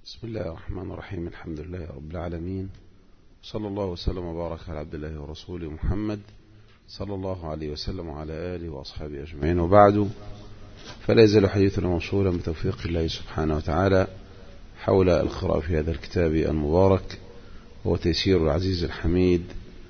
بسم الله الرحمن الرحيم. الحمد لله رب العالمين، صلى الله وسلم وبارك على عبد الله ورسوله محمد صلى الله عليه وسلم وعلى آله وأصحابه أجمعين، وبعد، فلا يزال حديثنا موصولا بتوفيق الله سبحانه وتعالى حول القراءة في هذا الكتاب المبارك، هو تيسير العزيز الحميد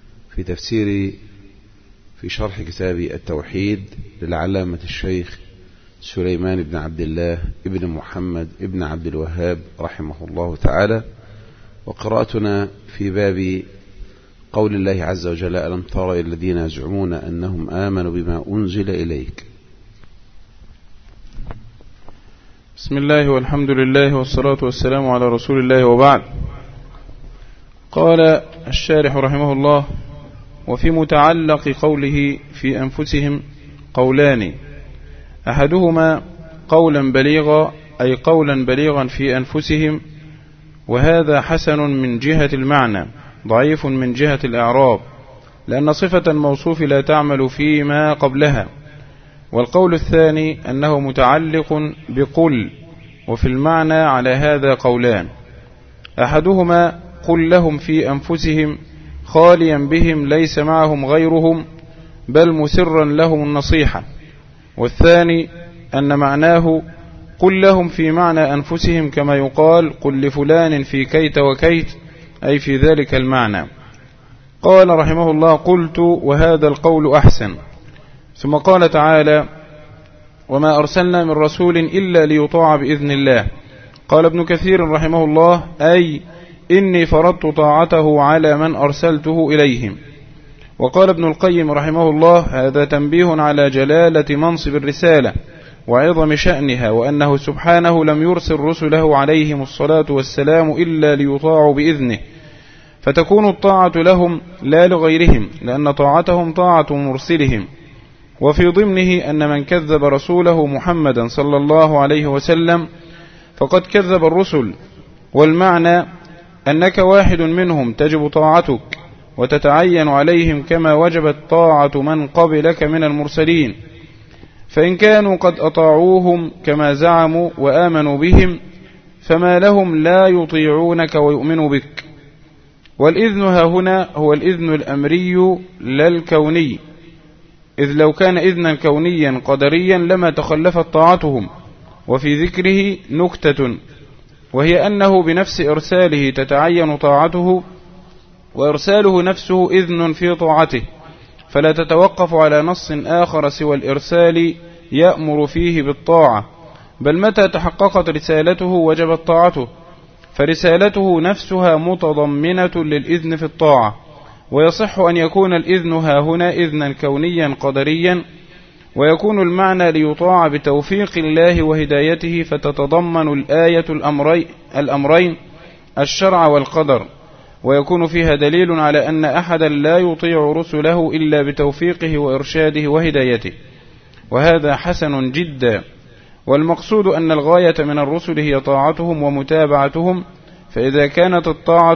في شرح كتاب التوحيد للعلامة الشيخ سليمان بن عبد الله ابن محمد ابن عبد الوهاب رحمه الله تعالى، وقراءتنا في باب قول الله عز وجل: ألم تر إلى الذين يزعمون أنهم آمنوا بما أنزل إليك. بسم الله والحمد لله والصلاة والسلام على رسول الله، وبعد. قال الشارح رحمه الله: وفي متعلق قوله في أنفسهم قولان، أحدهما قولا بليغا، أي قولا بليغا في أنفسهم، وهذا حسن من جهة المعنى، ضعيف من جهة الإعراب، لأن صفة الموصوف لا تعمل فيما قبلها. والقول الثاني أنه متعلق بقل، وفي المعنى على هذا قولان: أحدهما قل لهم في أنفسهم خاليا بهم ليس معهم غيرهم بل مسرا لهم النصيحة، والثاني أن معناه قل لهم في معنى أنفسهم، كما يقال قل لفلان في كيت وكيت، أي في ذلك المعنى. قال رحمه الله: قلت وهذا القول أحسن. ثم قال تعالى: وما أرسلنا من رسول إلا ليطاع بإذن الله. قال ابن كثير رحمه الله: أي إني فرضت طاعته على من أرسلته إليهم. وقال ابن القيم رحمه الله: هذا تنبيه على جلالة منصب الرسالة وعظم شأنها، وأنه سبحانه لم يرسل رسله عليهم الصلاة والسلام إلا ليطاعوا بإذنه، فتكون الطاعة لهم لا لغيرهم، لأن طاعتهم طاعة مرسلهم. وفي ضمنه أن من كذب رسوله محمدا صلى الله عليه وسلم فقد كذب الرسل، والمعنى أنك واحد منهم تجب طاعتك وتتعين عليهم كما وجبت طاعة من قبلك من المرسلين، فإن كانوا قد أطاعوهم كما زعموا وآمنوا بهم فما لهم لا يطيعونك ويؤمنوا بك. والإذن ها هنا هو الإذن الأمري لا الكوني، إذ لو كان إذنا كونيا قدريا لما تخلفت طاعتهم. وفي ذكره نكتة، وهي أنه بنفس إرساله تتعين طاعته، وإرساله نفسه إذن في طاعته، فلا تتوقف على نص آخر سوى الإرسال يأمر فيه بالطاعة، بل متى تحققت رسالته وجبت طاعته، فرسالته نفسها متضمنة للإذن في الطاعة. ويصح أن يكون الإذن ها هنا إذنا كونيا قدريا، ويكون المعنى ليطاع بتوفيق الله وهدايته، فتتضمن الآية الأمرين الشرع والقدر، ويكون فيها دليل على أن أحدا لا يطيع رسله إلا بتوفيقه وإرشاده وهدايته، وهذا حسن جدا. والمقصود أن الغاية من الرسل هي طاعتهم ومتابعتهم، فإذا كانت الطاعة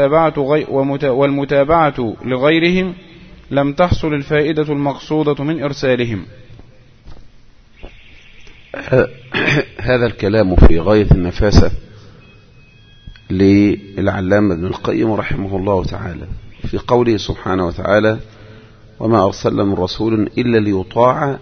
والمتابعة لغيرهم لم تحصل الفائدة المقصودة من إرسالهم. هذا الكلام في غاية النفاسة للعلامة ابن القيم رحمه الله تعالى في قوله سبحانه وتعالى: وما أرسلنا من رسول إلا ليطاع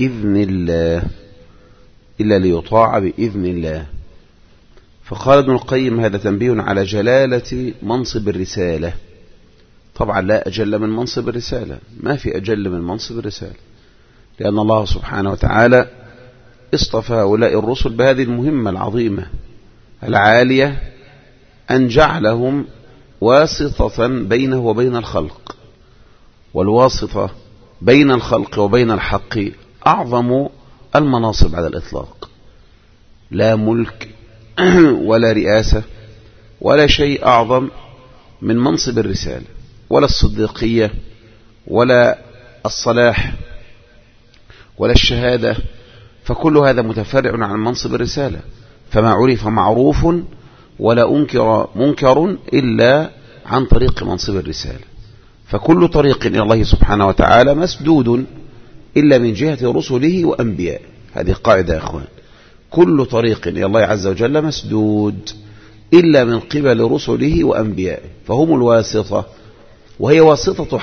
بإذن الله. فقال ابن القيم: هذا تنبيه على جلالة منصب الرسالة. طبعا لا أجل من منصب الرسالة، ما في أجل من منصب الرسالة، لأن الله سبحانه وتعالى اصطفى هؤلاء الرسل بهذه المهمة العظيمة العالية، أن جعلهم واسطة بينه وبين الخلق، والواسطة بين الخلق وبين الحق أعظم المناصب على الإطلاق. لا ملك ولا رئاسة ولا شيء أعظم من منصب الرسالة، ولا الصديقية ولا الصلاح ولا الشهادة، فكل هذا متفرع عن منصب الرسالة. فما عرف معروف ولا أنكر منكر إلا عن طريق منصب الرسالة، فكل طريق إلى الله سبحانه وتعالى مسدود إلا من جهة رسله وأنبياء. هذه قاعدة يا أخوان، كل طريق إلى الله عز وجل مسدود إلا من قبل رسله وأنبيائه، فهم الواسطة، وهي واسطة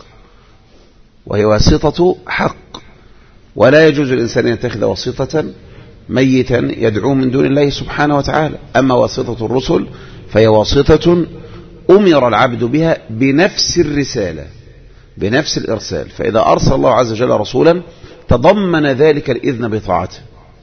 حق، ولا يجوز الإنسان أن يتخذ واسطة ميتا يدعو من دون الله سبحانه وتعالى. أما واسطة الرسل فهي واسطة أمر العبد بها بنفس الرسالة، بنفس الإرسال، فإذا أرسل الله عز وجل رسولا تضمن ذلك الإذن بطاعته.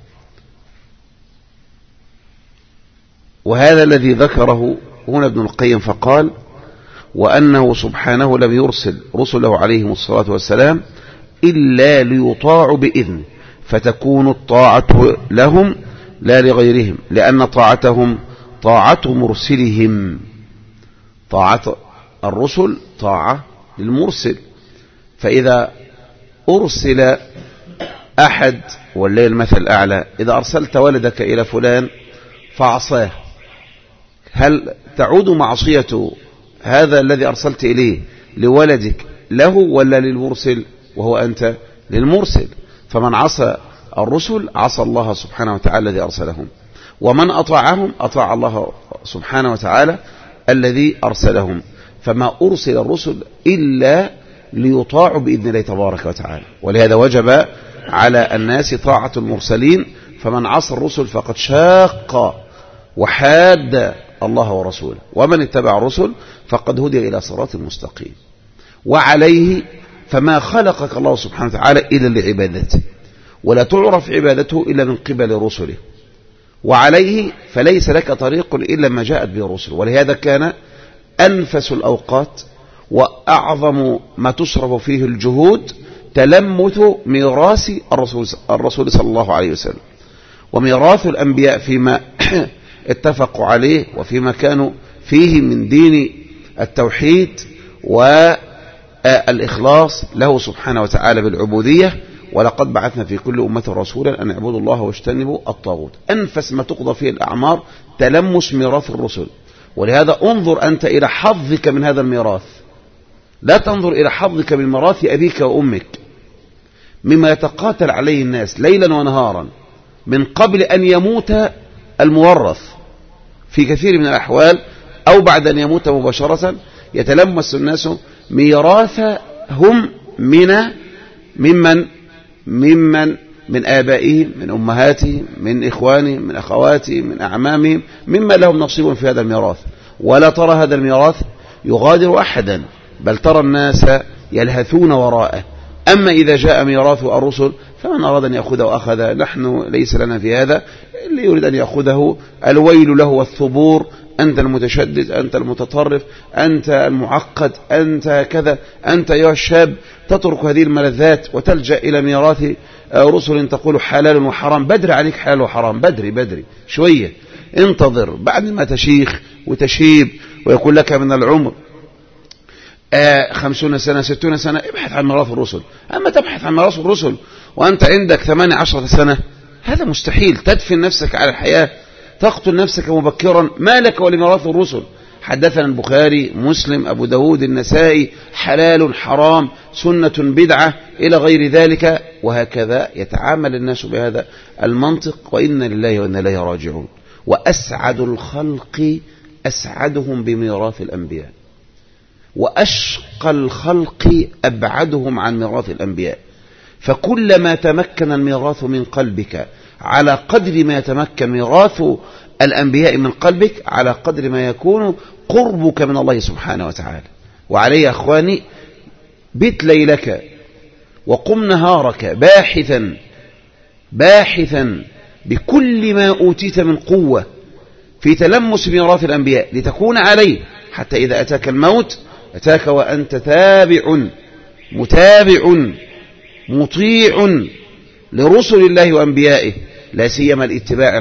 وهذا الذي ذكره هنا ابن القيم فقال: وأنه سبحانه لم يرسل رسله عليهم الصلاة والسلام إلا ليطاعوا بإذن، فتكون الطاعة لهم لا لغيرهم، لأن طاعتهم طاعة مرسلهم. طاعة الرسل طاعة للمرسل، فإذا أرسل أحد، والله المثل الأعلى، إذا أرسلت ولدك إلى فلان فعصاه، هل تعود معصية هذا الذي أرسلت إليه لولدك له ولا للمرسل؟ وهو أنت للمرسل. فمن عصى الرسل عصى الله سبحانه وتعالى الذي أرسلهم، ومن أطاعهم أطاع الله سبحانه وتعالى الذي أرسلهم. فما أرسل الرسل إلا ليطاعوا بإذن الله تبارك وتعالى، ولهذا وجب على الناس طاعة المرسلين. فمن عصى الرسل فقد شاق وحاد الله ورسوله، ومن اتبع الرسل فقد هدي إلى صراط مستقيم. وعليه فما خلقك الله سبحانه وتعالى إلا لعبادته، ولا تعرف عبادته إلا من قبل رسله. وعليه فليس لك طريق إلا ما جاءت به الرسل. ولهذا كان أنفس الأوقات وأعظم ما تصرف فيه الجهود تلمث ميراث الرسول صلى الله عليه وسلم، وميراث الأنبياء فيما اتفقوا عليه وفيما كانوا فيه من دين التوحيد والإخلاص له سبحانه وتعالى بالعبودية. ولقد بعثنا في كل أمة رسولا أن اعبدوا الله واجتنبوا الطاغوت. أنفس ما تقضى فيه الأعمار تلمس ميراث الرسل. ولهذا انظر أنت إلى حظك من هذا الميراث، لا تنظر إلى حظك من ميراث أبيك وأمك، مما يتقاتل عليه الناس ليلا ونهارا من قبل أن يموت المورث في كثير من الأحوال، أو بعد أن يموت مباشرة يتلمس الناس ميراثهم من آبائهم، من أمهاتهم، من إخوانهم، من أخواتهم، من أعمامهم، مما لهم نصيب في هذا الميراث. ولا ترى هذا الميراث يغادر أحدا، بل ترى الناس يلهثون وراءه. أما إذا جاء ميراث الرسل فمن أراد أن يأخذه أخذ، نحن ليس لنا في هذا. اللي يريد أن يأخذه الويل له والثبور، أنت المتشدد، أنت المتطرف، أنت المعقد، أنت كذا، أنت أيها الشاب تترك هذه الملذات وتلجأ إلى ميراث رسل تقول حلال وحرام. بدري عليك حلال وحرام، بدري شوية، انتظر بعد ما تشيخ وتشيب ويكون لك من العمر 50 سنة 60 سنة ابحث عن ميراث الرسل. أما تبحث عن ميراث الرسل وأنت عندك 18 سنة، هذا مستحيل. تدفن نفسك على الحياة، تقتل نفسك مبكرا، ما لك ولميراث الرسل. حدثنا البخاري، مسلم، أبو داود، النسائي، حلال حرام، سنة بدعة، إلى غير ذلك. وهكذا يتعامل الناس بهذا المنطق، وإنا لله وإنا إليه راجعون. وأسعد الخلق أسعدهم بميراث الأنبياء، وأشقى الخلق أبعدهم عن ميراث الأنبياء. فكلما تمكن الميراث من قلبك على قدر ما يتمكن ميراث الأنبياء من قلبك، على قدر ما يكون قربك من الله سبحانه وتعالى. وعليه أخواني بت ليلك وقم نهارك باحثا بكل ما أوتيت من قوة في تلمس ميراث الأنبياء، لتكون عليه حتى إذا أتاك الموت أتاك وأنت متابع مطيع لرسل الله وأنبيائه، لا سيما الاتباع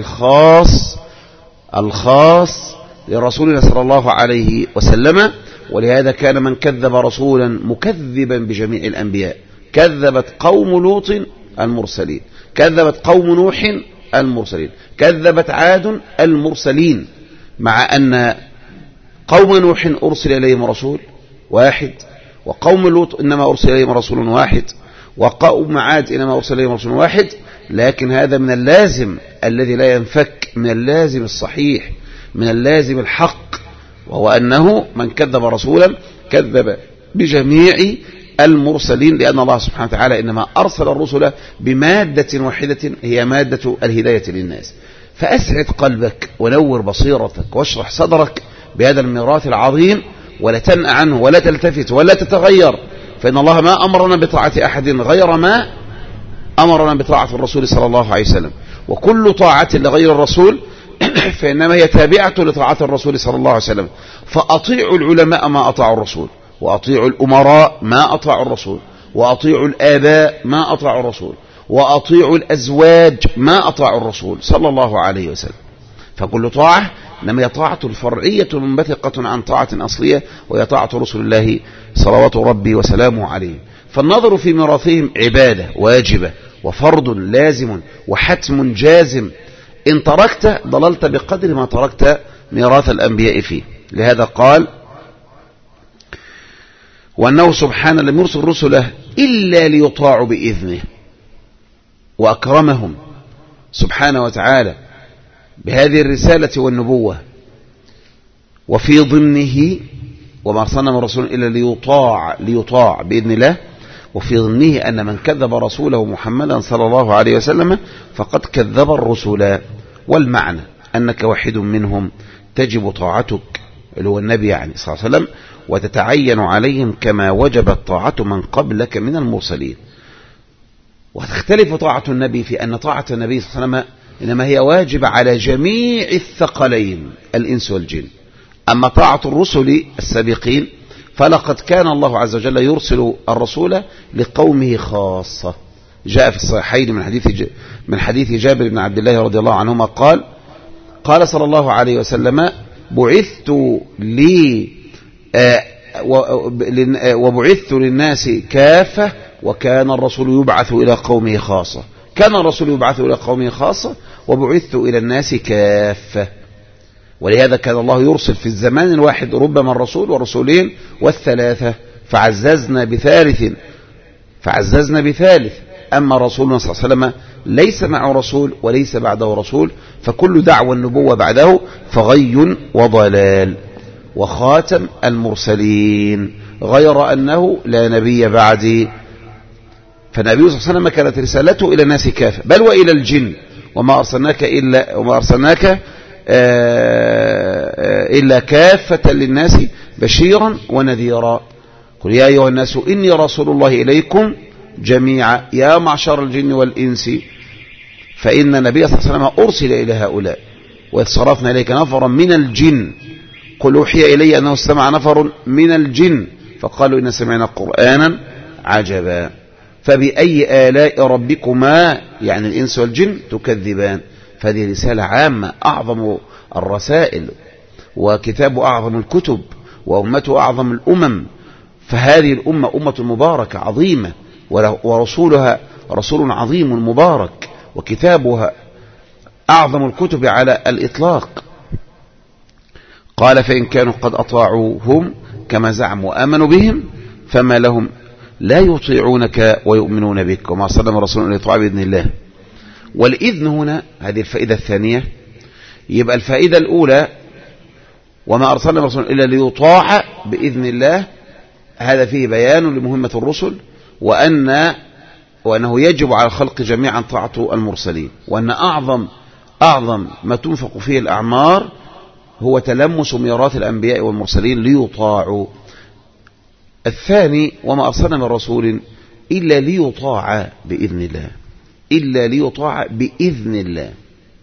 الخاص لرسولنا صلى الله عليه وسلم. ولهذا كان من كذب رسولا مكذبا بجميع الأنبياء. كذبت قوم لوط المرسلين، كذبت قوم نوح المرسلين، كذبت عاد المرسلين، مع أن قوم نوح أرسل إليهم رسول واحد، وقوم لوط إنما أرسل إليهم رسول واحد، وقوم عاد إنما أرسل إليهم رسول واحد. لكن هذا من اللازم الذي لا ينفك، من اللازم الصحيح من اللازم الحق، وهو أنه من كذب رسولا كذب بجميع المرسلين، لأن الله سبحانه وتعالى إنما أرسل الرسل بمادة واحدة هي مادة الهداية للناس. فأسعد قلبك ونور بصيرتك واشرح صدرك بهذا الميراث العظيم، ولا تنأ عنه ولا تلتفت ولا تتغير، فإن الله ما أمرنا بطاعة أحد غير ما أمرنا بطاعة الرسول صلى الله عليه وسلم، وكل طاعة لغير الرسول فإنما هي تابعة لطاعة الرسول صلى الله عليه وسلم. فأطيعوا العلماء ما أطاعوا الرسول، وأطيعوا الأمراء ما أطاعوا الرسول، وأطيعوا الآباء ما أطاعوا الرسول، وأطيعوا الأزواج ما أطاعوا الرسول صلى الله عليه وسلم. فكل طاعة إنما هي طاعة الفرعية منبثقة عن طاعة أصلية، وهي طاعة رسول الله صلوات ربي وسلامه عليه. فالنظر في ميراثهم عبادة واجبة وفرض لازم وحتم جازم، إن تركت ضللت بقدر ما تركت ميراث الأنبياء فيه. لهذا قال: وأنه سبحانه لم يرسل رسله إلا ليطاعوا بإذنه، وأكرمهم سبحانه وتعالى بهذه الرسالة والنبوة، وفي ضمنه وما أرسلنا من رسول إلا ليطاع بإذن الله، وفي ضمنه أن من كذب رسوله محمدا صلى الله عليه وسلم فقد كذب الرسل. والمعنى أنك واحد منهم تجب طاعتك، اللي هو النبي يعني صلى الله عليه وسلم، وتتعين عليهم كما وجبت طاعة من قبلك من المرسلين. وتختلف طاعة النبي في أن طاعة النبي صلى الله عليه وسلم إنما هي واجب على جميع الثقلين الإنس والجن. أما طاعة الرسل السابقين فلقد كان الله عز وجل يرسل الرسول لقومه خاصة. جاء في الصحيحين من حديث جابر بن عبد الله رضي الله عنهما قال صلى الله عليه وسلم: بعثت وبعثت للناس كافة، وكان الرسول يبعث إلى قومه خاصة. كان الرسول يبعث إلى قومه خاصة، وبعثت إلى الناس كافة. ولهذا كان الله يرسل في الزمان الواحد ربما الرسول ورسولين والثلاثة، فعززنا بثالث. أما رسولنا صلى الله عليه وسلم ليس معه رسول وليس بعده رسول، فكل دعوى النبوة بعده فغي وضلال، وخاتم المرسلين، غير أنه لا نبي بعدي. فالنبي صلى الله عليه وسلم كانت رسالته إلى الناس كافة، بل وإلى الجن: وما أرسلناك إلا كافة للناس بشيرا ونذيرا. قل يا أيها الناس إني رسول الله إليكم جميعا يا معشر الجن والإنس. فإن النبي صلى الله عليه وسلم أرسل إلى هؤلاء. وإذ صرفنا إليك نفرا من الجن قل أوحي إلي أنه استمع نفر من الجن فقالوا إن سمعنا قرآنا عجبا. فبأي آلاء ربكما يعني الإنس والجن تكذبان. فهذه رسالة عامة، أعظم الرسائل، وكتاب أعظم الكتب، وأمته أعظم الأمم. فهذه الأمة أمة مباركة عظيمة، ورسولها رسول عظيم مبارك، وكتابها أعظم الكتب على الإطلاق. قال: فإن كانوا قد أطاعوهم كما زعموا وآمنوا بهم فما لهم لا يطيعونك ويؤمنون بك، وما أرسلنا من رسول إلا ليطاع بإذن الله. والإذن هنا هذه الفائدة الثانية. يبقى الفائدة الأولى وما أرسلنا من رسول إلا ليطاع بإذن الله، هذا فيه بيان لمهمة الرسل، وأنه يجب على الخلق جميعا طاعة المرسلين، وأن أعظم ما تنفق فيه الأعمار هو تلمس ميراث الأنبياء والمرسلين ليطاعوا. الثاني وما أرسلنا من رسول إلا ليطاع بإذن الله، إلا ليطاع بإذن الله.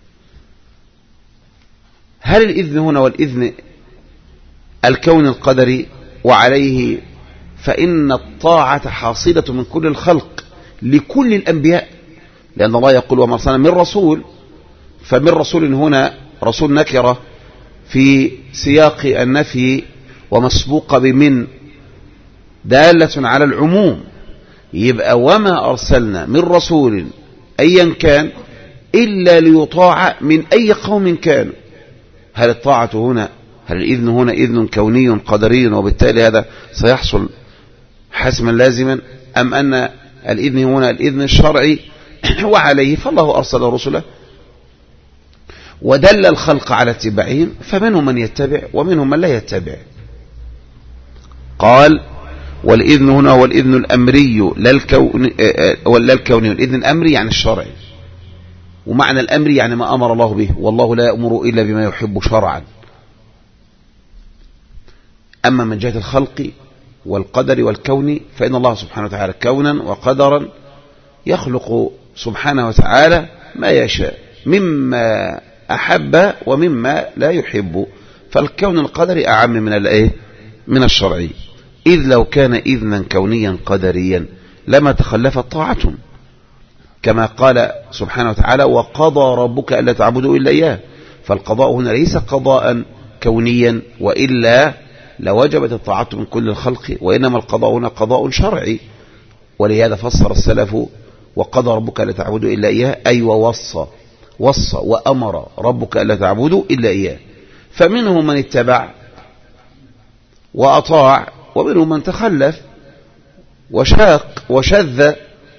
هل الإذن هنا والإذن الكون القدري؟ وعليه فإن الطاعة حاصلة من كل الخلق لكل الأنبياء، لأن الله يقول وما أرسلنا من رسول، فمن رسول هنا رسول نكرة في سياق النفي ومسبوقة بمن دالة على العموم. يبقى وما أرسلنا من رسول أيا كان إلا ليطاع من أي قوم كانوا. هل الطاعة هنا، هل الإذن هنا إذن كوني قدري وبالتالي هذا سيحصل حسما لازما، أم أن الإذن هنا الإذن الشرعي؟ وعليه فالله أرسل رسله ودل الخلق على اتباعهم، فمنهم من يتبع ومنهم من لا يتبع. قال والإذن هنا هو الإذن الأمري لا الكوني. الإذن الأمري يعني الشرعي، ومعنى الأمر يعني ما أمر الله به، والله لا يأمر إلا بما يحب شرعا. أما من جهة الخلق والقدر والكون فإن الله سبحانه وتعالى كونا وقدرا يخلق سبحانه وتعالى ما يشاء مما أحب ومما لا يحب، فالكون القدري أعم من الشرعي. إذ لو كان إذنا كونيا قدريا لما تخلفت طاعتهم، كما قال سبحانه وتعالى وقضى ربك ألا تعبدوا إلا إياه. فالقضاء هنا ليس قضاء كونيا، وإلا لوجبت الطاعة من كل الخلق، وإنما القضاء هنا قضاء شرعي. ولهذا فسر السلف وقضى ربك ألا تعبدوا إلا إياه، أي ووصى وأمر ربك ألا تعبدوا إلا إياه. فمنهم من اتبع وأطاع، ومنهم من تخلف وشاق وشذ.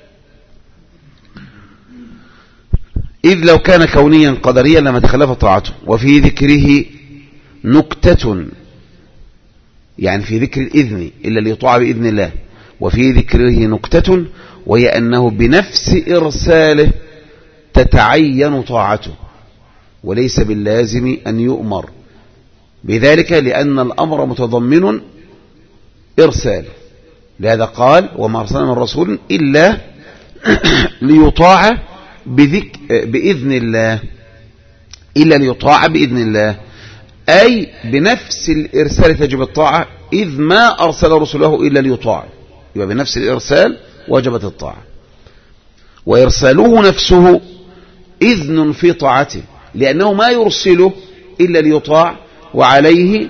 إذ لو كان كونيا قدريا لما تخلف طاعته. وفي ذكره نكتة، يعني في ذكر الإذن إلا ليطاع بإذن الله، وفي ذكره نكتة، وهي أنه بنفس إرساله تتعين طاعته، وليس باللازم أن يؤمر بذلك، لأن الأمر متضمن إرسال. لهذا قال وما أرسلنا من رسول إلا ليطاع بإذن الله، إلا ليطاع بإذن الله، أي بنفس الإرسال تجب الطاعة، إذ ما أرسل رسله إلا ليطاع، يبقى بنفس الإرسال وجبت الطاعة. وإرساله نفسه إذن في طاعته، لأنه ما يرسله إلا ليطاع، وعليه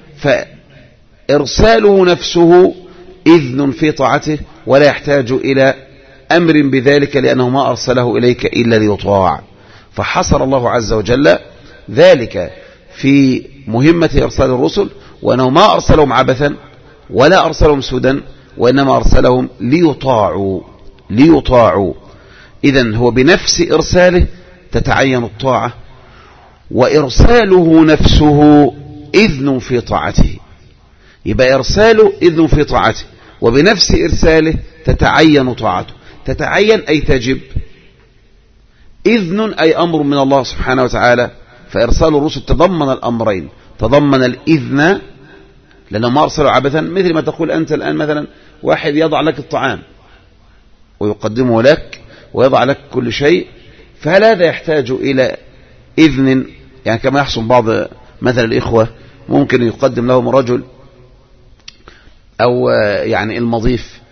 فإرساله نفسه إذن في طاعته، ولا يحتاج إلى أمر بذلك، لأنه ما أرسله إليك إلا ليطاع. فحصر الله عز وجل ذلك في مهمة إرسال الرسل، وأنه ما أرسلهم عبثا ولا أرسلهم سدى، وإنما أرسلهم ليطاعوا. إذن هو بنفس إرساله تتعين الطاعة، وإرساله نفسه إذن في طاعته. يبقى إرساله إذن في طاعته، وبنفس إرساله تتعين طاعته. تتعين أي تجب، إذن أي أمر من الله سبحانه وتعالى. فإرسال الرسل تضمن الأمرين، تضمن الإذن لأنه ما أرسلوا عبثا، مثل ما تقول أنت الآن مثلا واحد يضع لك الطعام ويقدمه لك ويضع لك كل شيء، فهل هذا يحتاج إلى إذن؟ يعني كما يحصل بعض مثل الإخوة ممكن يقدم لهم رجل أو يعني المضيف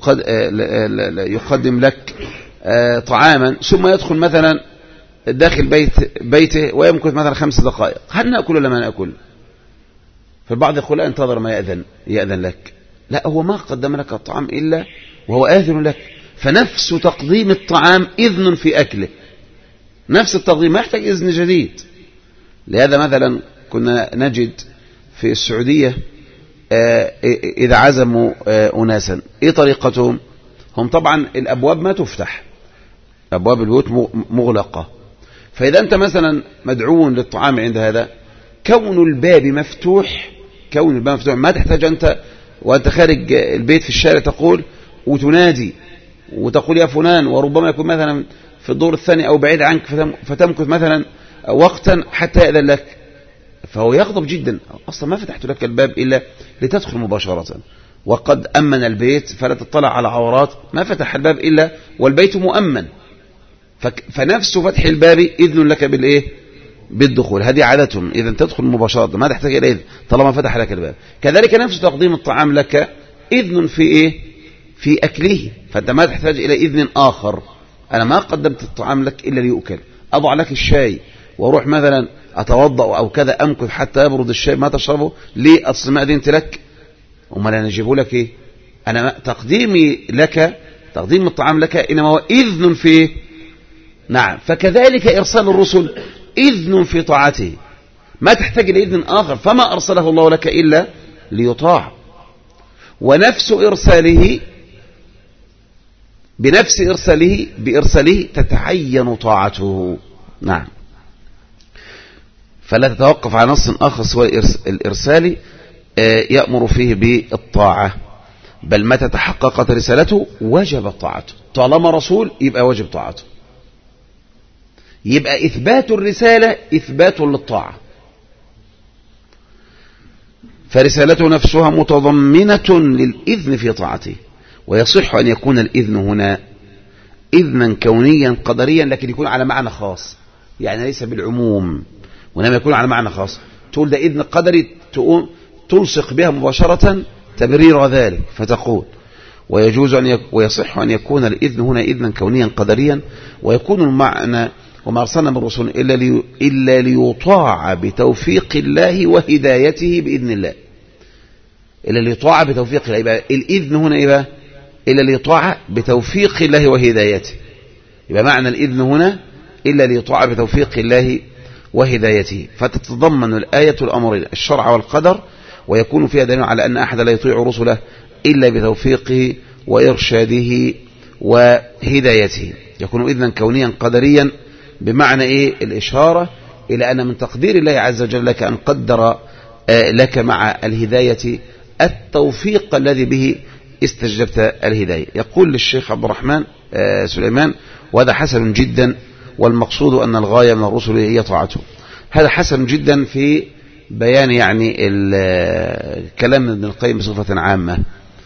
يقدم لك طعاما، ثم يدخل مثلا داخل بيته ويمكث مثلا 5 دقائق، هل نأكل ولا ما نأكل؟ فالبعض يقول انتظر ما يأذن لك. لا، هو ما قدم لك الطعام إلا وهو آذن لك، فنفس تقديم الطعام إذن في أكله، نفس التقديم، ما يحتاج إذن جديد. لهذا مثلا كنا نجد في السعودية إذا عزموا أناسا إيه طريقتهم؟ هم طبعا الأبواب ما تفتح، أبواب البيوت مغلقة، فإذا أنت مثلا مدعو للطعام عند هذا، كون الباب مفتوح ما تحتاج أنت وأنت خارج البيت في الشارع تقول وتنادي وتقول يا فلان، وربما يكون مثلا في الدور الثاني أو بعيد عنك، فتمكث مثلا وقتا حتى يأذن لك، فهو يغضب جدا، أصلا ما فتحت لك الباب إلا لتدخل مباشرة، وقد أمن البيت فلا تطلع على عورات، ما فتح الباب إلا والبيت مؤمن، فنفس فتح الباب إذن لك بالدخول. هذه عادتهم، إذا تدخل مباشرة ما تحتاج إلى إذن طالما فتح لك الباب. كذلك نفس تقديم الطعام لك إذن في أكله، فأنت ما تحتاج إلى إذن آخر. أنا ما قدمت الطعام لك إلا ليؤكل، أضع لك الشاي وأروح مثلا أتوضأ أو كذا أمكث حتى يبرد الشاي ما تشربه، ليه؟ أصل ما أذنت لك، أمال أنا أجيبه لك إيه؟ أنا تقديمي لك، تقديم الطعام لك إنما هو إذن فيه. نعم، فكذلك إرسال الرسل إذن في طاعته، ما تحتاج إلى إذن آخر، فما أرسله الله لك إلا ليطاع. ونفس إرساله بإرساله تتعين طاعته. نعم. فلا تتوقف على نص آخر سوى الإرسال يأمر فيه بالطاعة، بل متى تحققت رسالته وجب طاعته. طالما رسول يبقى واجب طاعته، يبقى إثبات الرسالة إثبات للطاعة. فرسالته نفسها متضمنة للإذن في طاعته، ويصح أن يكون الإذن هنا إذنا كونيا قدريا، لكن يكون على معنى خاص، يعني ليس بالعموم، وإنما يكون على معنى خاص. تقول ده إذن قدري، تقوم تلصق بها مباشرة تبرير ذلك، فتقول ويجوز ويصح أن يكون الإذن هنا إذنا كونيا قدريا، ويكون المعنى وما أرسلنا من رسول إلا ليطاع بتوفيق الله وهدايته بإذن الله. إلا ليطاع بتوفيق الله، يبقى الإذن هنا يبقى إلا ليطاع بتوفيق الله وهدايته، يبقى معنى الإذن هنا إلا ليطاع بتوفيق الله وهدايته. فتتضمن الآية الأمرين الشرع والقدر، ويكون فيها دليل على أن أحد لا يطيع رسله إلا بتوفيقه وإرشاده وهدايته. يكون إذنا كونيا قدريا بمعنى إيه؟ الإشارة إلى أن من تقدير الله عز وجل لك أن قدر لك مع الهداية التوفيق الذي به استجبت الهداية. يقول للشيخ عبد الرحمن سليمان: وهذا حسن جدا، والمقصود أن الغاية من الرسل هي طاعته. هذا حسن جدا في بيان يعني كلام ابن القيم بصفة عامة،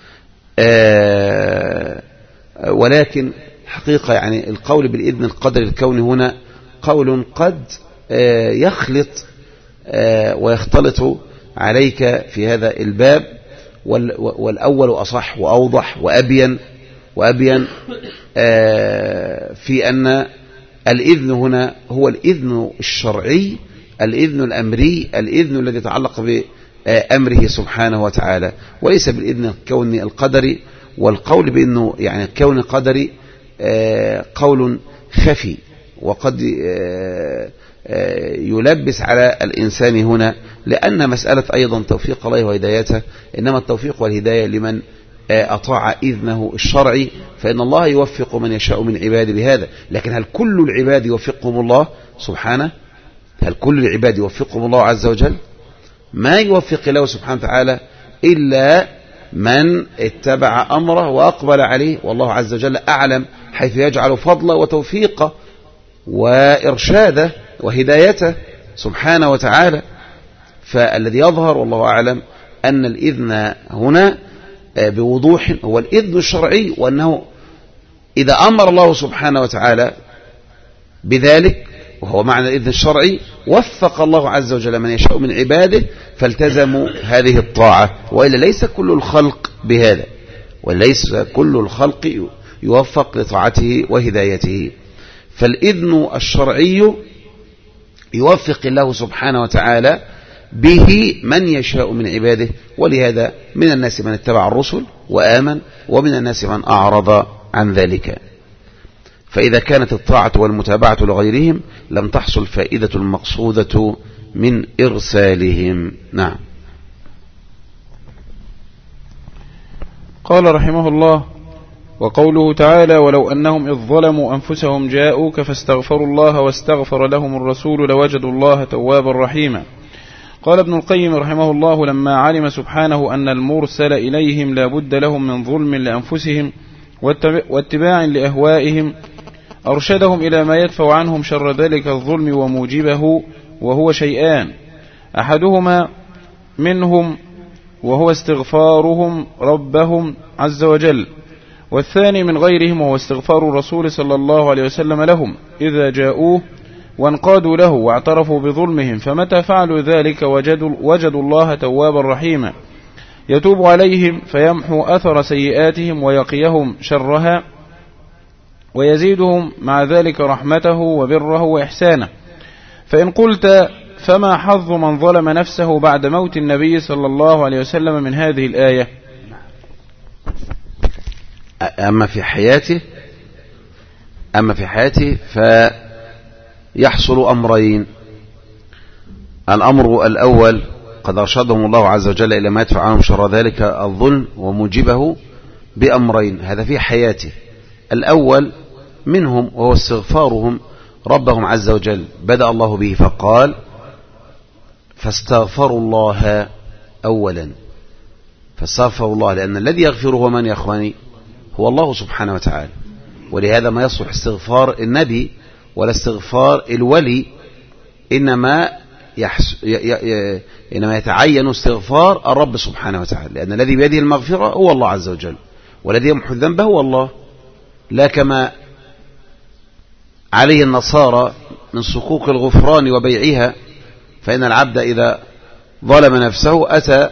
ولكن حقيقة يعني القول بالإذن القدري الكوني هنا قول قد يخلط ويختلط عليك في هذا الباب، والأول أصح وأوضح وأبين في أن الإذن هنا هو الإذن الشرعي، الإذن الأمري، الإذن الذي يتعلق بأمره سبحانه وتعالى، وليس بالإذن الكوني القدري. والقول بأنه يعني الكون قدري قول خفي، وقد يلبس على الإنسان هنا، لأن مسألة أيضا توفيق الله وهدايته، إنما التوفيق والهداية لمن أطاع إذنه الشرعي، فإن الله يوفق من يشاء من عباده بهذا. لكن هل كل العباد يوفقهم الله سبحانه؟ هل كل العباد يوفقهم الله عز وجل؟ ما يوفق الله سبحانه وتعالى إلا من اتبع أمره وأقبل عليه، والله عز وجل أعلم حيث يجعل فضله وتوفيقه وإرشاده وهدايته سبحانه وتعالى. فالذي يظهر والله أعلم أن الإذن هنا بوضوح هو الإذن الشرعي، وأنه إذا أمر الله سبحانه وتعالى بذلك وهو معنى الإذن الشرعي، وفق الله عز وجل من يشاء من عباده فالتزموا هذه الطاعة، وإلا ليس كل الخلق بهذا، وليس كل الخلق يوفق لطاعته وهدايته. فالإذن الشرعي يوفق الله سبحانه وتعالى به من يشاء من عباده، ولهذا من الناس من اتبع الرسل وآمن، ومن الناس من أعرض عن ذلك. فإذا كانت الطاعة والمتابعة لغيرهم لم تحصل فائدة المقصودة من إرسالهم. نعم. قال رحمه الله: وقوله تعالى: ولو أنهم إذ ظلموا أنفسهم جاءوك فاستغفروا الله واستغفر لهم الرسول لوجدوا الله توابا رحيما. قال ابن القيم رحمه الله: لما علم سبحانه أن المرسل إليهم لا بد لهم من ظلم لأنفسهم واتباع لأهوائهم، أرشدهم إلى ما يدفع عنهم شر ذلك الظلم وموجبه، وهو شيئان: أحدهما منهم وهو استغفارهم ربهم عز وجل، والثاني من غيرهم وهو استغفار الرسول صلى الله عليه وسلم لهم إذا جاءوه وانقادوا له واعترفوا بظلمهم، فمتى فعلوا ذلك وجدوا الله توابا رحيما يتوب عليهم فيمحو أثر سيئاتهم ويقيهم شرها، ويزيدهم مع ذلك رحمته وبره وإحسانه. فإن قلت: فما حظ من ظلم نفسه بعد موت النبي صلى الله عليه وسلم من هذه الآية؟ أما في حياته فيحصل أمرين. الأمر الأول: قد أرشدهم الله عز وجل إلى ما يدفع عنهم شر ذلك الظلم وموجبه بأمرين، هذا في حياته. الأول منهم وهو استغفارهم ربهم عز وجل، بدأ الله به فقال: فاستغفروا الله أولا، فاستغفروا الله، لأن الذي يغفره هو من يا أخواني؟ هو الله سبحانه وتعالى. ولهذا ما يصلح استغفار النبي ولا استغفار الولي، إنما يتعين استغفار الرب سبحانه وتعالى، لأن الذي بيده المغفرة هو الله عز وجل، والذي يمحو الذنب هو الله، لا كما عليه النصارى من صكوك الغفران وبيعها، فإن العبد إذا ظلم نفسه أتى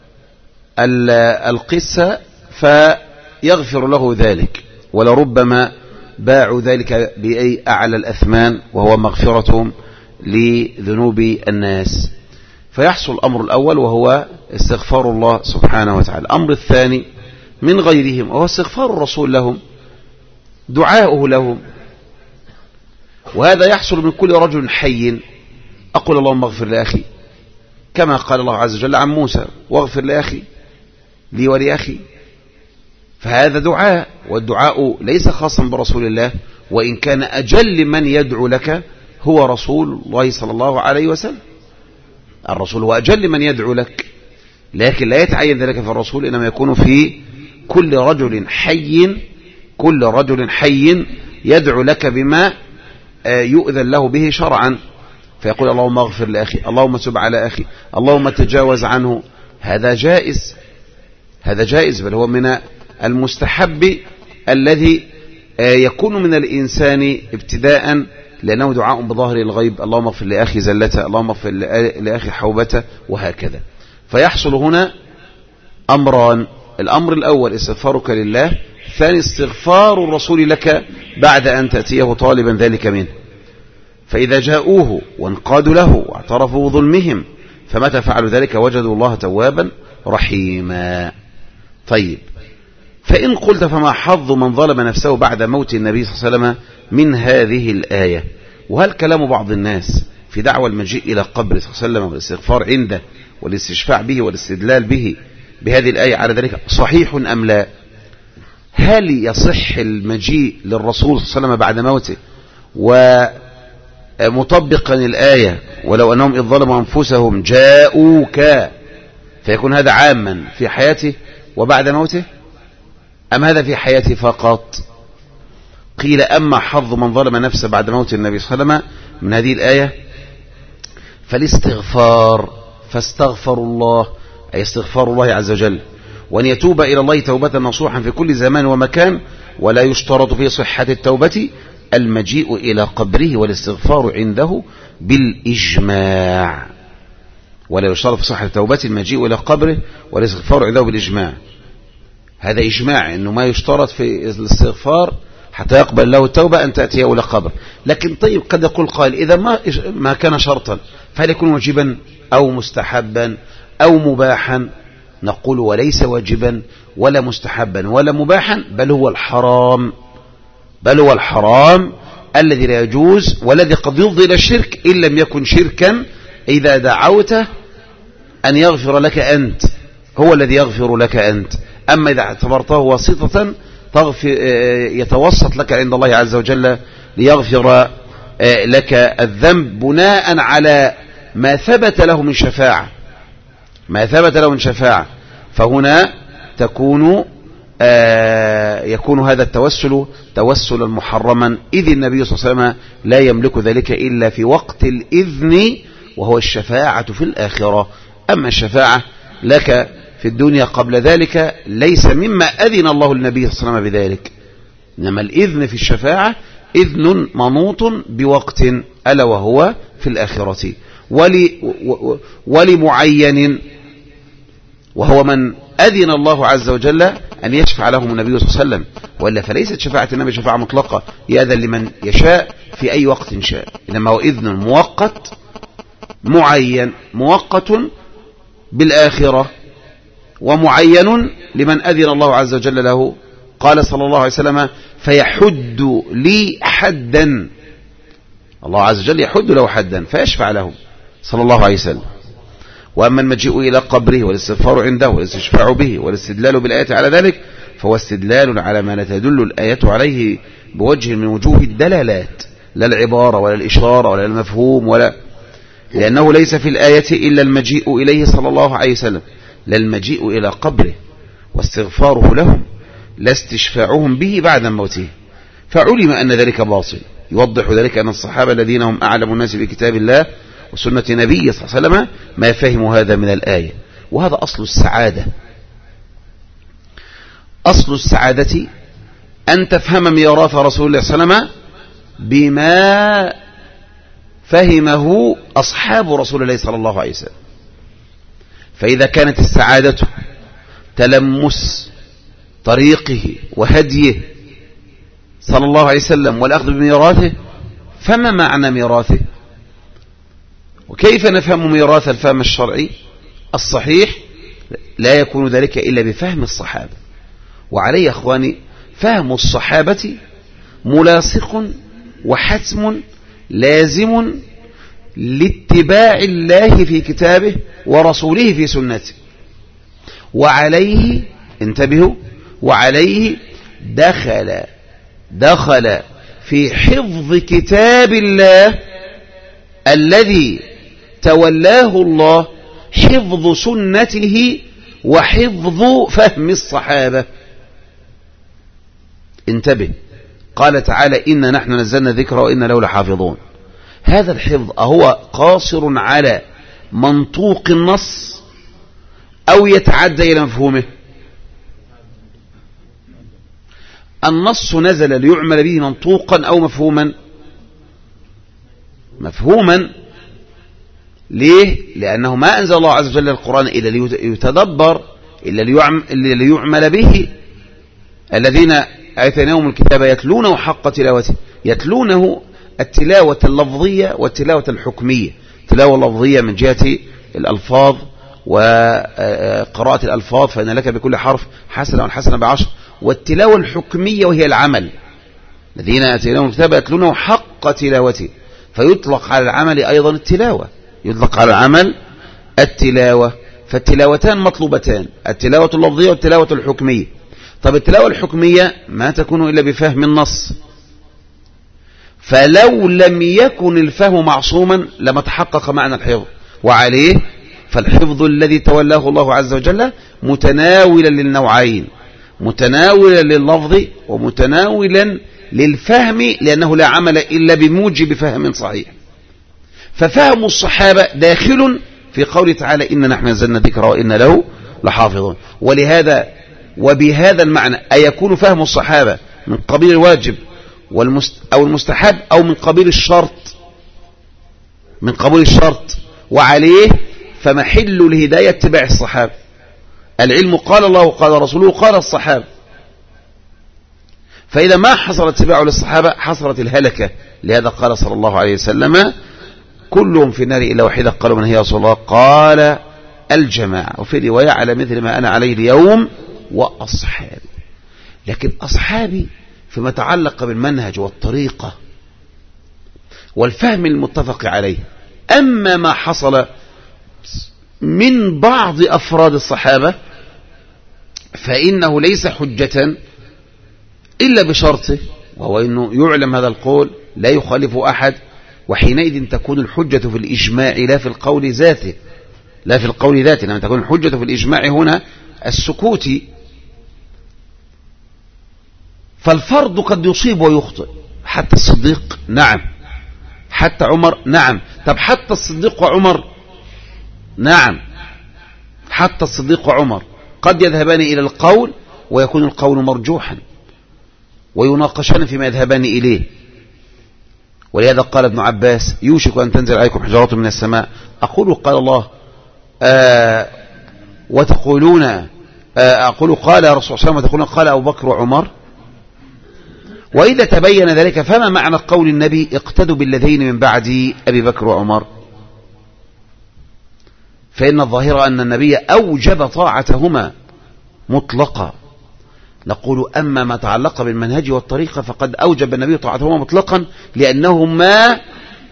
القسة فيغفر له ذلك، ولربما باعوا ذلك بأي أعلى الأثمان، وهو مغفرتهم لذنوب الناس. فيحصل الأمر الأول وهو استغفار الله سبحانه وتعالى. الأمر الثاني من غيرهم وهو استغفار الرسول لهم، دعاؤه لهم، وهذا يحصل من كل رجل حي. أقول اللهم اغفر لأخي، كما قال الله عز وجل عن موسى واغفر لأخي لي ولأخي، فهذا دعاء، والدعاء ليس خاصا برسول الله، وإن كان أجل من يدعو لك هو رسول الله صلى الله عليه وسلم. الرسول هو أجل من يدعو لك، لكن لا يتعين ذلك في الرسول، إنما يكون في كل رجل حي، كل رجل حي يدعو لك بما يؤذن له به شرعا، فيقول اللهم اغفر لأخي، اللهم تب على أخي، اللهم تجاوز عنه. هذا جائز، هذا جائز، بل هو من المستحب الذي يكون من الإنسان ابتداء، لأنه دعاء بظاهر الغيب، اللهم اغفر لأخي زلته، اللهم اغفر لأخي حوبته، وهكذا. فيحصل هنا أمران: الأمر الأول استغفارك لله، ثاني استغفار الرسول لك بعد أن تأتيه طالبا ذلك منه. فإذا جاءوه وانقادوا له واعترفوا بظلمهم، فمتى فعلوا ذلك وجدوا الله توابا رحيما. طيب، فإن قلت فما حظ من ظلم نفسه بعد موت النبي صلى الله عليه وسلم من هذه الآية؟ وهل كلام بعض الناس في دعوى المجيء إلى قبر صلى الله عليه وسلم والاستغفار عنده والاستشفاع به والاستدلال به بهذه الآية على ذلك صحيح أم لا؟ هل يصح المجيء للرسول صلى الله عليه وسلم بعد موته ومطبقا الآية ولو أنهم إذ ظلموا أنفسهم جاءوك، فيكون هذا عاما في حياته وبعد موته، أم هذا في حياته فقط؟ قيل أما حظ من ظلم نفسه بعد موت النبي صلى الله عليه وسلم من هذه الآية فالاستغفار، فاستغفروا الله، أي استغفار الله عز وجل، وأن يتوب إلى الله توبة نصوحا في كل زمان ومكان، ولا يشترط في صحة التوبة المجيء إلى قبره والاستغفار عنده بالإجماع، ولا يشترط في صحة التوبة المجيء إلى قبره والاستغفار عنده بالإجماع. هذا إجماع أنه ما يشترط في الاستغفار حتى يقبل له التوبة أن تأتيه إلى قبر. لكن طيب، قد يقول قائل إذا ما كان شرطا فهل يكون واجبا أو مستحبا أو مباحا؟ نقول وليس واجبا ولا مستحبا ولا مباحا، بل هو الحرام، بل هو الحرام الذي لا يجوز، والذي قد يفضي إلى الشرك إن لم يكن شركا إذا دعوته أن يغفر لك أنت، هو الذي يغفر لك أنت. أما إذا اعتبرته واسطة يتوسط لك عند الله عز وجل ليغفر لك الذنب بناء على ما ثبت له من شفاعة، ما ثبت له من شفاعة، فهنا يكون هذا التوسل توسلا محرما، إذ النبي صلى الله عليه وسلم لا يملك ذلك إلا في وقت الإذن، وهو الشفاعة في الآخرة. أما الشفاعة لك في الدنيا قبل ذلك ليس مما أذن الله النبي صلى الله عليه وسلم بذلك، إنما الإذن في الشفاعة إذن منوط بوقت، ألا وهو في الآخرة، ولمعين، وهو من أذن الله عز وجل أن يشفع لهم النبي صلى الله عليه وسلم، وإلا فليست شفاعة النبي شفاعة مطلقة يأذن لمن يشاء في أي وقت شاء، إنما هو إذن مؤقت معين، مؤقت بالآخرة، ومعين لمن أذن الله عز وجل له. قال صلى الله عليه وسلم فيحد لي حدا، الله عز وجل يحد له حدا فيشفع له صلى الله عليه وسلم. وأما المجيء إلى قبره والاستغفار عنده والاستشفاع به والاستدلال بالآيات على ذلك، فهو استدلال على ما لا تدل الآيات عليه بوجه من وجوه الدلالات، لا العبارة ولا الإشارة ولا المفهوم ولا لأنه ليس في الآية إلا المجيء إليه صلى الله عليه وسلم، لا المجيء إلى قبره واستغفاره لهم، لا استشفاعهم به بعد موته. فعلم أن ذلك باطل. يوضح ذلك أن الصحابة الذين هم أعلم الناس بكتاب الله وسنة نبيه صلى الله عليه وسلم ما فهموا هذا من الآية. وهذا أصل السعادة. أصل السعادة أن تفهم ميراث رسول الله صلى الله عليه وسلم بما فهمه أصحاب رسول الله صلى الله عليه وسلم. فإذا كانت السعادة تلمس طريقه وهديه صلى الله عليه وسلم والأخذ بميراثه، فما معنى ميراثه؟ وكيف نفهم ميراث الفهم الشرعي الصحيح؟ لا يكون ذلك إلا بفهم الصحابة. وعليه يا أخواني فهم الصحابة ملاصق وحتم لازم لاتباع الله في كتابه ورسوله في سنته. وعليه انتبهوا، وعليه دخل في حفظ كتاب الله الذي تولاه الله حفظ سنته وحفظ فهم الصحابة. انتبه، قال تعالى إنا نحن نزلنا الذكر وإنا له لحافظون. هذا الحفظ هو قاصر على منطوق النص أو يتعدى إلى مفهومه؟ النص نزل ليعمل به منطوقا أو مفهوما؟ مفهوما. ليه؟ لأنه ما أنزل الله عز وجل القرآن إلا ليتدبر، إلا ليعمل به. الذين آتيناهم الكتاب يتلونه حق تلاوته، يتلونه التلاوة اللفظية والتلاوة الحكمية. التلاوة اللفظية من جهة الألفاظ وقراءة الألفاظ، فإن لك بكل حرف حسنة والحسنة بعشر. والتلاوة الحكمية وهي العمل. الذين آتيناهم الكتاب يتلونه حق تلاوته، فيطلق على العمل أيضا التلاوة، يطلق على العمل التلاوة. فالتلاوتان مطلوبتان، التلاوة اللفظية والتلاوة الحكمية. طب التلاوة الحكمية ما تكون إلا بفهم النص، فلو لم يكن الفهم معصوما لما تحقق معنى الحفظ. وعليه فالحفظ الذي تولاه الله عز وجل متناولا للنوعين، متناولا لللفظ ومتناولا للفهم، لأنه لا عمل إلا بموجب فهم صحيح. ففهم الصحابة داخل في قوله تعالى إنا نحن نزلنا الذكر وإنا له لحافظون. ولهذا وبهذا المعنى أيكون فهم الصحابة من قبيل الواجب أو المستحب أو من قبيل الشرط؟ من قبيل الشرط. وعليه فمحل الهداية اتباع الصحابة. العلم قال الله وقال رسوله قال الصحابة. فإذا ما حصل اتباع للصحابة حصلت الهلكة. لهذا قال صلى الله عليه وسلم كلهم في النار إلا واحدة. قالوا من هي يا رسول الله؟ قال الجماعة. وفي رواية على مثل ما أنا عليه اليوم وأصحابي. لكن أصحابي فيما تعلق بالمنهج والطريقة والفهم المتفق عليه. أما ما حصل من بعض أفراد الصحابة فإنه ليس حجة إلا بشرطه، وهو أنه يعلم هذا القول لا يخالف أحد، وحينئذ تكون الحجة في الإجماع لا في القول ذاته، لا في القول ذاته، لما تكون الحجة في الإجماع هنا السكوتي. فالفرد قد يصيب ويخطئ، حتى الصديق نعم، حتى عمر نعم. طب حتى الصديق وعمر نعم، حتى الصديق وعمر قد يذهبان إلى القول ويكون القول مرجوحا ويناقشان فيما يذهبان إليه. ولهذا قال ابن عباس يوشك أن تنزل عليكم حجارة من السماء، أقول قال الله وتقولون أقول قال رسول الله صلى الله عليه وسلم وتقولون قال أبو بكر وعمر. وإذا تبين ذلك فما معنى قول النبي اقتدوا بالذين من بعد أبي بكر وعمر؟ فإن الظاهر أن النبي أوجب طاعتهما مطلقا. نقول أما ما تعلق بالمنهج والطريقة فقد أوجب النبي طاعتهما مطلقا، لأنهما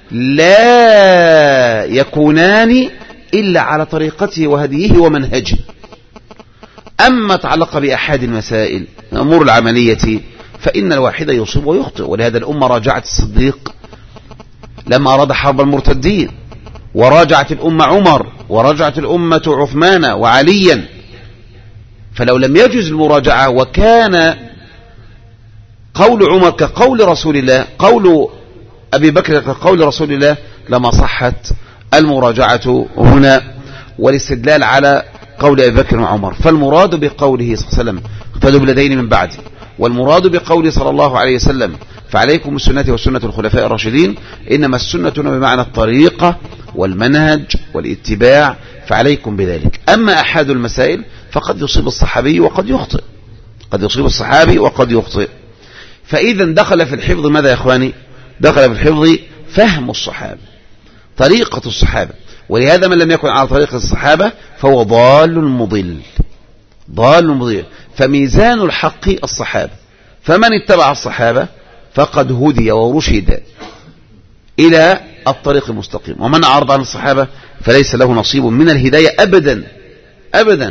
لا يكونان إلا على طريقته وهديه ومنهجه. أما تعلق بأحد المسائل الأمور العملية فإن الواحد يصيب ويخطئ. ولهذا الأمة راجعت الصديق لما أراد حرب المرتدين، وراجعت الأمة عمر، وراجعت الأمة عثمان وعليا. فلو لم يجوز المراجعة وكان قول عمر كقول رسول الله، قول أبي بكر كقول رسول الله، لما صحت المراجعة هنا والاستدلال على قول أبي بكر وعمر. فالمراد بقوله صلى الله عليه وسلم اقتدوا بالذين من بعد، والمراد بقوله صلى الله عليه وسلم فعليكم السنة وسنة الخلفاء الراشدين، إنما السنة بمعنى الطريقة والمنهج والاتباع، فعليكم بذلك. أما أحد المسائل فقد يصيب الصحابي وقد يخطئ، قد يصيب الصحابي وقد يخطئ. فإذا دخل في الحفظ ماذا يا إخواني؟ دخل في الحفظ فهم الصحابة، طريقة الصحابة. ولهذا من لم يكن على طريقة الصحابة فهو ضال مضل، ضال مضل. فميزان الحق الصحابة، فمن اتبع الصحابة فقد هدي ورشد إلى الطريق المستقيم، ومن أعرض عن الصحابة فليس له نصيب من الهداية أبدا أبدا،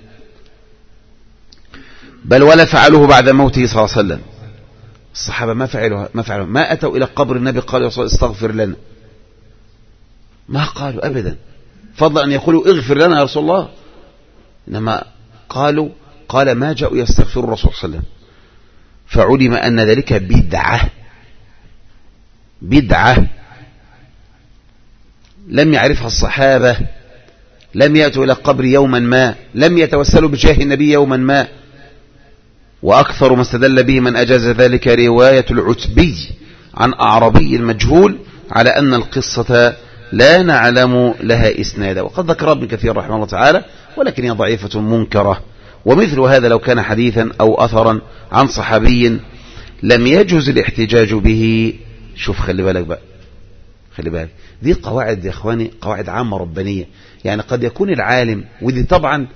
بل ولا فعلوه بعد موته صلى الله عليه وسلم. الصحابة ما فعلوا ما أتوا إلى قبر النبي قالوا يا رسول الله استغفر لنا، ما قالوا أبدا، فضلا أن يقولوا اغفر لنا يا رسول الله، إنما قال ما جاءوا يستغفروا الرسول صلى الله عليه وسلم. فعلم أن ذلك بدعة لم يعرفها الصحابة، لم يأتوا إلى قبر يوما ما، لم يتوسلوا بجاه النبي يوما ما. وأكثر ما استدل به من أجاز ذلك رواية العتبي عن أعربي المجهول على أن القصة لا نعلم لها إسنادا، وقد ذكر ابن كثير رحمه الله تعالى، ولكن هي ضعيفة منكرة. ومثل هذا لو كان حديثا أو أثرا عن صحابي لم يجوز الاحتجاج به. شوف خلي بالك بقى، خلي بالك، دي قواعد يا إخواني، قواعد عامة ربانية. يعني قد يكون العالم، ودي طبعا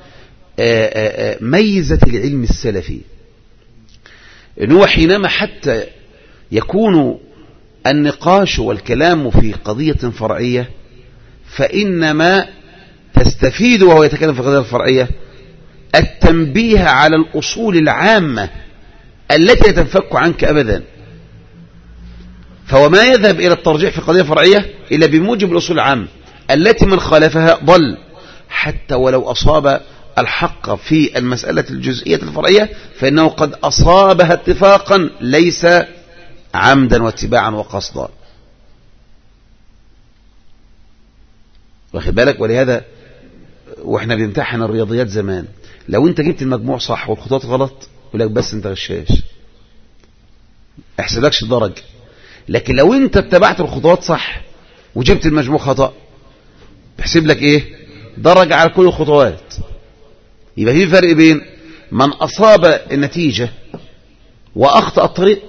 ميزة العلم السلفي، إنه حينما حتى يكون النقاش والكلام في قضية فرعية، فإنما تستفيد وهو يتكلم في قضية الفرعية التنبيه على الأصول العامة التي تنفك عنك أبدا. فهو ما يذهب إلى الترجيح في قضية فرعية إلا بموجب الأصول العامة التي من خالفها ضل، حتى ولو أصاب الحق في المسألة الجزئية الفرعية فإنه قد أصابها اتفاقا ليس عمدا واتباعا وقصدا. واخد بالك؟ ولهذا واحنا بنمتحن الرياضيات زمان، لو انت جبت المجموع صح والخطوات غلط يقول لك بس انت غشاش، احسبلكش الدرج. لكن لو انت اتبعت الخطوات صح وجبت المجموع خطأ بحسب لك ايه؟ درجة على كل الخطوات. يبقى في فرق بين من أصاب النتيجة وأخطأ الطريق،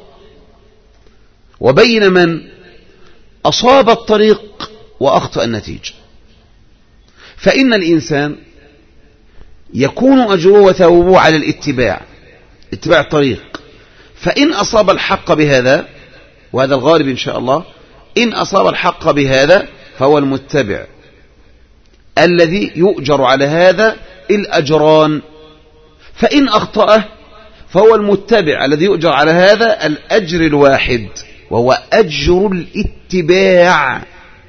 وبين من أصاب الطريق وأخطأ النتيجة. فإن الإنسان يكون أجره وثوابه على اتباع الطريق، فإن أصاب الحق بهذا، وهذا الغالب إن شاء الله، إن أصاب الحق بهذا فهو المتبع الذي يؤجر على هذا الأجران، فإن أخطأه فهو المتبع الذي يؤجر على هذا الأجر الواحد وهو أجر الاتباع،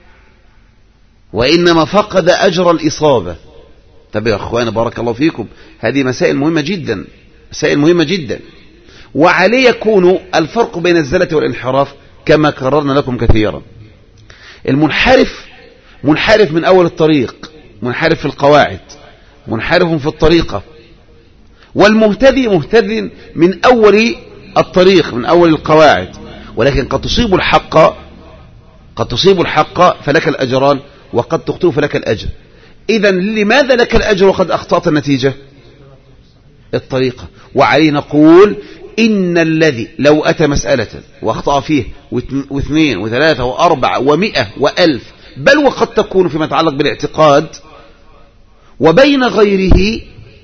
وإنما فقد أجر الإصابة. طب يا أخواني بارك الله فيكم، هذه مسائل مهمة جدا، مسائل مهمة جدا. وعليه يكون الفرق بين الزلة والانحراف كما كررنا لكم كثيرا. المنحرف منحرف من أول الطريق، منحرف في القواعد، منحرف في الطريقة. والمهتدي مهتدي من أول الطريق، من أول القواعد، ولكن قد تصيب الحق فلك الأجران، وقد تخطئ فلك الأجر. إذن لماذا لك الأجر وقد أخطأت النتيجة؟ الطريقة. وعليه نقول إن الذي لو أتى مسألة واخطأ فيه واثنين وثلاثة وأربعة ومئة وألف، بل وقد تكون فيما يتعلق بالاعتقاد، وبين غيره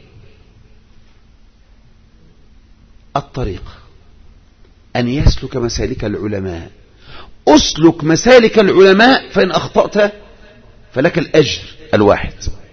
الطريقة أن يسلك مسالك العلماء. أسلك مسالك العلماء، فإن أخطأت فلك الأجر الواحد،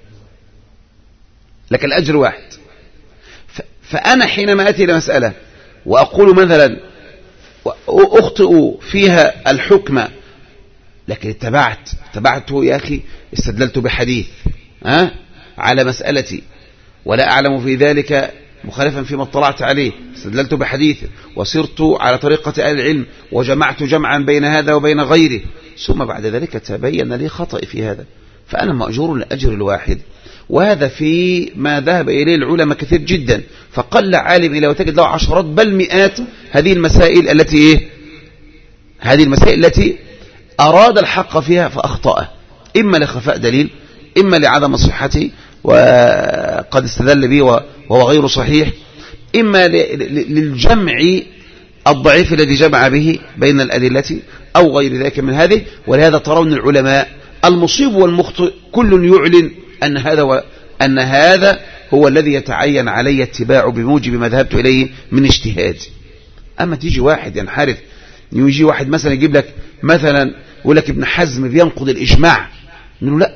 لك الأجر واحد. فأنا حينما أتي إلى مسألة وأقول مثلا أخطئ فيها الحكم لكن اتبعته يا أخي، استدللت بحديث على مسألتي ولا أعلم في ذلك مخالفا فيما اطلعت عليه، استدللت بحديث وصرت على طريقة أهل العلم وجمعت جمعا بين هذا وبين غيره، ثم بعد ذلك تبين لي خطأ في هذا، فأنا مأجور لأجر الواحد. وهذا في ما ذهب إليه العلماء كثير جدا، فقل عالم إلى وتجد له عشرات بل مئات هذه المسائل التي أراد الحق فيها فأخطأه، إما لخفاء دليل، إما لعدم صحته وقد استدل به وهو غير صحيح، إما للجمع الضعيف الذي جمع به بين الأدلة أو غير ذلك من هذه. ولهذا ترون العلماء المصيب والمخطئ كل يعلن أن هذا هو الذي يتعين علي اتباعه بموجب ما ذهبت إليه من اجتهاد. أما تيجي واحد ينحرف، يجي واحد مثلا يجيب لك مثلا يقول لك ابن حزم بينقض الإجماع، نقول لا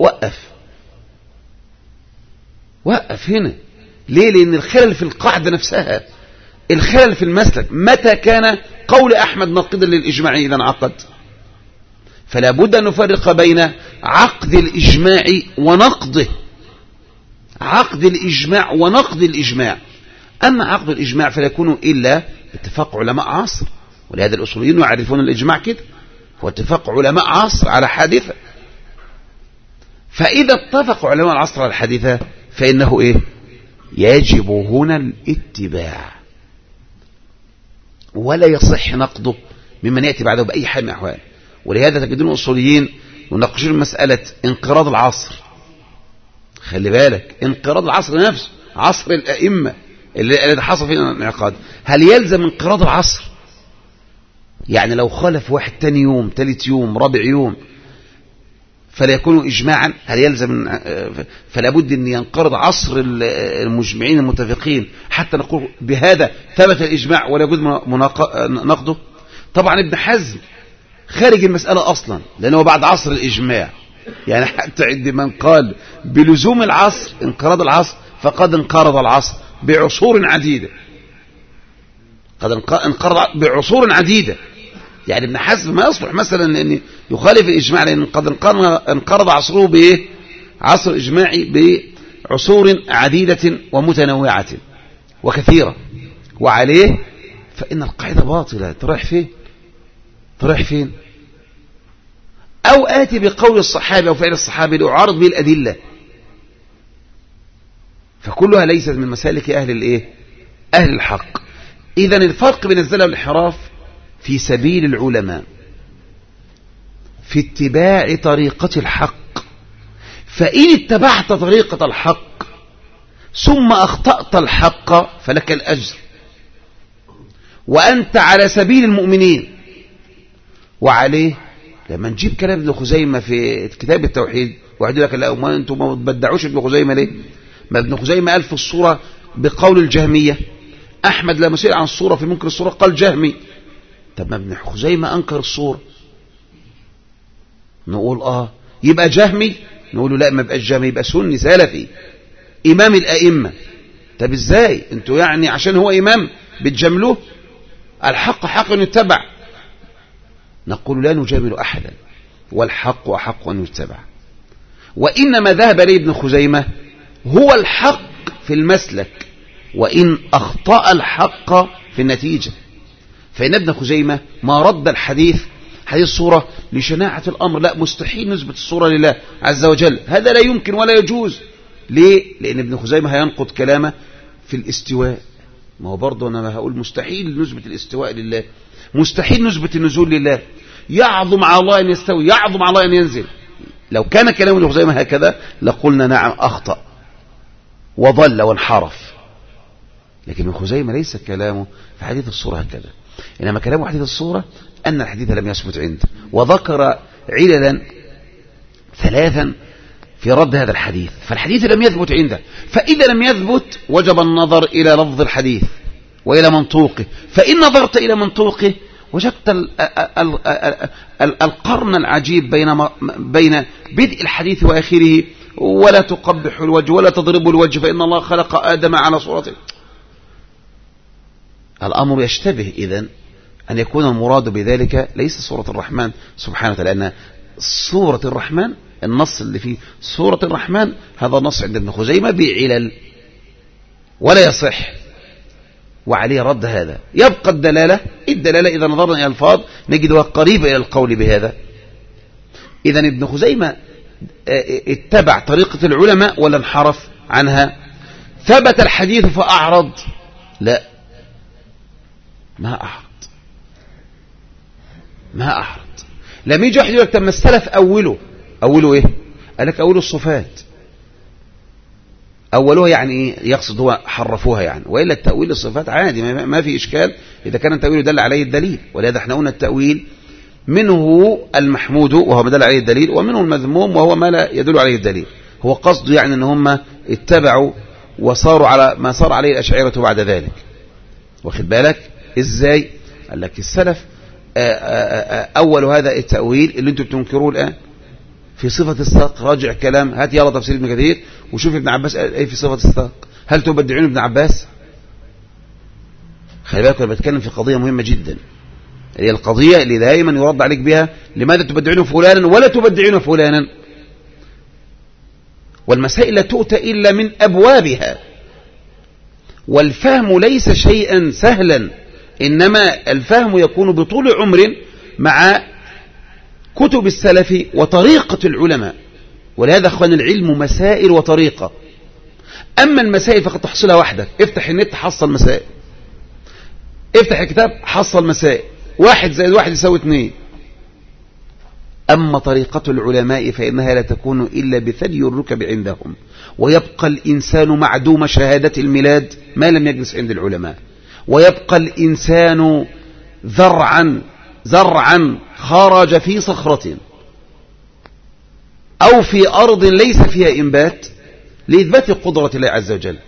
وقف هنا. ليه؟ لأن الخلل في القاعدة نفسها، الخلل في المسلك. متى كان قول أحمد ناقضا للإجماع إذا انعقد؟ فلا بد أن نفرق بين عقد الإجماع ونقضه، عقد الإجماع ونقض الإجماع. أما عقد الإجماع فلا يكون إلا اتفاق علماء عصر، ولهذا الأصوليين يعرفون الإجماع كده، هو اتفاق علماء عصر على حادثة. فإذا اتفق علماء العصر على الحادثة فإنه يجب هنا الاتباع، ولا يصح نقضه ممن يأتي بعده بأي حال من الأحوال. ولهذا تجدون الأصوليين يناقشون مسألة انقراض العصر. خلي بالك، انقراض العصر نفسه، عصر الأئمة اللي حصل فيه الانعقاد، هل يلزم انقراض العصر؟ يعني لو خالف واحد تاني يوم، ثالث يوم، رابع يوم، فلا يكون إجماعا، هل يلزم؟ فلا بد أن ينقرض عصر المجمعين المتفقين حتى نقول بهذا ثبت الإجماع ولا يجوز نقضه. طبعا ابن حزم خارج المسألة أصلا، لأنه بعد عصر الإجماع. يعني حتى عند من قال بلزوم العصر انقراض العصر فقد انقرض العصر بعصور عديدة، قد انقرض بعصور عديدة. يعني ابن حزم ما يصلح مثلا أن يخالف الإجماع، لأن قد انقرض عصره عصر إجماعي بعصور عديدة ومتنوعة وكثيرة، وعليه فإن القاعدة باطلة. تروح فين؟ أو آتي بقول الصحابة أو فعل الصحابة لأعارض به الأدلة، فكلها ليست من مسالك أهل الحق. إذن الفرق بين الزلل والانحراف في سبيل العلماء في اتباع طريقة الحق. فإن اتبعت طريقة الحق ثم أخطأت الحق فلك الأجر، وأنت على سبيل المؤمنين. وعليه لما نجيب كلام ابن خزيمة في كتاب التوحيد واحد يقول لك لا، ما انتم ما بتبدعوش ابن خزيمة ليه؟ ما ابن خزيمة قال في الصورة بقول الجهمية، أحمد لما سئل عن الصورة في منكر الصورة قال جهمي. طب ما ابن خزيمة أنكر الصورة، نقول يبقى جهمي؟ نقول له لا، ما يبقاش جهمي، يبقى سني سلفي إمام الأئمة. طب ازاي انتوا يعني عشان هو إمام بتجاملوه؟ الحق حق أن يتبع. نقول لا نجامل أحدا، والحق أحق أن يتبع. وإنما ذهب لي ابن خزيمة هو الحق في المسلك، وإن أخطأ الحق في النتيجة. فإن ابن خزيمة ما رد حديث الصورة لشناعة الأمر، لا، مستحيل نثبت الصورة لله عز وجل، هذا لا يمكن ولا يجوز. ليه؟ لأن ابن خزيمة هينقض كلامه في الاستواء. ما هو برضه أنا هقول مستحيل نثبت الاستواء لله، مستحيل نثبت النزول لله، يعظم على الله أن يستوي، يعظم على الله أن ينزل. لو كان كلام ابن خزيمة هكذا لقلنا نعم أخطأ وضل وانحرف. لكن ابن خزيمة ليس كلامه في حديث الصورة هكذا، إنما كلامه في حديث الصورة أن الحديث لم يثبت عنده، وذكر عللا 3 في رد هذا الحديث. فالحديث لم يثبت عنده، فإذا لم يثبت وجب النظر إلى لفظ الحديث وإلى منطوقه. فإن نظرت إلى منطوقه وجدت القرن العجيب بين بدء الحديث وآخره، ولا تقبح الوجه ولا تضرب الوجه فإن الله خلق آدم على صورته. الأمر يشتبه إذن أن يكون المراد بذلك ليس صورة الرحمن سبحانه وتعالى، لأن سورة الرحمن، النص اللي فيه سورة الرحمن هذا نص عند ابن خزيمة بعلل ولا يصح، وعليه رد هذا. يبقى الدلالة إذا نظرنا إلى الألفاظ نجدها قريبة إلى القول بهذا. إذا ابن خزيمة اتبع طريقة العلماء ولا انحرف عنها؟ ثبت الحديث فأعرض؟ لا، ما أعرض. لم يجي واحد يقول لك تم السلف أوله إيه؟ قال لك أوله الصفات، أولوها يعني إيه؟ يقصد هو حرفوها يعني، وإلا التأويل الصفات عادي ما في إشكال إذا كان التأويل دل عليه الدليل. ولهذا احنا قلنا التأويل منه المحمود وهو ما دل عليه الدليل، ومنه المذموم وهو ما لا يدل عليه الدليل. هو قصده يعني أن هم اتبعوا وصاروا على ما صار عليه الأشاعرة بعد ذلك. واخد بالك إزاي؟ قال لك السلف أول هذا التأويل اللي انتم بتنكروه الآن في صفة الساق. راجع كلام، هات يلا تفسير ابن كثير وشوف ابن عباس قال ايه في صفة الساق. هل تبدعون ابن عباس؟ خلي بالك، انا بتكلم في قضية مهمة جدا، هي القضية اللي دائما يرد عليك بها. لماذا تبدعون فلانا ولا تبدعون فلانا؟ والمسائل لا تؤتى إلا من أبوابها، والفهم ليس شيئا سهلا، إنما الفهم يكون بطول عمر مع كتب السلف وطريقة العلماء. ولهذا أخوان العلم مسائل وطريقة. أما المسائل فقد تحصلها وحدك، افتح النت حصل مسائل، افتح الكتاب حصل مسائل، 1 زائد 1 يساوي 2. أما طريقة العلماء فإنها لا تكون إلا بثدي الركب عندهم، ويبقى الإنسان معدوم شهادة الميلاد ما لم يجلس عند العلماء، ويبقى الإنسان زرعا خرج في صخرة أو في أرض ليس فيها إنبات لإثبات قدرة الله عز وجل،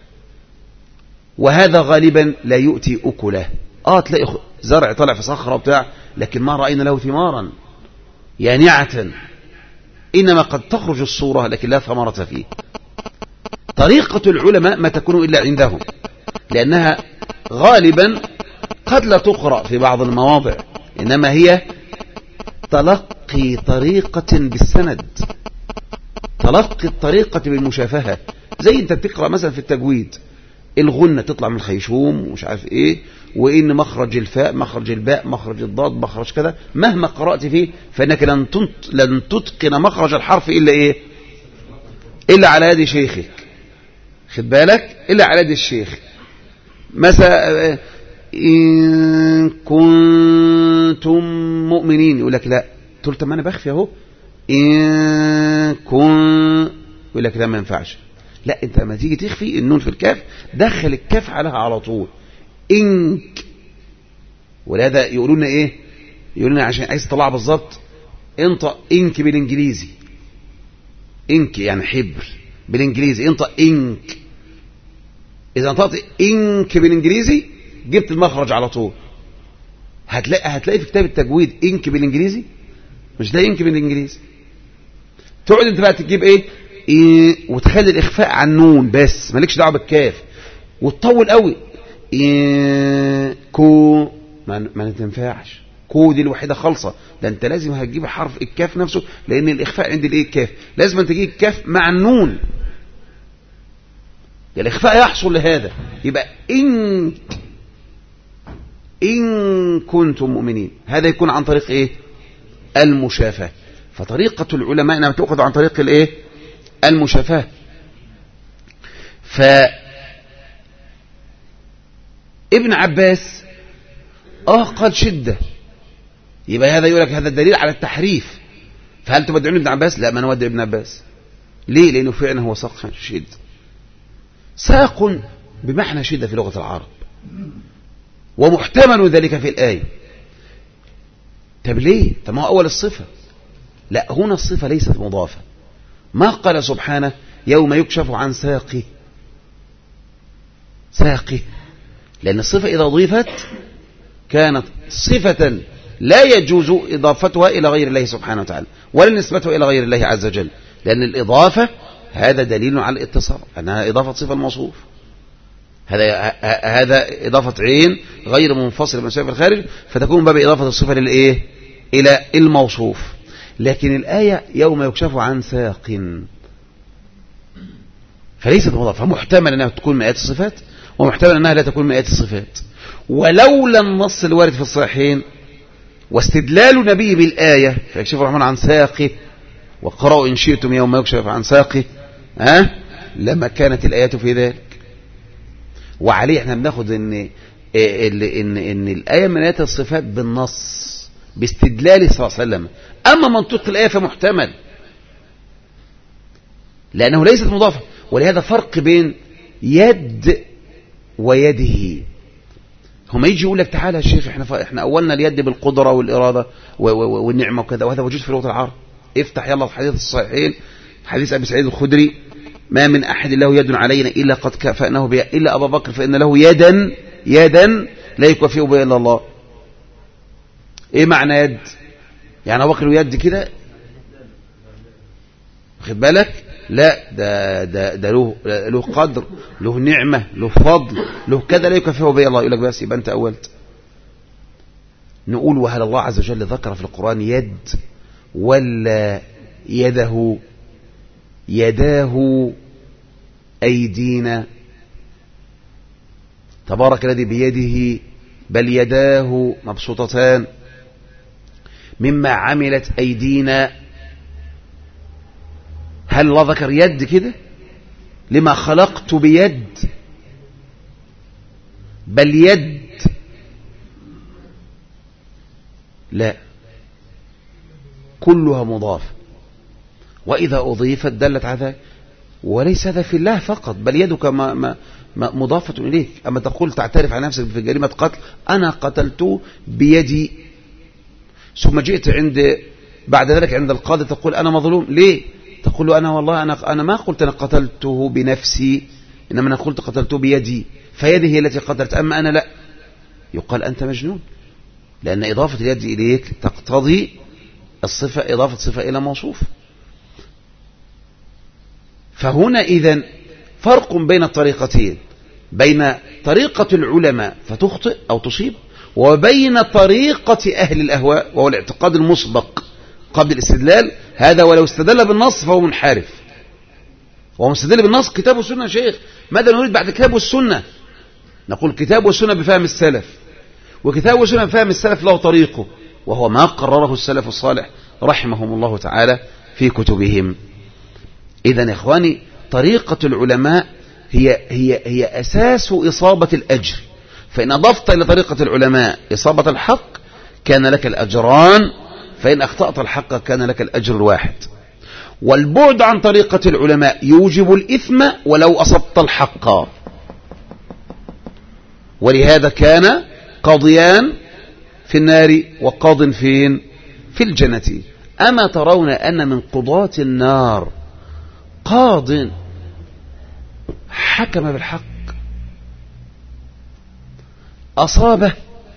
وهذا غالبا لا يؤتي أكله. تلاقي زرع طلع في صخرة بتاع، لكن ما رأينا له ثمارا يانعة، إنما قد تخرج الصورة لكن لا ثمرة فيه. طريقة العلماء ما تكون إلا عندهم، لأنها غالبا قد لا تقرأ في بعض المواضع، إنما هي تلقي طريقة بالسند، تلقي الطريقة بالمشافهة. زي انت بتقرأ مثلا في التجويد الغنة تطلع من الخيشوم ومش عارف ايه، وان مخرج الفاء مخرج الباء مخرج الضاد مخرج كذا، مهما قرأت فيه فانك لن تتقن مخرج الحرف الا ايه؟ الا على يد شيخك. خد بالك، الا على يد الشيخ. مثلا إن كنتم مؤمنين يقول لك لا، قلت ما أنا بخفي أهو إن كن، يقول لك لا ما ينفعش. لا، أنت لما تيجي تخفي النون في الكاف دخل الكاف عليها على طول إنك. ولهذا يقولون إيه؟ يقولون عشان عايز تطلع بالظبط انطق إنك بالإنجليزي، إنك يعني حبر بالإنجليزي، انطق إنك. إذا انطقت إنك بالإنجليزي جبت المخرج على طول. هتلاقي في كتاب التجويد إنك بالإنجليزي، مش ده إنك بالإنجليزي. تقعد انت بقى تجيب إيه وتخلي الإخفاء عن النون بس، مالكش دعوه بالكاف، وتطول قوي كو، ما تنفعش. كو دي الوحيدة خالصة، ده انت لازم هتجيب حرف الكاف نفسه، لأن الإخفاء عند الإيه الكاف، لازم انت تجيب الكاف مع النون، الإخفاء يحصل لهذا. يبقى إن كنتم مؤمنين، هذا يكون عن طريق إيه؟ المشافهة. فطريقة العلماء انها تأخذ عن طريق الإيه؟ المشافهة. فابن عباس قال شدة، يبقى هذا يقول لك هذا الدليل على التحريف. فهل تبدعون ابن عباس؟ لا، ما نودع ابن عباس. ليه؟ لأنه فعلا هو ساق شد، ساق بمعنى شدة في لغة العرب، ومحتمل ذلك في الآية. طب ليه؟ طب ما هو أول الصفة. لا، هنا الصفة ليست مضافة. ما قال سبحانه يوم يكشف عن ساقه، لأن الصفة إذا ضيفت كانت صفة لا يجوز إضافتها إلى غير الله سبحانه وتعالى، ولا نسبتها إلى غير الله عز وجل، لأن الإضافة هذا دليل على الاتصال، أنها إضافة صفة الموصوف. هذا إضافة عين غير منفصل من صفة الخارج، فتكون باب إضافة الصفة للإيه؟ إلى الموصوف. لكن الآية يوم يكشف عن ساق، فليست مضافة، فمحتمل أنها تكون من آيات الصفات ومحتمل أنها لا تكون من آيات الصفات. ولولا النص الوارد في الصحيحين واستدلال نبي بالآية فيكشف الرحمن عن ساقه وقرأوا إن شئتم يوم يكشف عن ساقه لما كانت الآيات في ذلك. وعليه احنا بناخد ان الآية من آيات الصفات بالنص باستدلال صلى الله عليه وسلم. أما منطق الآية فمحتمل لأنه ليست مضافة. ولهذا فرق بين يد ويده. هم يجي يقول لك تعالى يا شيخ احنا أولنا اليد بالقدرة والإرادة والنعمة وكذا، وهذا موجود في لغة العرب. افتح يلا في حديث الصحيحين، حديث أبي سعيد الخدري: ما من أحد له يد علينا إلا قد كافأناه بها إلا أبا بكر فإن له يدا لا يكافئ بها إلا الله. إيه معنى يد؟ يعني أبو بكر يد كده، واخد بالك؟ لا، ده له قدر، له نعمة، له فضل، له كذا لا يكافئه بها الله. يقول لك بس يبقى أنت أولت. نقول وهل الله عز وجل ذكر في القرآن يد ولا يداه أيدينا؟ تبارك الذي بيده، بل يداه مبسوطتان مما عملت أيدينا. هل الله ذكر يد كده؟ لما خلقت بيد، بل يد، لا، كلها مضافة، وإذا أضيفت دلت على ذلك. وليس هذا في الله فقط، بل يدك مضافة إليك. أما تقول تعترف عن نفسك في جريمة قتل: أنا قتلت بيدي، ثم جئت بعد ذلك عند القاضي تقول أنا مظلوم. ليه؟ تقول له أنا والله أنا ما قلت أنا قتلته بنفسي، إنما أنا قلت قتلته بيدي، فيدي هي التي قتلت، أما أنا لا. يقال أنت مجنون، لأن إضافة اليد إليك تقتضي الصفة، إضافة صفة إلى موصوف. فهنا إذن فرق بين الطريقتين، بين طريقة العلماء فتخطئ أو تصيب، وبين طريقة أهل الأهواء وهو الاعتقاد المسبق قبل الاستدلال. هذا ولو استدل بالنص فهو منحرف، وهو مستدل بالنص كتاب والسنة. يا شيخ ماذا نريد بعد الكتاب والسنة؟ نقول كتاب والسنة بفهم السلف، وكتاب والسنة بفهم السلف له طريقه، وهو ما قرره السلف الصالح رحمهم الله تعالى في كتبهم. إذن يا إخواني، طريقة العلماء هي أساس إصابة الأجر. فإن أضفت إلى طريقة العلماء إصابة الحق كان لك الأجران، فإن أخطأت الحق كان لك الأجر الواحد. والبعد عن طريقة العلماء يوجب الإثم ولو أصبت الحق. ولهذا كان قاضيان في النار وقاض فين؟ في الجنة. أما ترون أن من قضاة النار قاض حكم بالحق أصابه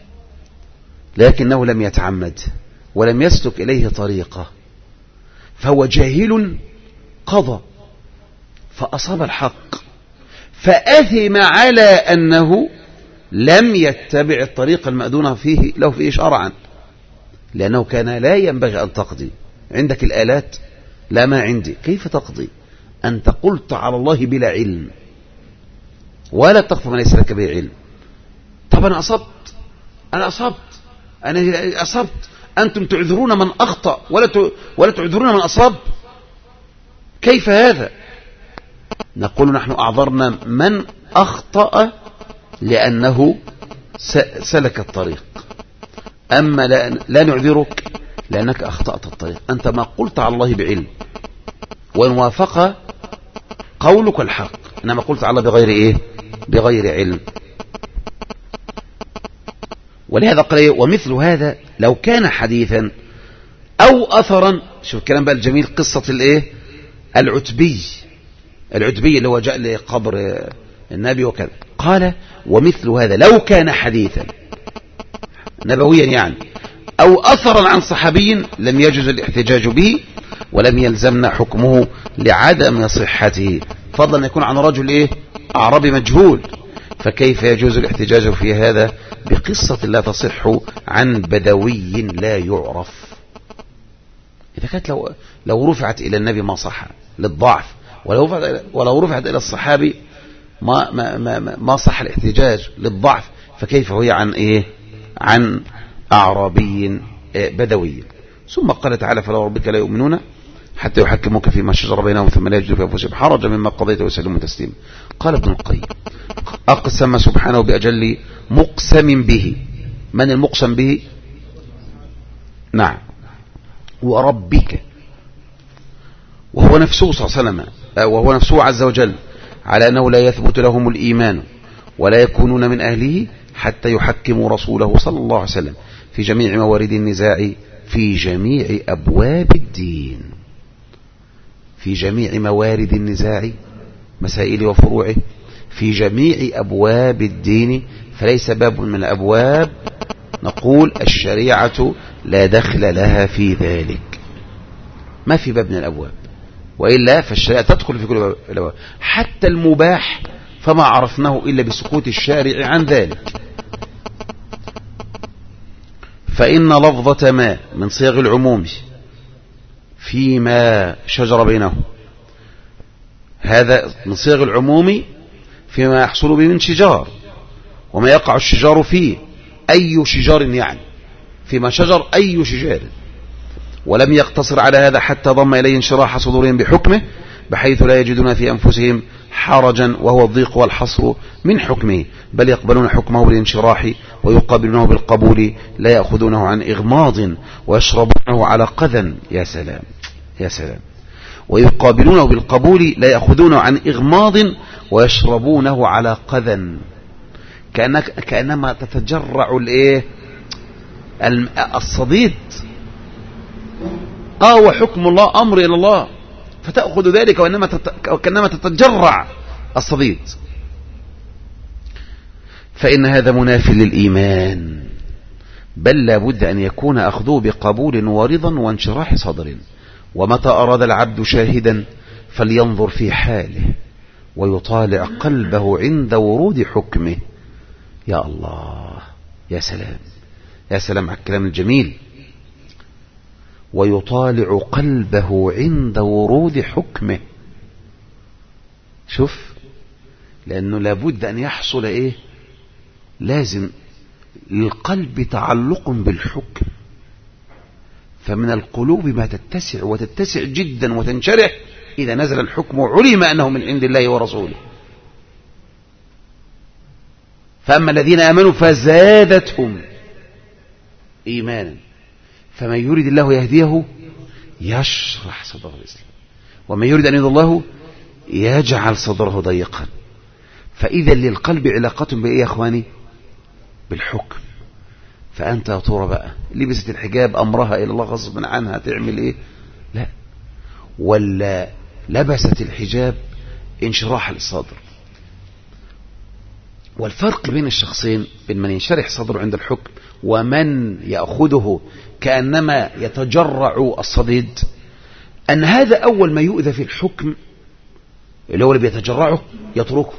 لكنه لم يتعمد ولم يسلك إليه طريقة، فهو جاهل قضى فأصاب الحق، فأثم على أنه لم يتبع الطريقة المأذونة فيه له فيه شرعا، لأنه كان لا ينبغي أن تقضي. عندك الآلات؟ لا، ما عندي. كيف تقضي؟ أنت قلت على الله بلا علم، ولا تقف ما ليس لك به علم. طب أنا أصبت، أنتم تعذرون من أخطأ ولا تعذرون من أصاب. كيف هذا؟ نقول نحن أعذرنا من أخطأ لأنه سلك الطريق، أما لا نعذرك لأنك أخطأت الطريق. أنت ما قلت على الله بعلم، وإن وافق قولك الحق، إنما قلت على الله بغير إيه؟ بغير علم. ولهذا قال ومثل هذا لو كان حديثا أو أثرا. شوف الكلام بقى الجميل، قصة الإيه؟ العتبي اللي هو جاء لقبر النبي وكذا. قال ومثل هذا لو كان حديثا نبويا يعني أو أثرا عن صحابي لم يجوز الاحتجاج به ولم يلزمنا حكمه لعدم صحته، فضلا أن يكون عن رجل إيه؟ أعرابي مجهول. فكيف يجوز الاحتجاج في هذا بقصة لا تصح عن بدوي لا يعرف؟ إذا كانت لو رفعت إلى النبي ما صح للضعف، ولو رفعت إلى الصحابي ما صح الاحتجاج للضعف، فكيف هي عن إيه؟ عن أعرابي بدوي. ثم قال تعالى: فلا ربك لا يؤمنون حتى يحكموك فيما شجر بينهم ثم لا يجدوا في أنفسهم حرجا مما قضيت ويسلموا تسليما. قال ابن القيم: أقسم سبحانه بأجل مقسم به. من المقسم به؟ نعم، وربك، وهو نفسه صلى الله عليه وسلم، وهو نفسه عز وجل، على أنه لا يثبت لهم الإيمان ولا يكونون من أهله حتى يحكموا رسوله صلى الله عليه وسلم في جميع موارد النزاع في جميع أبواب الدين. في جميع موارد النزاع، مسائل وفروعه، في جميع أبواب الدين، فليس باب من الأبواب نقول الشريعة لا دخل لها في ذلك، ما في باب من الأبواب، وإلا فالشريعة تدخل في كل الأبواب، حتى المباح فما عرفناه إلا بسكوت الشارع عن ذلك. فإن لفظة ما من صيغ العموم فيما شجر بينهم، هذا من صيغ العموم فيما يحصل به من شجار وما يقع الشجار فيه، أي شجار يعني فيما شجر أي شجار، ولم يقتصر على هذا حتى ضم إليه انشراح صدورهم بحكمه بحيث لا يجدون في أنفسهم حرجا، وهو الضيق والحصر من حكمه، بل يقبلون حكمه بالانشراح ويقابلونه بالقبول، لا يأخذونه عن إغماض ويشربونه على قذى. يا سلام يا سلام. ويقابلونه بالقبول لا يأخذونه عن إغماض ويشربونه على قذى، كأنما تتجرع الايه الصديد. وحكم الله أمر إلى الله، فتأخذ ذلك وكأنما تتجرع الصديد. فإن هذا مناف للإيمان، بل لا بد أن يكون أخذه بقبول ورضا وانشراح صدر. ومتى أراد العبد شاهدا فلينظر في حاله ويطالع قلبه عند ورود حكمه. يا الله، يا سلام يا سلام على الكلام الجميل. ويطالع قلبه عند ورود حكمه. شوف، لأنه لابد أن يحصل إيه؟ لازم للقلب تعلق بالحكم، فمن القلوب ما تتسع وتتسع جدا وتنشرح إذا نزل الحكم علم أنه من عند الله ورسوله. فأما الذين آمنوا فزادتهم إيمانا، فمن يريد الله يهديه يشرح صدره الإسلام، ومن يريد أن يهدي الله يجعل صدره ضيقا. فإذا للقلب علاقة بإيه يا أخواني؟ بالحكم. فأنت يا ترى بقى لبست الحجاب أمرها إلى الله غصبا عنها تعمل إيه؟ لا، ولا لبست الحجاب انشراح الصدر. والفرق بين الشخصين، بين من ينشرح صدره عند الحكم ومن يأخذه كأنما يتجرع الصديد، أن هذا أول ما يؤذى في الحكم اللي هو اللي بيتجرعه يتركه.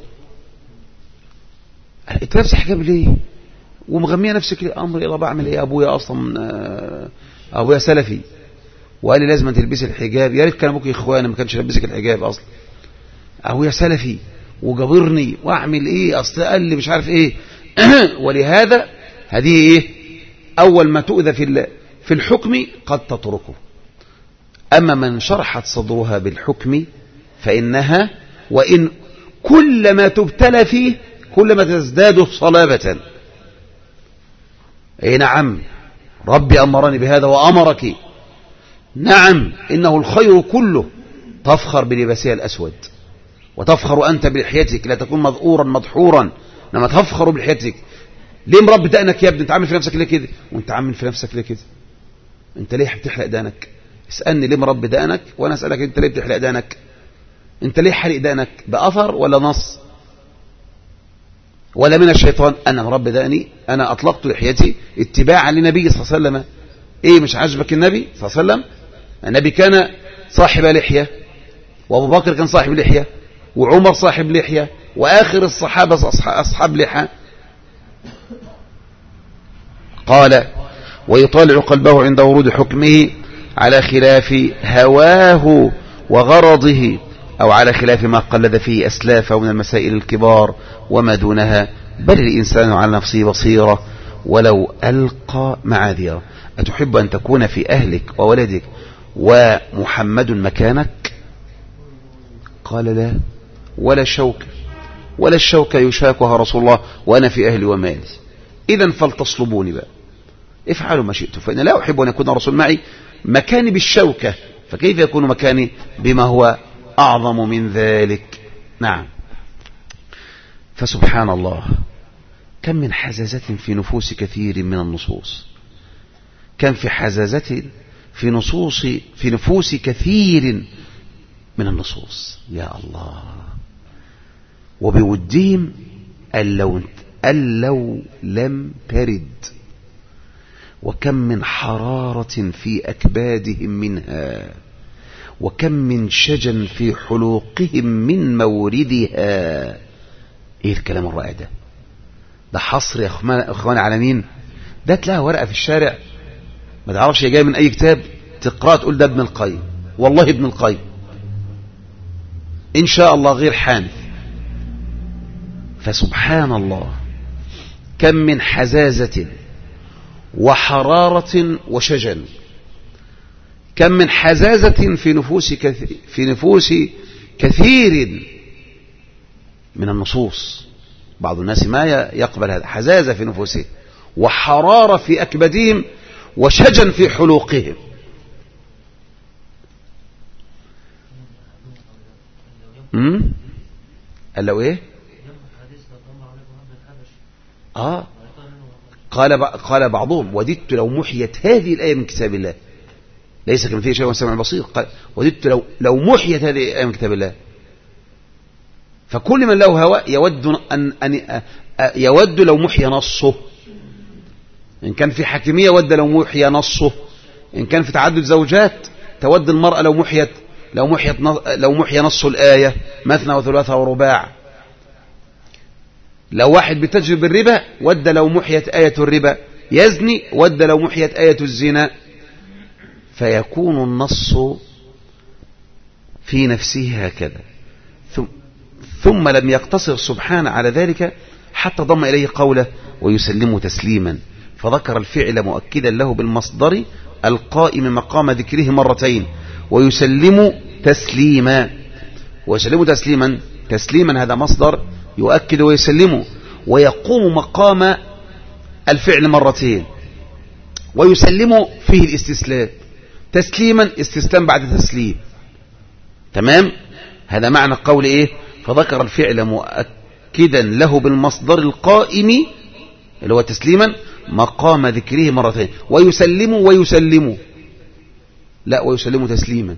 انت لابس حجاب ليه ومغمية نفسك ليه؟ أمر إلا بعمل إيه؟ أبويا أصلا أبويا سلفي وقال لي لازم تلبسي الحجاب. يا ريت كان أبوك إخواني ما كانش لبسك الحجاب أصلا. أبويا سلفي وجبرني وأعمل إيه؟ أصل قال لي مش عارف إيه. ولهذا هذه إيه؟ أول ما تؤذى في الحكم قد تتركه. أما من شرحت صدرها بالحكم فإنها وإن كلما تبتلى فيه كلما تزداد صلابة. أي نعم، ربي أمرني بهذا وأمرك. نعم، إنه الخير كله. تفخر بلباسها الأسود وتفخر أنت بلحيتك، لا تكون مذعورا مدحورا، لما تفخر بلحيتك. ليه مربي دقنك يا ابني؟ انت عامل في نفسك ليه كده؟ وانت عامل في نفسك ليه كده؟ انت ليه بتحلق دقنك؟ اسألني ليه مربي دقنك وانا اسألك انت ليه بتحلق دقنك؟ انت ليه حلق دقنك؟ بأثر ولا نص ولا من الشيطان؟ انا مربي دقني، انا اطلقت لحيتي اتباعا لنبي صلى الله عليه وسلم. ايه مش عاجبك النبي صلى الله عليه وسلم؟ النبي كان صاحب لحية، وابو بكر كان صاحب لحية، وعمر صاحب لحية، واخر الصحابة اصحاب لحى. قال ويطالع قلبه عند ورود حكمه على خلاف هواه وغرضه، أو على خلاف ما قلد فيه أسلافه من المسائل الكبار وما دونها، بل الإنسان على نفسه بصيرة ولو ألقى معاذيره. أتحب أن تكون في أهلك وولدك ومحمد مكانك؟ قال لا، ولا الشوكة يشاكها رسول الله وأنا في أهلي ومالي. إذن فلتصلبوني بقى، افعلوا ما شئتم، فإن لا أحب أن يكون الرسول معي مكاني بالشوكة، فكيف يكون مكاني بما هو أعظم من ذلك؟ نعم. فسبحان الله، كم من حزازة في نفوس كثير من النصوص، كم في حزازة في نفوس كثير من النصوص، يا الله. وبودهم أن لو لم ترد، وكم من حرارة في أكبادهم منها، وكم من شجن في حلوقهم من موردها. ايه الكلام الرائع ده؟ ده حصر يا اخوان على مين؟ ده تلاقيها ورقة في الشارع ما تعرفش هي جايه من اي كتاب، تقرأ تقول ده ابن القيم، والله ابن القيم ان شاء الله غير حانث. فسبحان الله، كم من حزازة وحرارة وشجن، كم من حزازة في نفوس كثير من النصوص. بعض الناس ما يقبل هذا، حزازة في نفوسهم وحرارة في أكبدهم وشجن في حلوقهم. قال له ايه؟ قال بعضهم وددت لو محيت هذه الآية من كتاب الله، ليس كان فيه شيء وسمع بصير. قال وددت لو محيت هذه الآية من كتاب الله. فكل من له هواء يود لو محي نصه. إن كان في حاكمية ود لو محي نصه، إن كان في تعدد زوجات تود المرأة لو محي نص الآية مثنى وثلاثة ورباع. لو واحد بتجري بالربا ود لو محيت آية الربا، يزني ود لو محيت آية الزنا. فيكون النص في نفسه هكذا. ثم لم يقتصر سبحانه على ذلك حتى ضم إليه قوله ويسلم تسليما، فذكر الفعل مؤكدا له بالمصدر القائم مقام ذكره مرتين، ويسلم تسليما. ويسلم تسليما هذا مصدر يؤكد ويسلمه، ويقوم مقام الفعل مرتين. ويسلم فيه الاستسلام، تسليما استسلام بعد تسليم. تمام؟ هذا معنى قول ايه؟ فذكر الفعل مؤكدا له بالمصدر القائم اللي هو تسليما مقام ذكره مرتين. ويسلم لا، ويسلم تسليما.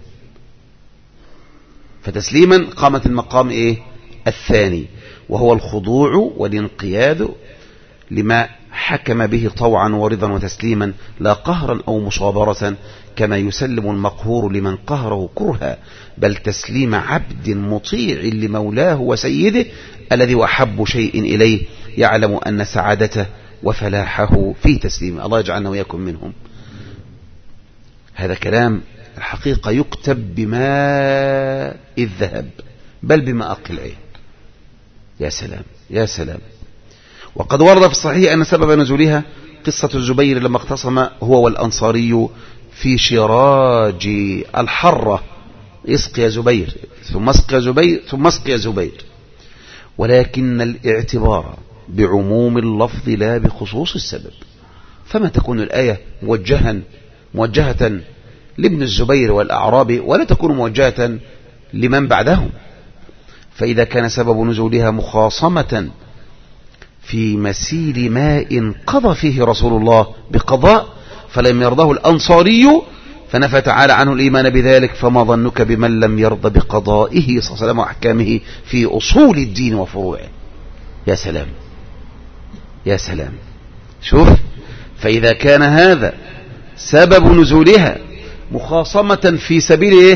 فتسليما قامت المقام ايه؟ الثاني، وهو الخضوع والانقياد لما حكم به طوعا ورضا وتسليما، لا قهرا أو مصابرة كما يسلم المقهور لمن قهره كرها، بل تسليم عبد مطيع لمولاه وسيده الذي وأحب شيء إليه يعلم أن سعادته وفلاحه في تسليمه. الله يجعلنا وياكم منهم. هذا كلام الحقيقة يكتب بماء الذهب، بل بماء العين. يا سلام يا سلام. وقد ورد في الصحيح أن سبب نزولها قصة الزبير لما اختصم هو والأنصاري في شراج الحرة، اسقي زبير ثم اسقي زبير، ولكن الاعتبار بعموم اللفظ لا بخصوص السبب. فما تكون الآية موجهة لابن الزبير والأعرابي ولا تكون موجهة لمن بعدهم. فإذا كان سبب نزولها مخاصمة في مسيل ماء قضى فيه رسول الله بقضاء فلم يرضه الأنصاري فنفى تعالى عنه الإيمان بذلك، فما ظنك بمن لم يرضى بقضائه صلى الله عليه وسلم وأحكامه في أصول الدين وفروعه. يا سلام يا سلام. شوف، فإذا كان هذا سبب نزولها مخاصمة في سبيل إيه؟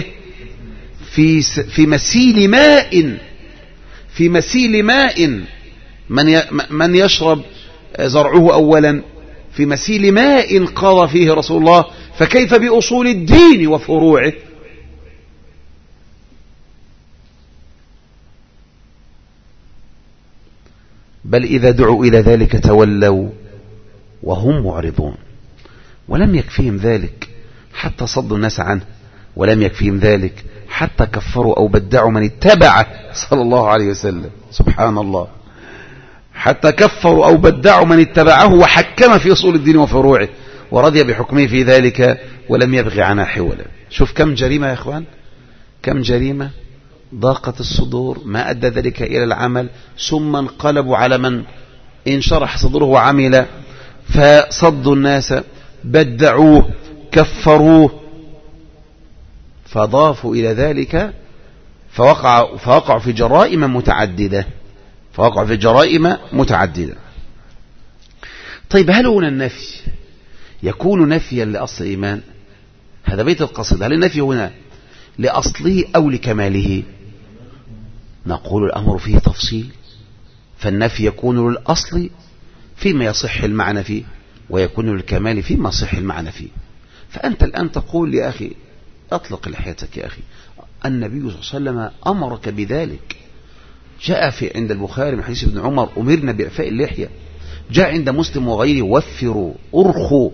في مسيل ماء من يشرب زرعه أولا، في مسيل ماء قضى فيه رسول الله فكيف بأصول الدين وفروعه؟ بل إذا دعوا إلى ذلك تولوا وهم معرضون. ولم يكفيهم ذلك حتى صدوا الناس عنه، ولم يكفيهم ذلك حتى كفروا أو بدعوا من اتبعه صلى الله عليه وسلم. سبحان الله، حتى كفروا أو بدعوا من اتبعه وحكم في أصول الدين وفروعه ورضي بحكمه في ذلك ولم يبغي عنها حولا. شوف كم جريمة يا إخوان، كم جريمة ضاقت الصدور ما أدى ذلك إلى العمل، ثم انقلبوا على من انشرح صدره وعمل، فصدوا الناس، بدعوه، كفروه، فضافوا إلى ذلك فوقعوا في جرائم متعددة. طيب هل هنا النفي يكون نفيا لأصل الإيمان؟ هذا بيت القصيد. هل النفي هنا لأصله أو لكماله؟ نقول الأمر فيه تفصيل، فالنفي يكون للأصل فيما يصح المعنى فيه، ويكون للكمال فيما يصح المعنى فيه. فأنت الآن تقول يا أخي أطلق لحيتك يا أخي، النبي صلى الله عليه وسلم أمرك بذلك. جاء عند البخاري من حديث ابن عمر أمرنا بإعفاء اللحية، جاء عند مسلم وغيره وفروا أرخوا.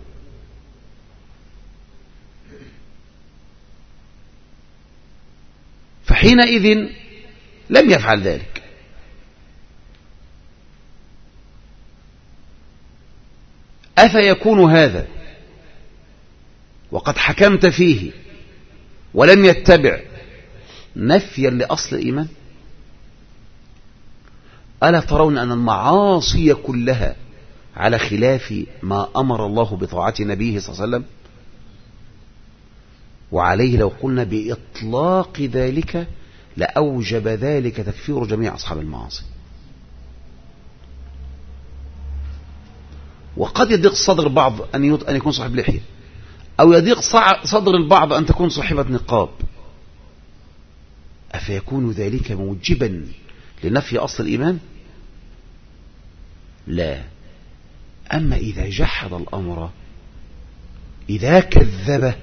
فحينئذ لم يفعل ذلك. أفيكون هذا وقد حكمت فيه ولم يتبع نفيا لأصل الإيمان؟ ألا ترون أن المعاصي كلها على خلاف ما أمر الله بطاعة نبيه صلى الله عليه وسلم؟ وعليه لو قلنا بإطلاق ذلك لأوجب ذلك تكفير جميع أصحاب المعاصي. وقد يضيق صدر البعض أن يكون صاحب لحية، أو يضيق صدر البعض أن تكون صاحبة نقاب. أفيكون ذلك موجبا لنفي أصل الإيمان؟ لا. أما إذا جحد الأمر، إذا كذب،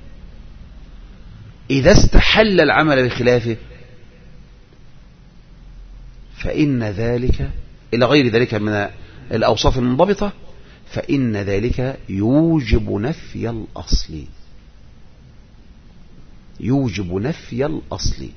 إذا استحل العمل بخلافه، فإن ذلك إلى غير ذلك من الأوصاف المنضبطة، فإن ذلك يوجب نفي الأصل، يوجب نفي الأصل.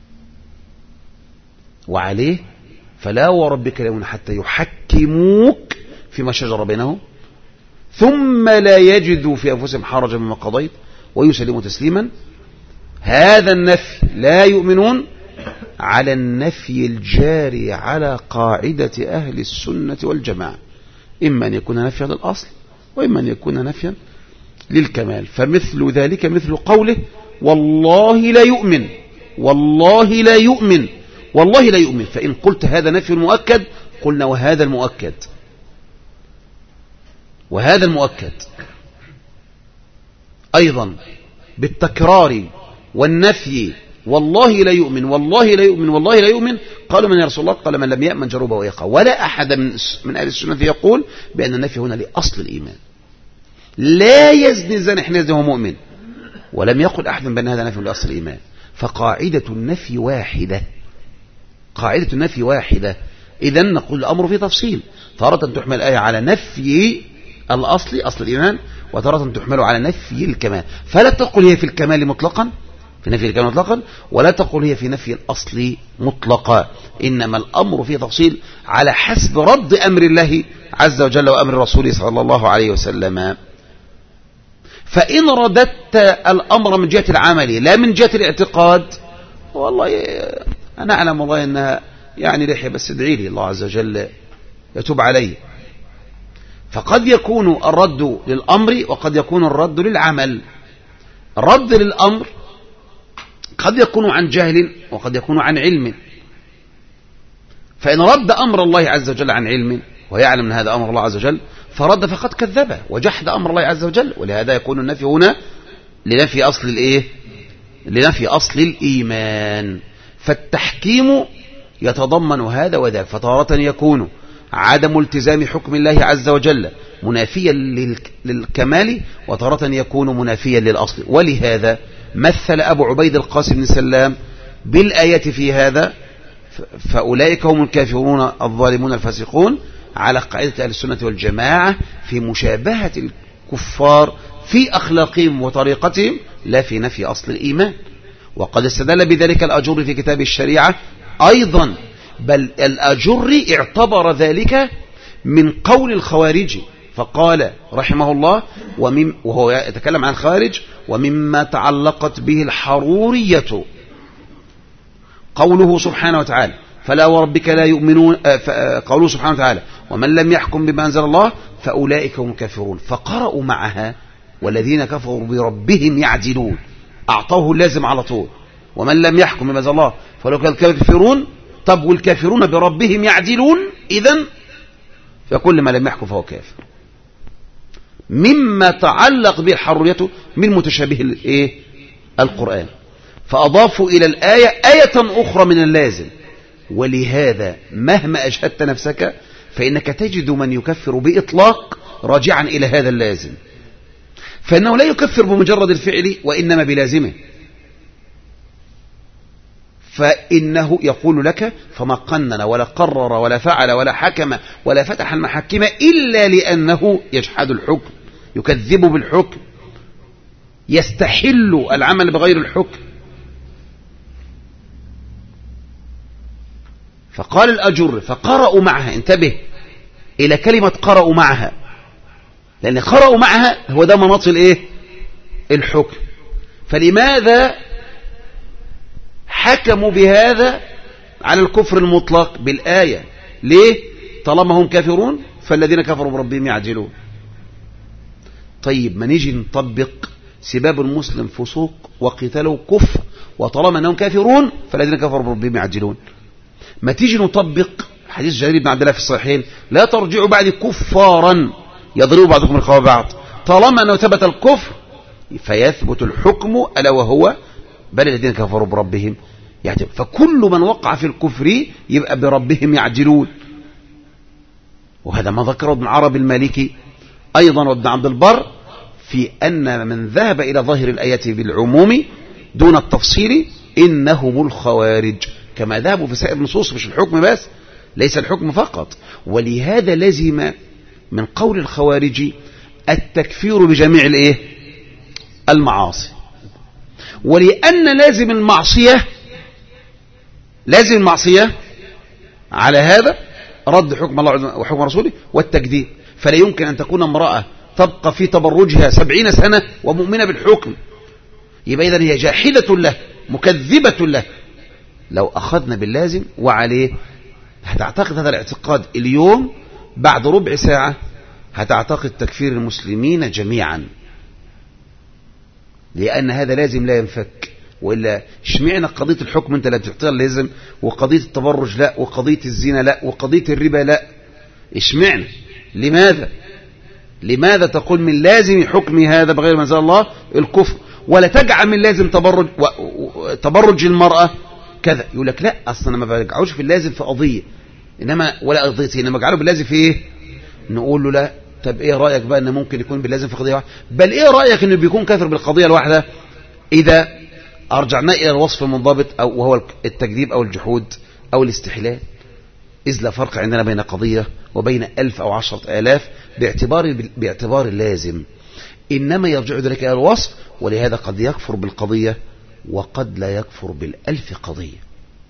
وعليه فلا وربك لهم حتى يحكموك فيما شجر بينهم ثم لا يجدوا في أنفسهم حرجا مما قضيت ويسلموا تسليما. هذا النفي لا يؤمنون على النفي الجاري على قاعدة أهل السنة والجماعة، إما أن يكون نفيا للأصل وإما أن يكون نفيا للكمال. فمثل ذلك مثل قوله والله لا يؤمن، والله لا يؤمن، والله لا يؤمن. فإن قلت هذا نفي مؤكد قلنا وهذا المؤكد، وهذا المؤكد أيضا بالتكرار والنفي. والله لا يؤمن، والله لا يؤمن، والله لا يؤمن. قالوا من يا رسول الله؟ قال من لم يأمن جربه ويقع. ولا أحد من أهل السنة يقول بأن النفي هنا لأصل الإيمان. لا يزني الزاني حين يزني وهو مؤمن، ولم يقل أحد بأن هذا نفي لأصل الإيمان. فقاعدة النفي واحدة، قاعدة النفي واحدة. إذن نقول الأمر في تفصيل، تارة تحمل الآية على نفي الأصل أصل الإيمان، وتارة تحمل على نفي الكمال. فلا تقل هي في الكمال مطلقا، في نفي الكمال مطلقا، ولا تقل هي في نفي الأصل مطلقا. إنما الأمر في تفصيل على حسب رد أمر الله عز وجل وأمر رسوله صلى الله عليه وسلم. فإن رددت الأمر من جهة العمل لا من جهة الاعتقاد، والله أنا أعلم والله أنها يعني لحية، بس ادعي لي الله عز وجل يتوب علي. فقد يكون الرد للأمر وقد يكون الرد للعمل. الرد للأمر قد يكون عن جهل وقد يكون عن علم. فإن رد أمر الله عز وجل عن علم ويعلم أن هذا أمر الله عز وجل فرد فقد كذبه وجحد أمر الله عز وجل. ولهذا يكون النفي هنا لنفي أصل الإيه؟ لنفي أصل الإيمان. فالتحكيم يتضمن هذا وذاك. فتارة يكون عدم التزام حكم الله عز وجل منافيا للكمال وتارة يكون منافيا للأصل. ولهذا مثل أبو عبيد القاسم بن سلام بالآية في هذا فأولئك هم الكافرون الظالمون الفاسقون على قاعدة أهل السنة والجماعة في مشابهة الكفار في أخلاقهم وطريقتهم لا في نفي أصل الإيمان. وقد استدل بذلك الأجر في كتاب الشريعة أيضا، بل الأجر اعتبر ذلك من قول الخوارج فقال رحمه الله وهو يتكلم عن الخارج: ومما تعلقت به الحرورية قوله سبحانه وتعالى فلا وربك لا يؤمنون، قوله سبحانه وتعالى ومن لم يحكم بما أنزل الله فأولئك هم الكافرون، فقرأوا معها والذين كفروا بربهم يعدلون، أعطوه اللازم على طول، ومن لم يحكم بما أنزل الله فأولئك هم الكافرون. طب والكافرون بربهم يعدلون، إذن فكل ما لم يحكم فهو كافر. مما تعلق به الحرورية من متشابه القرآن، فأضافوا إلى الآية آية أخرى من اللازم. ولهذا مهما أجهدت نفسك فإنك تجد من يكفر بإطلاق راجعا إلى هذا اللازم، فإنه لا يكفر بمجرد الفعل وإنما بلازمه. فإنه يقول لك فما قنن ولا قرر ولا فعل ولا حكم ولا فتح المحاكم إلا لأنه يجحد الحكم، يكذب بالحكم، يستحل العمل بغير الحكم. فقال الأجر فقرأوا معها، انتبه إلى كلمة قرأوا معها، لأن قرأوا معها هو ده مناط الحكم. فلماذا حكموا بهذا على الكفر المطلق بالآية؟ ليه؟ طالما هم كافرون فالذين كفروا بربهم يعدلون. طيب ما نيجي نطبق سباب المسلم فسوق وقتاله كفر، وطالما أنهم كافرون فالذين كفروا بربهم يعدلون. ما تيجي نطبق حديث جرير بن عبد الله في الصحيحين لا ترجعوا بعد كفارا يضرب بعضكم رقاب بعض، طالما أنه ثبت الكفر فيثبت الحكم ألا وهو بل الذين كفروا بربهم يعدلون. فكل من وقع في الكفر يبقى بربهم يعدلون. وهذا ما ذكره ابن عربي المالكي أيضا وابن عبد البر في أن من ذهب إلى ظاهر الآية بالعموم دون التفصيل إنهم الخوارج، كما ذهبوا في سائر النصوص، مش الحكم بس، ليس الحكم فقط. ولهذا لازم من قول الخوارج التكفير بجميع المعاصي. ولأن لازم المعصية على هذا رد حكم الله وحكم رسوله والتكذيب. فلا يمكن أن تكون امرأة تبقى في تبرجها 70 سنة ومؤمنة بالحكم، يبقى إذن هي جاحدة له مكذبة له. لو أخذنا باللازم وعليه هتعتقد هذا الاعتقاد اليوم، بعد ربع ساعة هتعتقد تكفير المسلمين جميعا، لأن هذا لازم لا ينفك. وإلا اشمعنا قضية الحكم انت لا تعطيها اللازم، وقضية التبرج لا، وقضية الزنا لا، وقضية الربا لا؟ اشمعنا؟ لماذا تقول من لازم حكم هذا بغير ما انزل الله الكفر، ولا تجعل من لازم تبرج المرأة كذا؟ يقول لك لا، اصلا انا ما بجعلوش في اللازم في قضية انما ولا قضيتين، انما بجعله باللازم في نقول له لا. طب ايه رأيك بقى ان ممكن يكون باللازم في قضية واحدة؟ بل ايه رأيك انه بيكون كافر بالقضية الواحدة اذا ارجعنا الى الوصف المنضبط او وهو التكذيب او الجحود او الاستحلال؟ إذ لا فرق عندنا بين قضية وبين 1000 أو 10,000 باعتبار اللازم، إنما يرجع ذلك إلى الوصف. ولهذا قد يكفر بالقضية وقد لا يكفر بال1000 قضية.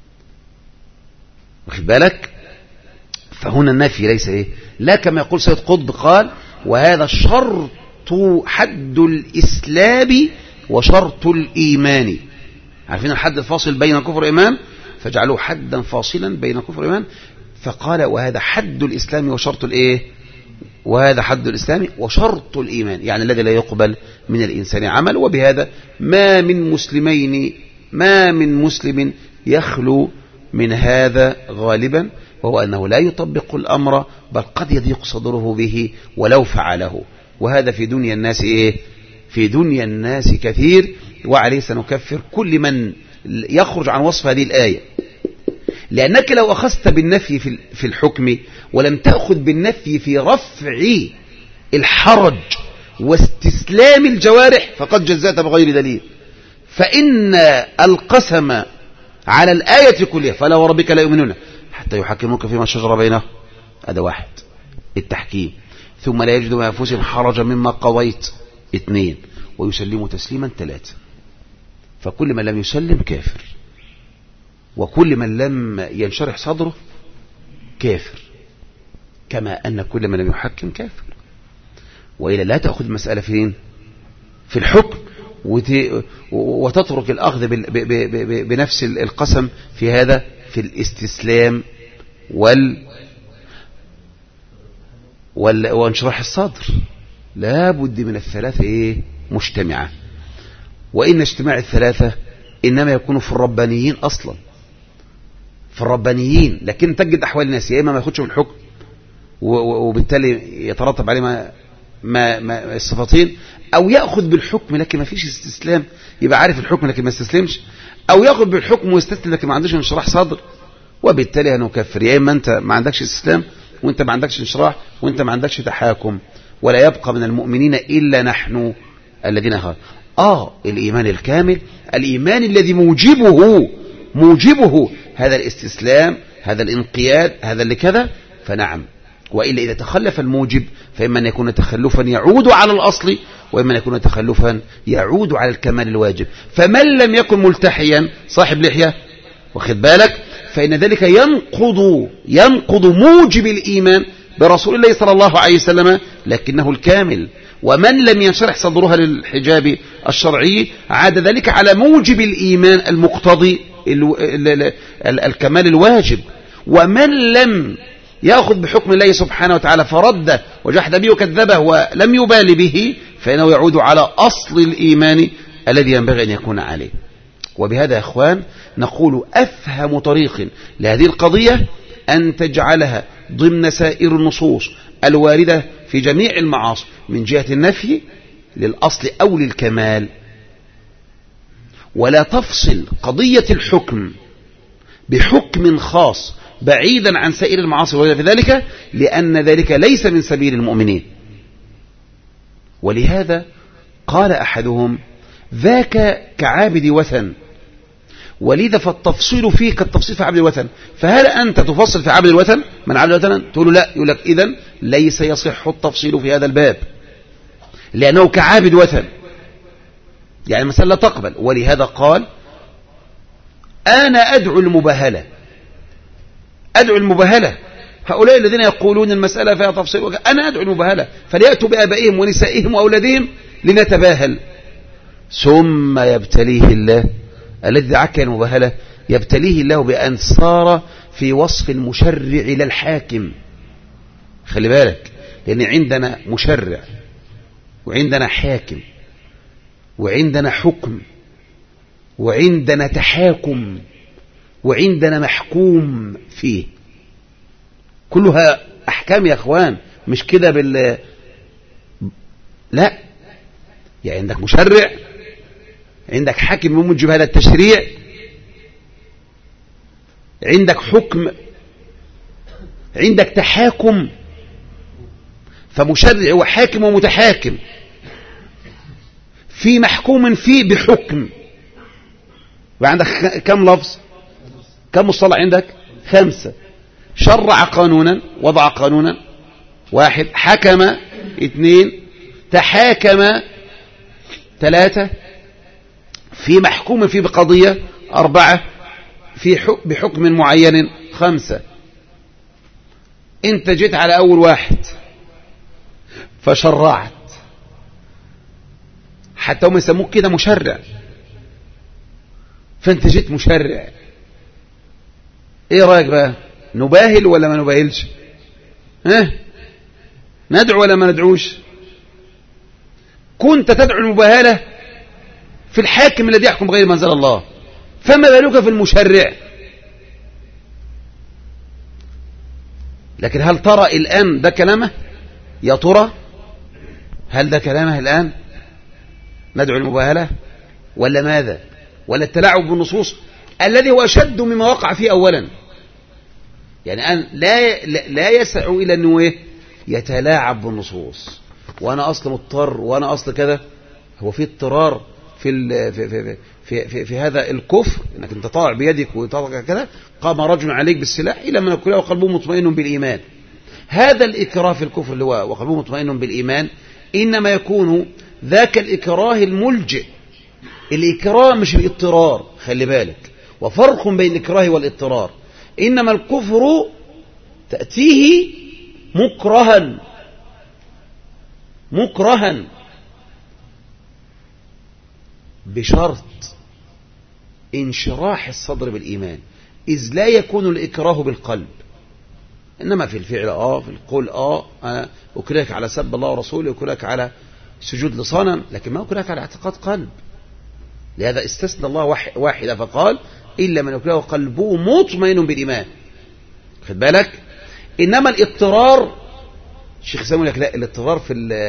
واخد بالك؟ فهنا النفي ليس لا كما يقول سيد قطب قال وهذا شرط حد الإسلام وشرط الإيمان. عارفين الحد الفاصل بين الكفر والإيمان، فجعلوه حدا فاصلا بين الكفر والإيمان، فقال وهذا حد الإسلام وشرط وهذا حد الإسلام وشرط الإيمان، يعني الذي لا يقبل من الإنسان عمل. وبهذا ما من مسلم يخلو من هذا غالبا، وهو أنه لا يطبق الأمر بل قد يضيق صدره به ولو فعله. وهذا في دنيا الناس في دنيا الناس كثير. وعليه سنكفر كل من يخرج عن وصف هذه الآية، لأنك لو أخذت بالنفي في الحكم ولم تأخذ بالنفي في رفع الحرج واستسلام الجوارح فقد جزأت بغير دليل. فإن القسم على الآية كلها فلا وربك لا يؤمنون حتى يحكموك فيما شجر بينهم، هذا واحد التحكيم، ثم لا يجدوا من أنفسهم حرجا مما قضيت، 2، ويسلموا تسليما، 3. فكل من لم يسلم كافر، وكل من لم ينشرح صدره كافر، كما أن كل من لم يحكم كافر. وإلا لا تأخذ المسألة فين؟ في الحكم، وتترك الأخذ بنفس القسم في هذا، في الاستسلام وانشراح الصدر. لا بد من الثلاثة مجتمعة. وإن اجتماع الثلاثة إنما يكون في الربانيين أصلا، في الربانيين. لكن تجد أحوال الناس يا إما ما ياخدش بالحكم وبالتالي يترتب عليه ما الصفتين، أو يأخذ بالحكم لكن ما فيش استسلام، يبقى عارف الحكم لكن ما استسلمش، أو يأخذ بالحكم ويستسلم لكن ما عندوش انشراح صدر، وبالتالي هنكفر. يا إما أنت ما عندكش استسلام، وأنت ما عندكش انشراح، وأنت ما عندكش تحاكم. ولا يبقى من المؤمنين إلا نحن الذين خلقوا. الإيمان الكامل، الإيمان الذي موجبه هذا الاستسلام، هذا الانقياد، هذا اللي كذا، فنعم. وإلا إذا تخلف الموجب فإما أن يكون تخلفا يعود على الأصل، وإما أن يكون تخلفا يعود على الكمال الواجب. فمن لم يكن ملتحيا صاحب لحية، واخد بالك، فإن ذلك ينقض موجب الإيمان برسول الله صلى الله عليه وسلم، لكنه الكامل. ومن لم ينشرح صدرها للحجاب الشرعي عاد ذلك على موجب الإيمان المقتضي الكمال الواجب. ومن لم يأخذ بحكم الله سبحانه وتعالى فرده وجحد به وكذبه ولم يبال به، فإنه يعود على أصل الإيمان الذي ينبغي أن يكون عليه. وبهذا يا أخوان نقول أفهم طريق لهذه القضية أن تجعلها ضمن سائر النصوص الواردة في جميع المعاصي من جهة النفي للأصل أو للكمال، ولا تفصل قضية الحكم بحكم خاص بعيدا عن سائر المعاصي وغير في ذلك، لأن ذلك ليس من سبيل المؤمنين. ولهذا قال أحدهم: ذاك كعابد وثن، ولذا فالتفصيل فيه كالتفصيل في عبد الوثن. فهل أنت تفصل في عبد الوثن من عبد الوثن؟ تقول له لا. يقول لك إذن ليس يصح التفصيل في هذا الباب، لأنه كعابد وثن، يعني المسألة لا تقبل. ولهذا قال: أنا أدعو المباهلة. هؤلاء الذين يقولون المسألة فيها تفصيل، أنا أدعو المباهلة، فليأتوا بآبائهم ونسائهم وأولادهم لنتباهل. ثم يبتليه الله الذي دعاك المباهلة، يبتليه الله بأن صار في وصف المشرع للحاكم. خلي بالك، لأن عندنا مشرع وعندنا حاكم وعندنا حكم وعندنا تحاكم وعندنا محكوم فيه، كلها أحكام يا أخوان، مش كده لا، يعني عندك مشرع، عندك حاكم موجب هذا التشريع، عندك حكم، عندك تحاكم. فمشرع وحاكم ومتحاكم، في محكوم فيه بحكم. وعندك كم لفظ، كم مصطلح عندك؟ 5. شرع قانونا، وضع قانونا، 1. حكم، 2. تحاكم، 3. في محكوم فيه بقضية، 4. في بحكم معين، 5. انت جيت على أول واحد فشرعت، حتى هم يسموك كده مشرع، فانت جيت مشرع. ايه رأيك بقى، نباهل ولا ما نباهلش؟ ندعو ولا ما ندعوش؟ كنت تدعو المباهلة في الحاكم الذي يحكم بغير ما انزل الله، فما بالك في المشرع؟ لكن هل ترى الآن ده كلامه؟ يا ترى هل ده كلامه الآن؟ ندعو المباهلة ولا ماذا؟ ولا التلاعب بالنصوص الذي هو أشد مما وقع فيه أولا؟ يعني الآن لا يسع إلى أنه يتلاعب بالنصوص وانا اصل مضطر وانا اصل كذا. هو في اضطرار في هذا الكفر انك انت طالع بيدك وطالع كذا؟ قام رجل عليك بالسلاح الى من يكون وقلبه مطمئن بالايمان. هذا الاكراه في الكفر اللي هو وقلبه مطمئن بالايمان انما يكون ذاك الاكراه الملجئ. الاكراه مش الاضطرار، خلي بالك، وفرق بين الاكراه والاضطرار. انما الكفر تأتيه مكرها بشرط انشراح الصدر بالإيمان، إذ لا يكون الإكراه بالقلب. إنما في الفعل في القول أنا أكرهك على سب الله ورسوله، أكرهك على سجود لصنم، لكن ما أكرهك على اعتقاد قلب. لهذا استثنى الله واحدة فقال إلا من أكرهه قلبه مطمئن بالإيمان. خد بالك. إنما الاضطرار الشيخ سامي لك لا، الاضطرار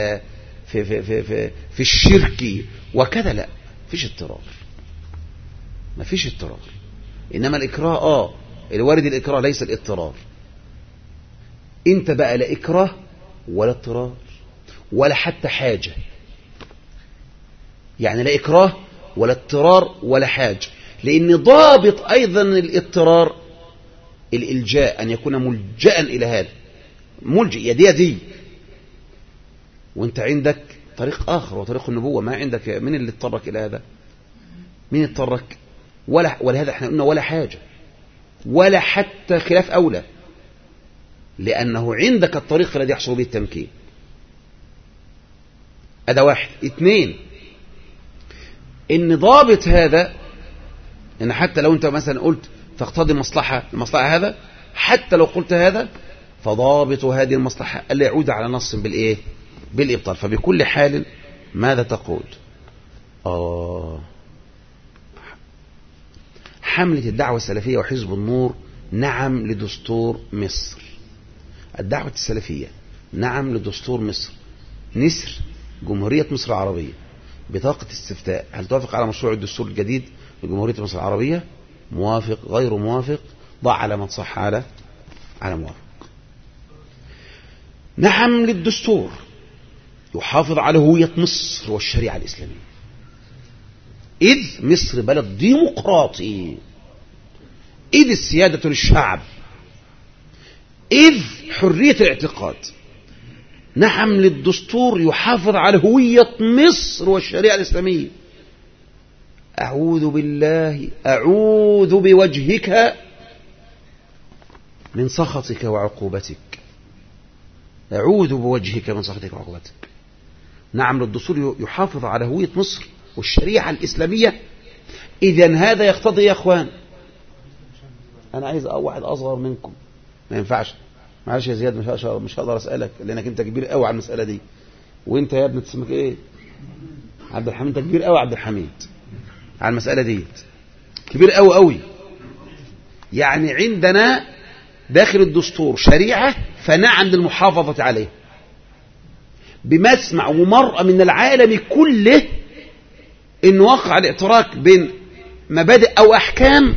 في الشرك وكذا لا، فيش اضطرار، ما فيش اضطرار. إنما الإكراه الوارد الإكراه ليس الاضطرار. انت بقى لا إكراه ولا اضطرار ولا حتى حاجة، يعني لا إكراه ولا اضطرار ولا حاجة. لأن ضابط أيضا الاضطرار الإلجاء، أن يكون ملجأ إلى هذا، ملجئ يدي وانت عندك طريق آخر وطريق النبوة، ما عندك. من اللي اضطرك إلى هذا؟ مين اضطرك؟ ولهذا احنا قلنا ولا حاجة ولا حتى خلاف أولى، لأنه عندك الطريق الذي يحصل به التمكين. هذا واحد. اثنين، ان ضابط هذا ان حتى لو انت مثلا قلت تقتضي المصلحة هذا، حتى لو قلت هذا فضابط هذه المصلحة ألا يعود على نص بالإبطال. فبكل حال ماذا تقول؟ حملة الدعوة السلفية وحزب النور نعم لدستور مصر. الدعوة السلفية نعم لدستور مصر، نسر جمهورية مصر العربية، بطاقة استفتاء. هل توافق على مشروع الدستور الجديد لجمهورية مصر العربية؟ موافق، غير موافق، ضع علامة صح على موافق. نعم للدستور يحافظ على هوية مصر والشريعة الإسلامية، إذ مصر بلد ديمقراطي، إذ السيادة للشعب، إذ حرية الاعتقاد. نعم للدستور يحافظ على هوية مصر والشريعة الإسلامية. أعوذ بالله، أعوذ بوجهك من سخطك وعقوبتك، أعوذ بوجهك من سخطك وعقوبتك. نعم للدستور يحافظ على هوية مصر والشريعة الإسلامية. إذن هذا يقتضي يا أخوان، أنا عايز واحد أصغر منكم، ما ينفعش، معلش يا زياد مش هقدر أسألك لأنك أنت كبير قوي على المسألة دي. وأنت يا ابني تسمك إيه؟ عبد الحميد. أنت كبير قوي عبد الحميد على المسألة دي، كبير قوي. يعني عندنا داخل الدستور شريعة فنعم للمحافظة عليه. بمسمع ومرأة من العالم كله إن وقع الاعتراك بين مبادئ أو أحكام،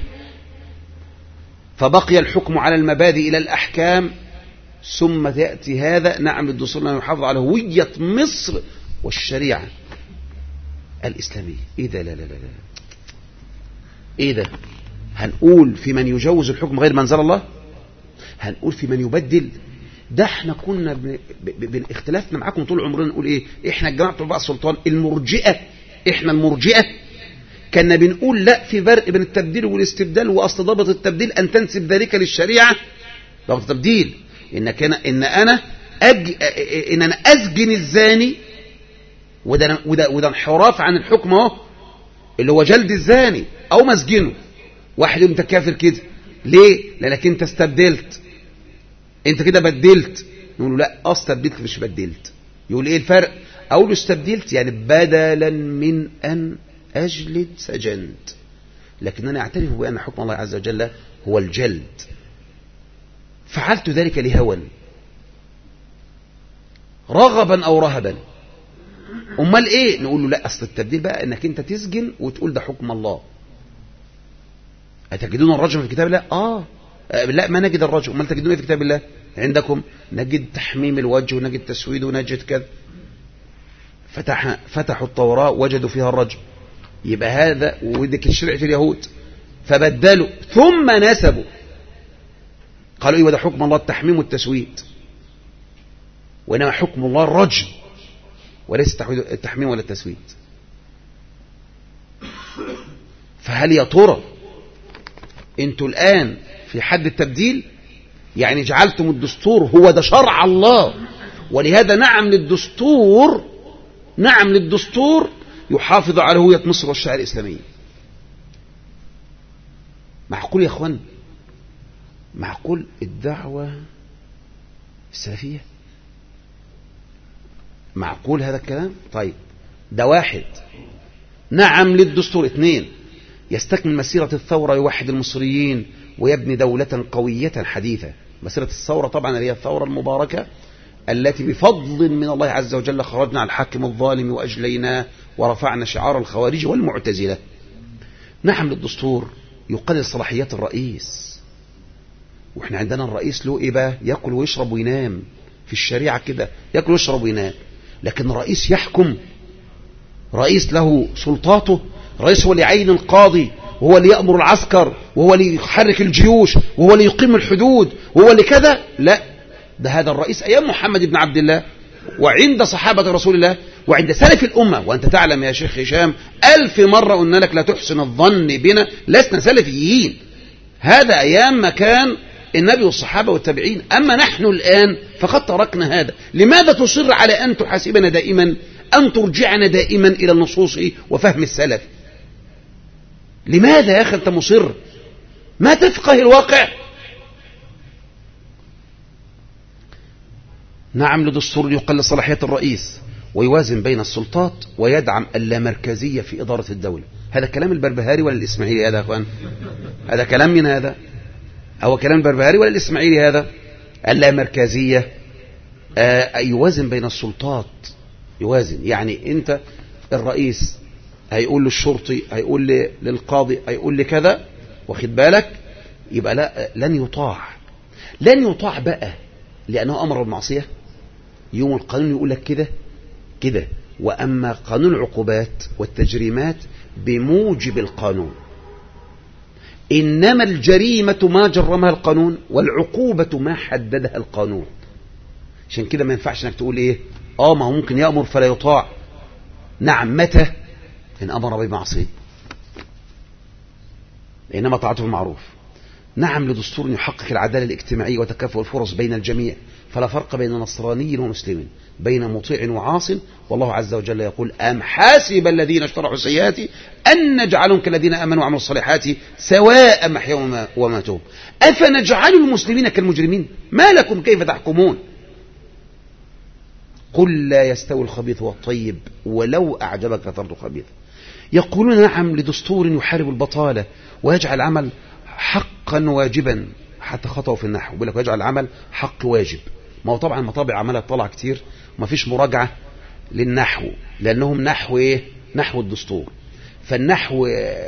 فبقي الحكم على المبادئ إلى الأحكام، ثم تأتي هذا نعم للدستور أن يحافظ على هوية مصر والشريعة الإسلامية. إيه ده؟ لا، إيه ده؟ هنقول في من يجوز الحكم غير ما أنزل الله؟ هنقول في من يبدل؟ ده احنا كنا باختلافنا معاكم طول عمرنا نقول ايه؟ احنا الجماعة بتوع السلطان المرجئة، احنا المرجئة كنا بنقول لا، في فرق بين التبديل والاستبدال، واصل ضابط التبديل ان تنسب ذلك للشريعة. ضابط التبديل ان انا اسجن الزاني، وده انحراف عن الحكم اهو، اللي هو جلد الزاني او مسجنه. واحد يقول انت كافر كده ليه؟ لانك انت استبدلت، انت كده بدلت. نقول له لا، استبدلت مش بدلت. يقول ايه الفرق؟ اقول له استبدلت يعني بدلا من ان اجلد سجنت، لكن انا اعترف بان حكم الله عز وجل هو الجلد. فعلت ذلك لهوى رغبا او رهبا. امال ايه؟ نقول له لا، اصل التبديل بقى انك انت تسجن وتقول ده حكم الله. أتجدون الرجم في كتاب الله؟ لا، ما نجد الرجم. امال تجدون ايه في كتاب الله عندكم؟ نجد تحميم الوجه ونجد تسويد ونجد كذا. فتحوا التوراة وجدوا فيها الرجم، يبقى هذا ودك الشرع في اليهود، فبدلوا ثم نسبوا قالوا ايوه ده حكم الله التحميم والتسويد، وإنما حكم الله الرجم وليس التحميم ولا التسويد. فهل يا ترى انتوا الآن في حد التبديل؟ يعني جعلتم الدستور هو ده شرع الله، ولهذا نعم للدستور يحافظ على هوية مصر والشعر الإسلامية. معقول يا اخوان؟ معقول الدعوة السلفية؟ معقول هذا الكلام؟ طيب ده واحد. نعم للدستور. اثنين، يستكمل مسيرة الثورة، يوحد المصريين ويبني دولة قوية حديثة. مسيرة الثورة طبعا هي الثورة المباركة التي بفضل من الله عز وجل خرجنا على الحاكم الظالم وأجليناه ورفعنا شعار الخوارج والمعتزلة. نعم للدستور يقلل صلاحيات الرئيس، واحنا عندنا الرئيس له ايه بقى؟ يأكل ويشرب وينام. في الشريعة كده يأكل ويشرب وينام، لكن الرئيس يحكم، رئيس له سلطاته، رئيس هو اللي يعين القاضي، وهو اللي يأمر العسكر، وهو اللي يحرك الجيوش، وهو اللي يقيم الحدود، وهو اللي كذا. لا، ده هذا الرئيس أيام محمد بن عبد الله وعند صحابة رسول الله وعند سلف الأمة. وأنت تعلم يا شيخ هشام 1000 مرة قلنا لك لا تحسن الظن بنا، لسنا سلفيين. هذا أيام ما كان النبي والصحابة والتابعين، أما نحن الآن فقد تركنا هذا. لماذا تصر على أن تحاسبنا دائما، أن ترجعنا دائما إلى النصوص وفهم السلف؟ لماذا يا أخي أنت مصر؟ ما تفقه الواقع. نعم لدستور يقلل صلاحيات الرئيس ويوازن بين السلطات ويدعم اللامركزية في إدارة الدولة. هذا كلام البربهاري ولا الإسماعيلي هذا يا أخوان؟ هذا كلام من هذا؟ هو كلام البربهاري ولا الإسماعيلي هذا؟ اللامركزية. يوازن بين السلطات، يوازن يعني أنت الرئيس هيقول للشرطي، هيقول للقاضي، هيقول لكذا، واخد بالك؟ يبقى لا، لن يطاع بقى لأنه أمر بالمعصية. يوم القانون يقول لك كده. وأما قانون العقوبات والتجريمات بموجب القانون، إنما الجريمة ما جرمها القانون والعقوبة ما حددها القانون. عشان كده ما ينفعش انك تقول ايه ما هو ممكن يأمر فلا يطاع. نعم، متى؟ إن أمر بمعصية، إنما طاعته بالمعروف. نعم لدستور يحقق العدالة الاجتماعية وتكافؤ الفرص بين الجميع، فلا فرق بين نصراني ومسلم، بين مطيع وعاص. والله عز وجل يقول أم حاسب الذين اشترحوا السيئات أن نجعلهم كالذين آمنوا وعملوا الصالحات سواء محياهم وماتهم أفنجعل المسلمين كالمجرمين ما لكم كيف تحكمون. قل لا يستوي الخبيث والطيب ولو أعجبك كثرة الخبيث. يقولون نعم لدستور يحارب البطالة ويجعل العمل حقا واجبا، حتى خطأوا في النحو بيقول لك ويجعل العمل حق واجب. ما هو طبعا مطابع عملها طلع كتير وما فيش مراجعة للنحو، لأنهم نحو ايه؟ نحو الدستور. فالنحو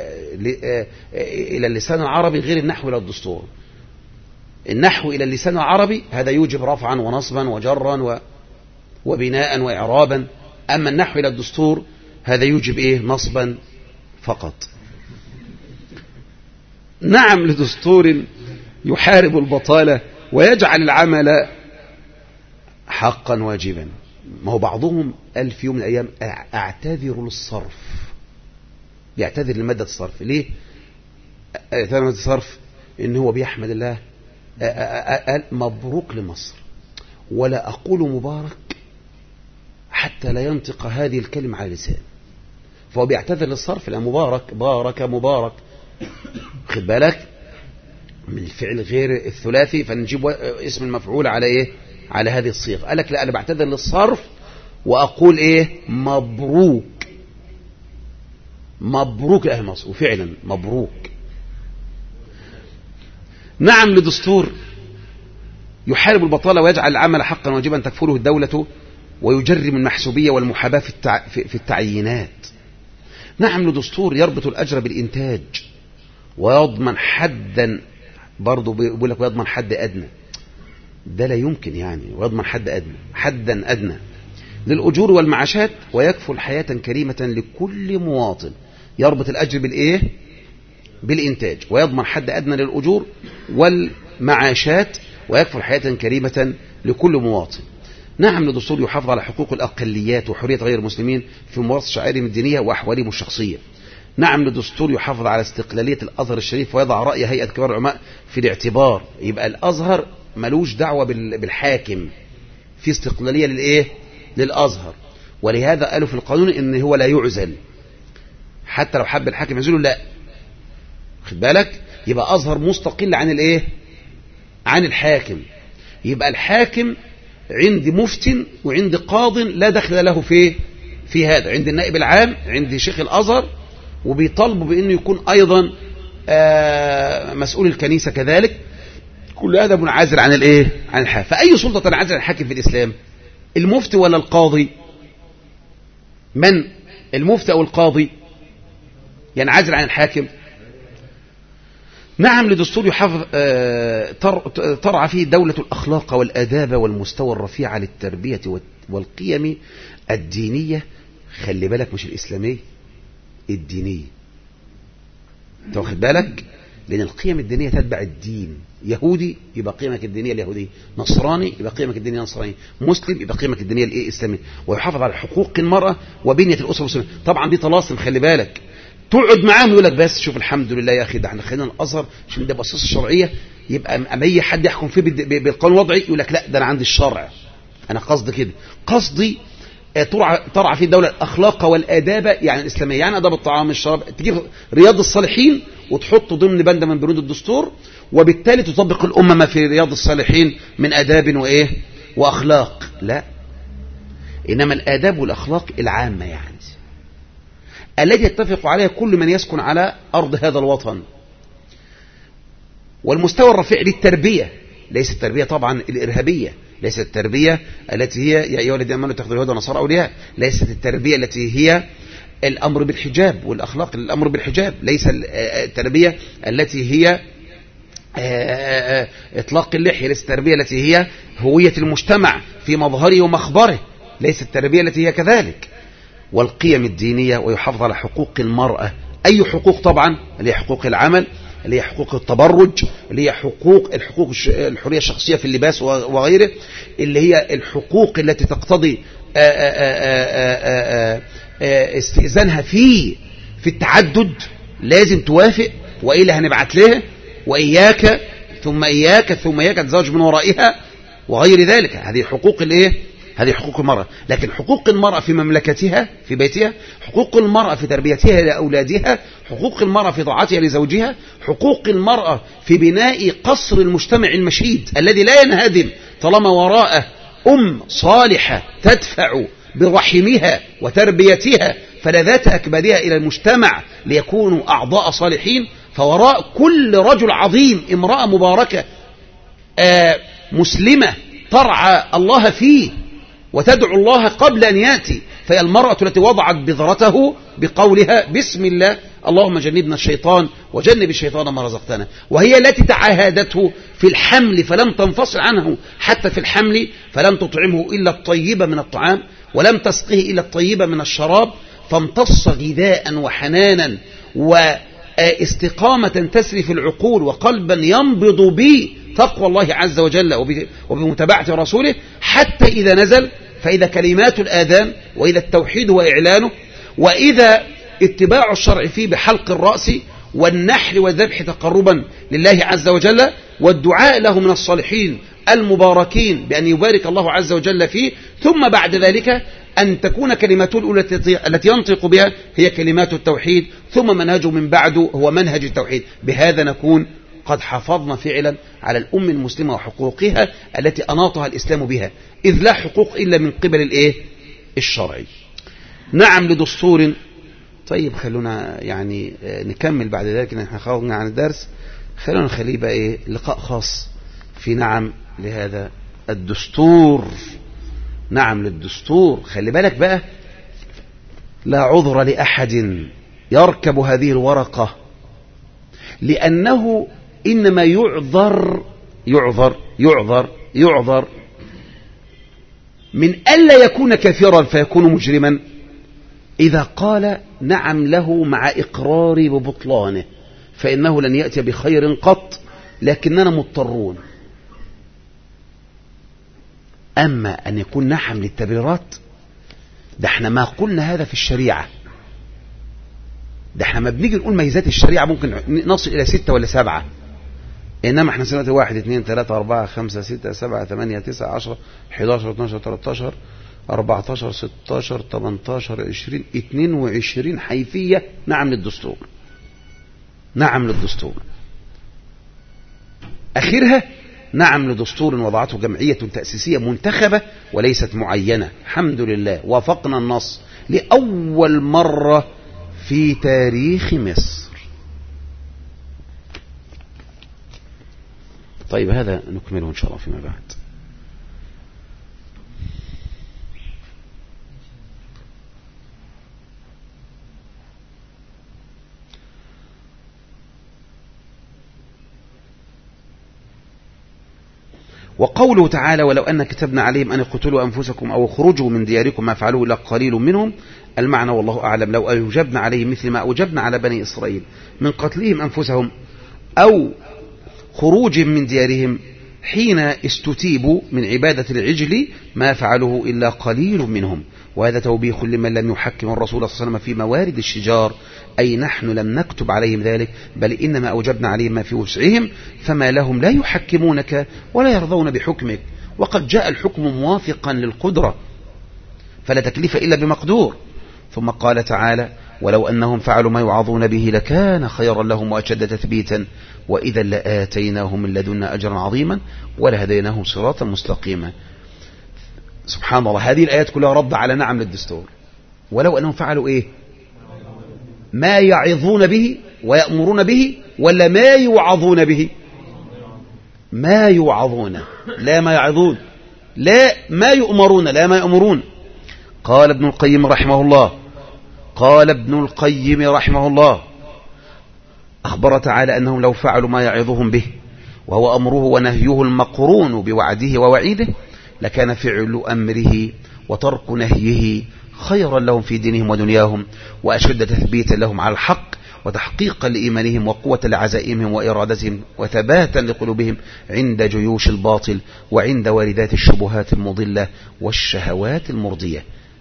إلى اللسان العربي غير النحو إلى الدستور. النحو إلى اللسان العربي هذا يوجب رفعا ونصبا وجرا وبناء وإعرابا، أما النحو إلى الدستور هذا يوجب إيه؟ نصبا فقط. نعم لدستور يحارب البطالة ويجعل العمل حقا واجبا. ما هو بعضهم قال في يوم من الأيام أعتذر للصرف، يعتذر لمادة الصرف. ليه اعتذر لمادة الصرف؟ إن هو بيحمد الله، قال مبروك لمصر، ولا أقول مبارك حتى لا ينطق هذه الكلمة على لسان. فهو بيعتذر للصرف لأن مبارك مبارك خد بالك من الفعل غير الثلاثي، فنجيب اسم المفعول على ايه؟ على هذه الصيغة. قال لك لا، انا بعتذر للصرف واقول ايه؟ مبروك لأهل مصر، وفعلا مبروك. نعم لدستور يحارب البطالة ويجعل العمل حقا واجبا تكفله الدولة ويجرم المحسوبية والمحاباة في التعيينات. نعم لدستور يربط الأجر بالإنتاج ويضمن حدا، برضو بيقول لك ويضمن حد أدنى. ده لا يمكن يعني، ويضمن حد أدنى، حدا أدنى للأجور والمعاشات، ويكفل حياة كريمة لكل مواطن. يربط الأجر بالإيه؟ بالإنتاج، ويضمن حد أدنى للأجور والمعاشات، ويكفل حياة كريمة لكل مواطن. نعم، للدستور يحافظ على حقوق الأقليات وحرية غير المسلمين في ممارسة شعائرهم الدينية وأحوالهم الشخصية. نعم، للدستور يحافظ على استقلالية الأزهر الشريف، ويضع رأي هيئة كبار العلماء في الاعتبار. يبقى الأزهر ملوش دعوة بالحاكم، في استقلالية للإيه؟ للأزهر. ولهذا قالوا في القانون إن هو لا يعزل، حتى لو حب الحاكم يعزله لا، خد بالك. يبقى أزهر مستقل عن الإيه؟ عن الحاكم. يبقى الحاكم عند مفتن وعند قاض لا دخل له في هذا، عند النائب العام، عند شيخ الأزهر، وبيطالبوا بأنه يكون أيضا مسؤول الكنيسة كذلك. كل هذا منعزل عن الإيه؟ عن الحاكم. فأي سلطة تنعزل عن الحاكم في الإسلام؟ المفتي ولا القاضي؟ من المفتي أو القاضي ينعزل عن الحاكم؟ نعم، لدستور يحافظ ترعى فيه دولة الأخلاق والآداب والمستوى الرفيع للتربية والقيم الدينية. خلي بالك، مش الإسلامية، الدينية. انت واخد بالك؟ لأن القيم الدينية تتبع الدين. يهودي يبقى قيمك الدينية اليهودية، نصراني يبقى قيمك الدينية النصرانية، مسلم يبقى قيمك الدينية الإسلامية. ويحافظ على حقوق المرأة وبنية الأسرة المسلمة. طبعا دي طلاسم، خلي بالك. تقعد معاهم يقول لك بس شوف الحمد لله يا أخي، ده احنا خلينا الأزهر عشان ده بأساس الشرعية. يبقى أما أي حد يحكم فيه بالقانون الوضعي يقول لك لا، ده أنا عندي الشرع، أنا قصدي كده، قصدي ترعى فيه الدولة الأخلاق والآداب، يعني الإسلامية، يعني آداب الطعام الشراب. تجيب رياض الصالحين وتحطه ضمن بند من بنود الدستور، وبالتالي تطبق الأمة ما في رياض الصالحين من آداب وإيه وأخلاق. لا، إنما الآداب والأخلاق العامة، يعني التي يتفق عليها كل من يسكن على أرض هذا الوطن. والمستوى الرفيع للتربية، ليس التربية طبعا الإرهابية، ليست التربية التي هي يا أيها الذين آمنوا اتخذوا اليهود والنصارى أولياء، ليست التربية التي هي الأمر بالحجاب والأخلاق الأمر بالحجاب، ليس التربية التي هي إطلاق اللحية، ليست التربية التي هي هوية المجتمع في مظهره ومخبره، ليست التربية التي هي كذلك. والقيم الدينية. ويحافظ على حقوق المرأة. أي حقوق؟ طبعا اللي هي حقوق العمل، اللي هي حقوق التبرج، اللي هي الحقوق الحرية الشخصية في اللباس وغيره، اللي هي الحقوق التي تقتضي استئذانها في التعدد، لازم توافق وإلا هنبعت لها، وإياك ثم إياك ثم إياك تزوج من ورائها وغير ذلك. هذه حقوق الإيه؟ هذه حقوق المرأة. لكن حقوق المرأة في مملكتها في بيتها، حقوق المرأة في تربيتها لأولادها، حقوق المرأة في طاعتها لزوجها، حقوق المرأة في بناء قصر المجتمع المشيد الذي لا ينهدم طالما وراءه صالحة تدفع برحمها وتربيتها فلذات أكبادها إلى المجتمع ليكونوا أعضاء صالحين. فوراء كل رجل عظيم امرأة مباركة مسلمة ترعى الله فيه وتدعو الله قبل أن يأتي. فهي المرأة التي وضعت بذرته بقولها بسم الله اللهم جنبنا الشيطان وجنب الشيطان ما رزقتنا، وهي التي تعاهدته في الحمل فلم تنفصل عنه حتى في الحمل، فلم تطعمه إلا الطيب من الطعام ولم تسقه إلا الطيب من الشراب، فامتص غذاء وحنانا واستقامة تسري في العقول وقلبا ينبض بتقوى الله عز وجل وبمتابعة رسوله، حتى إذا نزل فإذا كلمات الآذان وإذا التوحيد وإعلانه وإذا اتباع الشرع فيه بحلق الرأس والنحر والذبح تقربا لله عز وجل والدعاء له من الصالحين المباركين بأن يبارك الله عز وجل فيه، ثم بعد ذلك أن تكون كلماته الأولى التي ينطق بها هي كلمات التوحيد، ثم منهجه من بعده هو منهج التوحيد. بهذا نكون قد حافظنا فعلا على الأم المسلمة وحقوقها التي أناطها الإسلام بها، إذ لا حقوق إلا من قبل الإيه؟ الشرعي. نعم لدستور. طيب خلونا يعني نكمل بعد ذلك، نحن خرجنا عن الدرس، خلونا نخليه بقى إيه لقاء خاص في نعم لهذا الدستور. نعم للدستور. خلي بالك بقى، لا عذر لأحد يركب هذه الورقة، لأنه إنما يعذر من ألا يكون كافرا فيكون مجرما إذا قال نعم له مع إقراري ببطلانه، فإنه لن يأتي بخير قط لكننا مضطرون. أما أن يكون نعم للتبريرات، ده احنا ما قلنا هذا في الشريعة، ده احنا ما بنيجي نقول ميزات الشريعة ممكن نصل إلى 6 ولا 7، إنما احنا سنة 1 2 3 4 5 6 7 8 9 10 11 12 13 14 16 18 20 22 حيثية نعم للدستور، نعم للدستور. آخرها نعم لدستور وضعته جمعية تأسيسية منتخبة وليست معينة. الحمد لله وافقنا النص لأول مرة في تاريخ مصر. طيب هذا نكمله إن شاء الله فيما بعد. وقوله تعالى ولو أن كتبنا عليهم أن اقتلوا أنفسكم أو اخرجوا من دياركم ما فعلوه إلا قليل منهم، المعنى والله أعلم لو أوجبنا عليهم مثل ما أوجبنا على بني إسرائيل من قتلهم أنفسهم أو خروجهم من ديارهم حين استتيبوا من عبادة العجل ما فعلوه إلا قليل منهم. وهذا توبيخ لمن لم يحكم الرسول صلى الله عليه وسلم في موارد الشجار، أي نحن لم نكتب عليهم ذلك بل إنما أوجبنا عليهم ما في وسعهم، فما لهم لا يحكمونك ولا يرضون بحكمك، وقد جاء الحكم موافقا للقدرة فلا تكليف إلا بمقدور. ثم قال تعالى ولو أنهم فعلوا ما يوعظون به لكان خيرا لهم وأشد تثبيتا وإذا لآتيناهم من لدنا أجرا عظيما ولهديناهم صراطا مستقيما. سبحان الله، هذه الآيات كلها رد على نعم للدستور. ولو أنهم فعلوا إيه؟ ما يعظون به ويأمرون به ولا ما يوعظون به؟ ما يوعظون لا ما يعظون، لا ما يؤمرون لا ما يأمرون. قال ابن القيم رحمه الله، قال ابن القيم رحمه الله أخبر تعالى أنهم لو فعلوا ما يعظهم به وهو أمره ونهيه المقرون بوعده ووعيده لكان فعل أمره وترك نهيه خيرا لهم في دينهم ودنياهم وأشد تثبيتا لهم على الحق وتحقيقا لإيمانهم وقوة لعزائمهم وإرادتهم وثباتا لقلوبهم عند جيوش الباطل وعند واردات الشبهات المضلة والشهوات المرضية.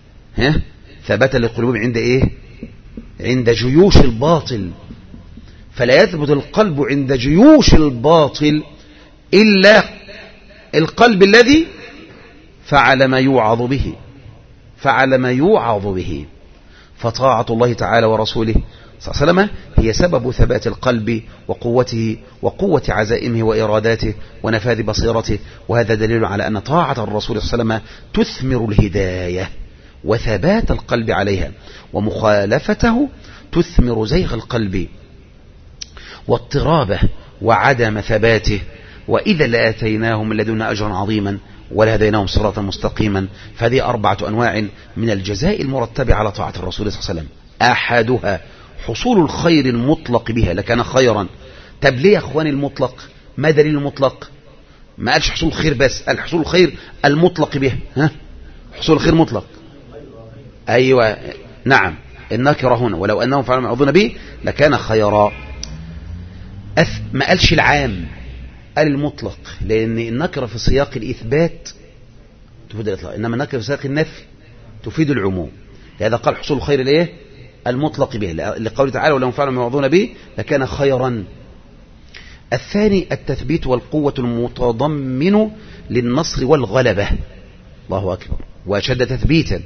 ثباتا لقلوبهم عند إيه؟ عند جيوش الباطل. فلا يثبت القلب عند جيوش الباطل إلا القلب الذي فعل ما يوعظ به، فعل ما يوعظ به. فطاعة الله تعالى ورسوله صلى الله عليه وسلم هي سبب ثبات القلب وقوته وقوة عزائمه وإراداته ونفاذ بصيرته. وهذا دليل على أن طاعة الرسول صلى الله عليه وسلم تثمر الهداية وثبات القلب عليها، ومخالفته تثمر زيغ القلب واضطرابه وعدم ثباته. وإذا لآتيناهم من لدنا أجرا عظيما ولهديناهم صراطا مستقيما. فهذه 4 أنواع من الجزاء المرتب على طاعة الرسول صلى الله عليه وسلم. أحدها حصول الخير المطلق بها لكان خيرا. طب ليه يا أخواني المطلق؟ ما دليل المطلق؟ ما قالش حصول الخير بس، قال حصول الخير المطلق بها. حصول الخير مطلق. أيوة نعم، النكرة هنا ولو أنهم فعلوا ما يعظون به لكان خيرا. ما قالش العام، قال المطلق، لأن النكرة في سياق الإثبات تفيد الإطلاق، إنما النكرة في سياق النفي تفيد العموم. لهذا قال حصول الخير الإيه؟ المطلق به، لقوله تعالى ولو فعلوا ما يعظون به لكان خيرا. الثاني التثبيت والقوة المتضمن للنصر والغلبة، الله أكبر، وأشد تثبيتا.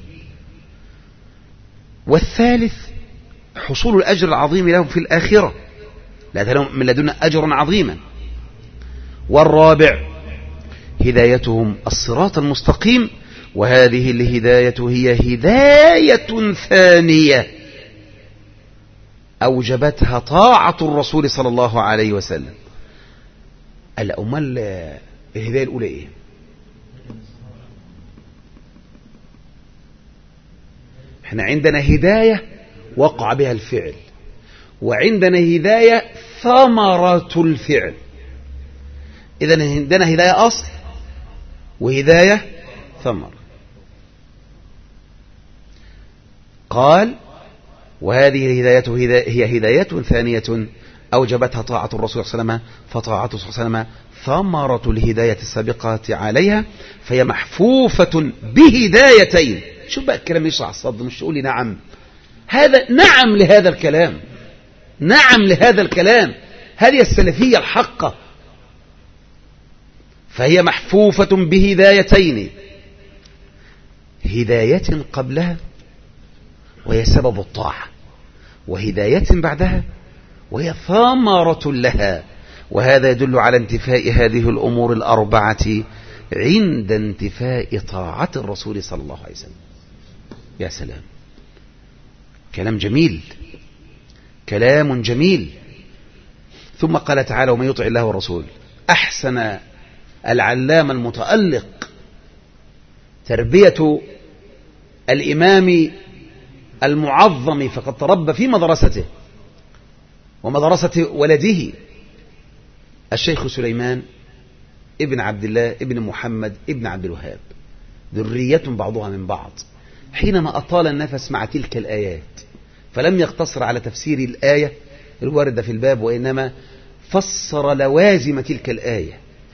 والثالث حصول الأجر العظيم لهم في الآخرة، لا لهم من لدنا أجرا عظيما. والرابع هدايتهم الصراط المستقيم، وهذه الهداية هي هداية ثانية أوجبتها طاعة الرسول صلى الله عليه وسلم. أمال الهداية الأولى إيه؟ احنا عندنا هداية وقع بها الفعل، وعندنا هداية ثمرة الفعل. إذن عندنا هداية أصل وهداية ثمر. قال وهذه الهداية هي هداية ثانية أوجبتها طاعة الرسول صلى الله عليه وسلم، فطاعته صلى الله عليه وسلم ثمرة الهداية السابقة عليها، فهي محفوفة بهدايتين. شوف بقى الكلام يشرح الصدر، مش تقول لي نعم. هذا نعم لهذا الكلام، نعم لهذا الكلام. هذه السلفية الحقة. فهي محفوفة بهدايتين، هداية قبلها وهي سبب الطاعة، وهداية بعدها وهي ثمرة لها. وهذا يدل على انتفاء هذه الأمور الأربعة عند انتفاء طاعة الرسول صلى الله عليه وسلم. يا سلام، كلام جميل، كلام جميل. ثم قال تعالى ومن يطع الله والرسول. أحسن العلامة المتألق تربية الإمام المعظم، فقد تربى في مدرسته ومدرسة ولده الشيخ سليمان ابن عبد الله ابن محمد ابن عبد الوهاب، ذرية بعضها من بعض. حينما أطال النفس مع تلك الآيات فلم يقتصر على تفسير الآية الواردة في الباب، وإنما فسر لوازم تلك الآية،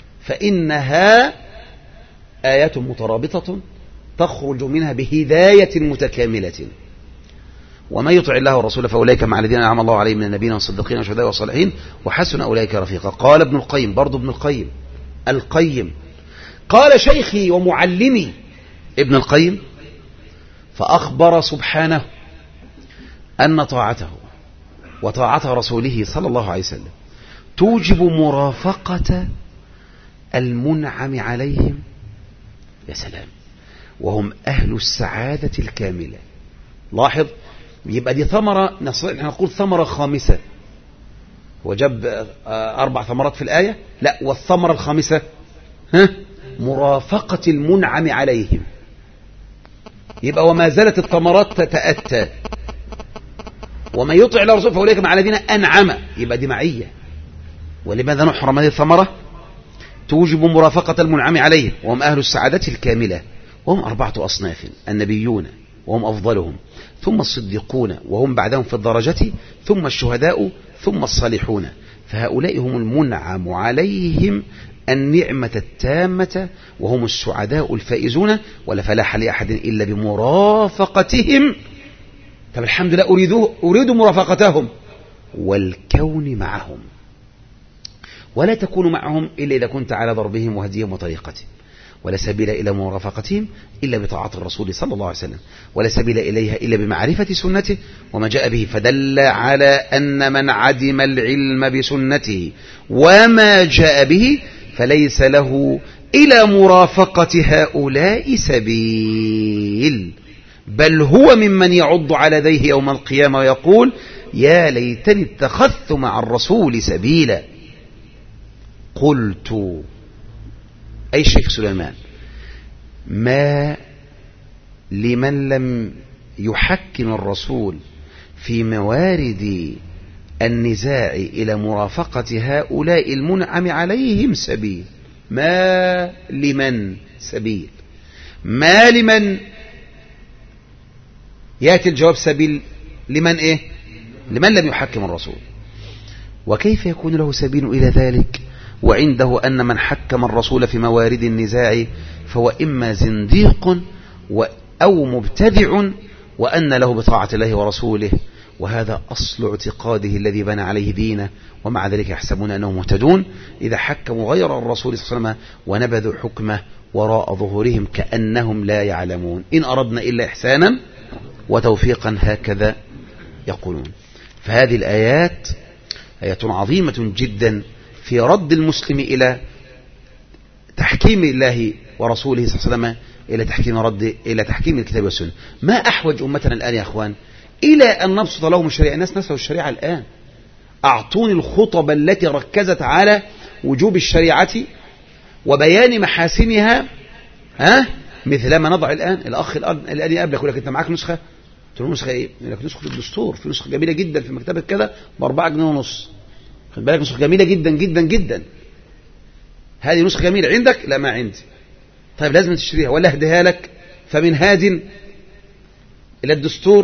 فإنها آيات مترابطة تخرج منها بهداية متكاملة. ومن يطع الله ورسوله فأولئك مع الذين أنعم الله عليهم من النبيين والصديقين والشهداء والصالحين وحسن أولئك رفيقا. قال ابن القيم، برضو ابن القيم قال شيخي ومعلمي ابن القيم، فأخبر سبحانه أن طاعته وطاعة رسوله صلى الله عليه وسلم توجب مرافقة المنعم عليهم. يا سلام، وهم أهل السعادة الكاملة. لاحظ، يبقى دي ثمرة، نقول ثمرة خامسة. وجب 4 ثمرات في الآية، لا، والثمرة الخامسة مرافقة المنعم عليهم. يبقى وما زالت الثمرات تتأتى. ومن يطع الله ورسوله فأولئك مع الذين أنعم، يبقى دي معية. ولماذا نحرم هذه الثمرة؟ توجب مرافقة المنعم عليهم وهم أهل السعادة الكاملة، وهم 4 أصناف: النبيون وهم أفضلهم، ثم الصديقون وهم بعدهم في الدرجة، ثم الشهداء، ثم الصالحون. فهؤلاء هم المنعم عليهم النعمة التامة، وهم السعداء الفائزون، ولا فلاح لأحد إلا بمرافقتهم. طب الحمد لله، أريد مرافقتهم والكون معهم، ولا تكون معهم إلا إذا كنت على ضربهم وهديهم وطريقتهم، ولا سبيل إلى مرافقتهم إلا بطاعة الرسول صلى الله عليه وسلم، ولا سبيل إليها إلا بمعرفة سنته وما جاء به. فدل على أن من عدم العلم بسنته وما جاء به فليس له إلى مرافقة هؤلاء سبيل، بل هو ممن يعض على يديه يوم القيامة ويقول يا ليتني اتخذت مع الرسول سبيلا. قلت، أي الشيخ سليمان، ما لمن لم يحكم الرسول في موارد النزاع إلى مرافقة هؤلاء المنعم عليهم سبيل. ما لمن سبيل، ما لمن يأتي الجواب سبيل لمن إيه؟ لمن لم يحكم الرسول. وكيف يكون له سبيل إلى ذلك وعنده أن من حكم الرسول في موارد النزاع فهو إما زنديق أو مبتدع، وأن له بطاعة الله ورسوله، وهذا أصل اعتقاده الذي بنى عليه دينه، ومع ذلك يحسبون أنهم مهتدون إذا حكموا غير الرسول صلى الله عليه وسلم ونبذوا حكمه وراء ظهورهم كأنهم لا يعلمون. إن أردنا إلا إحسانا وتوفيقا، هكذا يقولون. فهذه الآيات آية عظيمة جدا في رد المسلم إلى تحكيم الله ورسوله صلى الله عليه وسلم، إلى تحكيم الكتاب والسنة. ما أحوج أمتنا الآن يا أخوان إلى أن نبسط لهم الشريعة؟ الناس نسوا الشريعة الآن. أعطوني الخطب التي ركزت على وجوب الشريعة وبيان محاسنها، مثل ما نضع الآن. الأخ الآن يقابلك يقول لك أنت معاك نسخة؟ تقول له نسخة إيه؟ يقول لك نسخة الدستور، في نسخة جميلة جدا في مكتبة كذا ب4 جنيه ونص. خد بالك، نسخة جميلة جدا جدا جدا. هذه نسخة جميلة عندك؟ لا، ما عندي. طيب لازم تشتريها ولا أهديها لك؟ فمن هاد إلى الدستور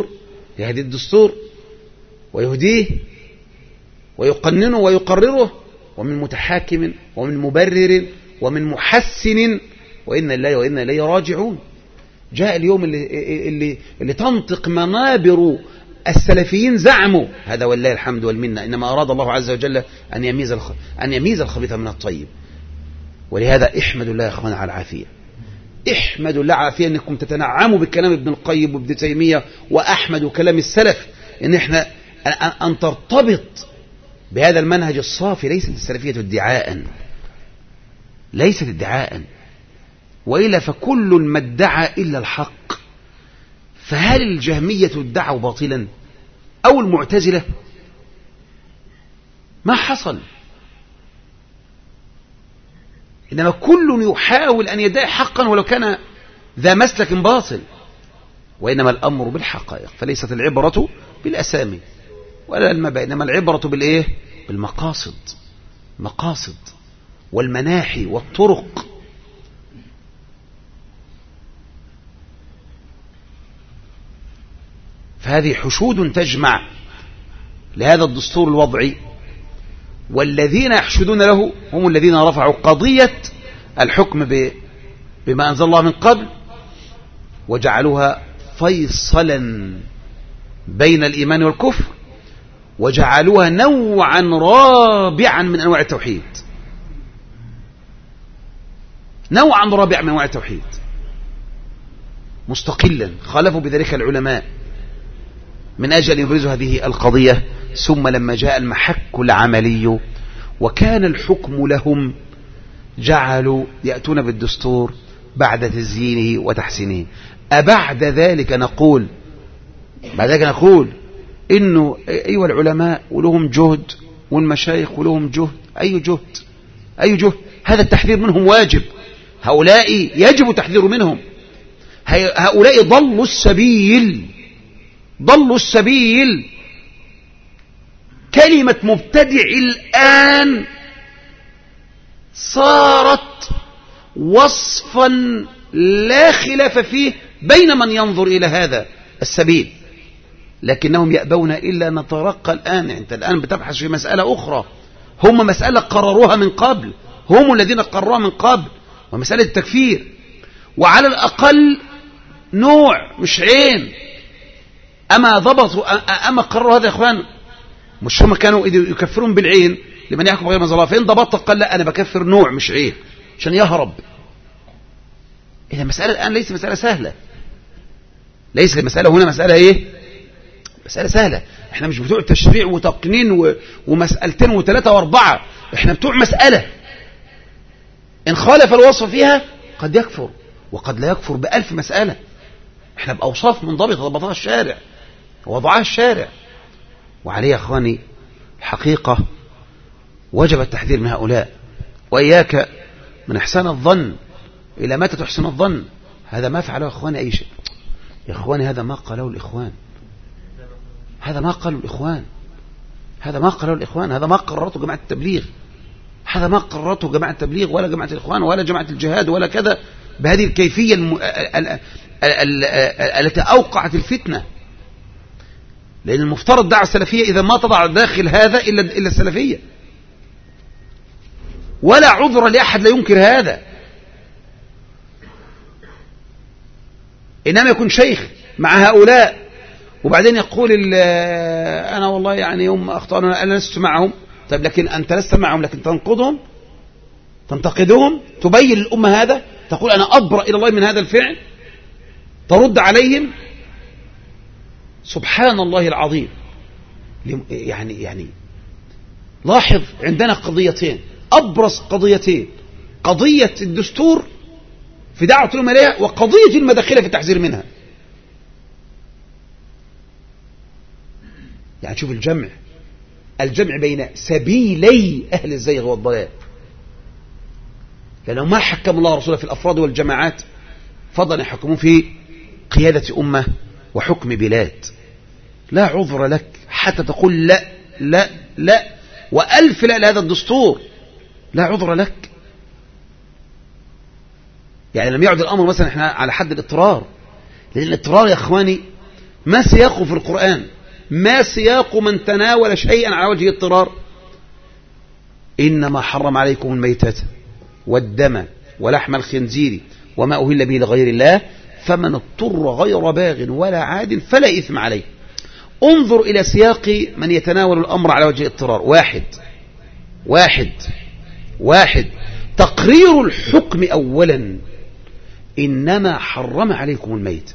يهدي الدستور ويهديه ويقننه ويقرره، ومن متحاكم ومن مبرر ومن محسن، وإنا لله وإنا إليه راجعون. جاء اليوم اللي تنطق منابر السلفيين زعموا هذا والله الحمد والمنة، إنما أراد الله عز وجل أن يميز الخبيث من الطيب. ولهذا احمدوا الله يا أخوانا على العافية، احمدوا الله على العافية أنكم تتنعموا بكلام ابن القيم وابن تيمية وأحمد وكلام السلف، أن ترتبط بهذا المنهج الصافي. ليست السلفية ادعاء، ليست ادعاء، وإلا فكل ما ادعى إلا الحق. فهل الجهمية ادعوا باطلا أو المعتزلة؟ ما حصل، إنما كل يحاول أن يدعي حقا ولو كان ذا مسلك باطل، وإنما الأمر بالحقائق. فليست العبرة بالأسامي ولا المبادئ، إنما العبرة بالإيه؟ بالمقاصد، مقاصد والمناحي والطرق. فهذه حشود تجمع لهذا الدستور الوضعي، والذين يحشدون له هم الذين رفعوا قضية الحكم بما أنزل الله من قبل، وجعلوها فيصلا بين الإيمان والكفر، وجعلوها نوعا رابعا من أنواع التوحيد، نوعا رابعا من أنواع التوحيد مستقلا. خالفوا بذلك العلماء من أجل أن يبرزوا هذه القضية. ثم لما جاء المحك العملي وكان الحكم لهم، جعلوا يأتون بالدستور بعد تزيينه وتحسينه. أبعد ذلك نقول إنه أيها العلماء ولهم جهد، والمشايخ ولهم جهد. أي جهد؟ أي جهد؟ هذا التحذير منهم واجب، هؤلاء يجب التحذير منهم، هؤلاء ضلوا السبيل. كلمة مبتدع الآن صارت وصفا لا خلاف فيه بين من ينظر إلى هذا السبيل، لكنهم يأبون إلا نترقى الآن. أنت الآن بتبحث في مسألة أخرى، هم مسألة قرروها من قبل، هم الذين قرروها من قبل، ومسألة التكفير، وعلى الأقل نوع مش عين. أما ضبطوا أما قرروا هذا يا إخوان؟ مش هم كانوا يكفرون بالعين لمن يحكم غير ما أنزل الله، فإن ضبطت قال لا أنا بكفر نوع مش عين عشان يهرب. إذا المسألة الآن ليس مسألة سهلة، ليس المسألة هنا مسألة إيه؟ مسألة سهلة. إحنا مش بتوع تشريع وتقنين ومسألتين وثلاثة واربعة، إحنا بتوع مسألة إن خالف الوصف فيها قد يكفر وقد لا يكفر بألف مسألة. إحنا بأوصاف منضبطة ضبطها الشارع ووضعها الشارع. وعليه يا أخواني الحقيقة وجب التحذير من هؤلاء، وإياك من إحسان الظن. إلى متى تحسن الظن؟ هذا ما فعله يا أخواني أي شيء يا أخواني، هذا ما قاله الإخوان، هذا ما قاله الإخوان، هذا ما قاله الإخوان، هذا ما قررته جماعة التبليغ، هذا ما قررته جماعة التبليغ ولا جماعة الإخوان ولا جماعة الجهاد ولا كذا بهذه الكيفية التي أوقعت الفتنة. لأن المفترض دعوة السلفية إذا ما تضع داخل هذا إلا السلفية، ولا عذر لأحد لا ينكر هذا. إنما يكون شيخ مع هؤلاء وبعدين يقول أنا والله يعني هم أخطأنا أنا لست معهم. طيب لكن أنت لست معهم، لكن تنقضهم تنتقدهم، تبين للأمة هذا، تقول أنا أبرأ إلى الله من هذا الفعل، ترد عليهم. سبحان الله العظيم. يعني لاحظ عندنا قضيتين، أبرز قضيتين، قضية الدستور في دعوة الأمة وقضية المداخلة في التحذير منها. يعني شوف الجمع بين سبيلي أهل الزيغ والضلال. لأنه ما حكم الله ورسوله في الأفراد والجماعات، فضلا يحكمون في قيادة أمة وحكم بلاد. لا عذر لك حتى تقول لا لا لا وألف لا لهذا الدستور، لا عذر لك. يعني لم يعد الأمر مثلا احنا على حد الاضطرار، لأن الاضطرار يا أخواني ما سياقه في القرآن؟ ما سياق من تناول شيئا على وجه اضطرار؟ إنما حرم عليكم الميتة والدم ولحم الخنزير وما أهل به لغير الله فمن اضطر غير باغ ولا عاد فلا إثم عليه. انظر إلى سياق من يتناول الأمر على وجه اضطرار. واحد تقرير الحكم أولا. إنما حرم عليكم الميت،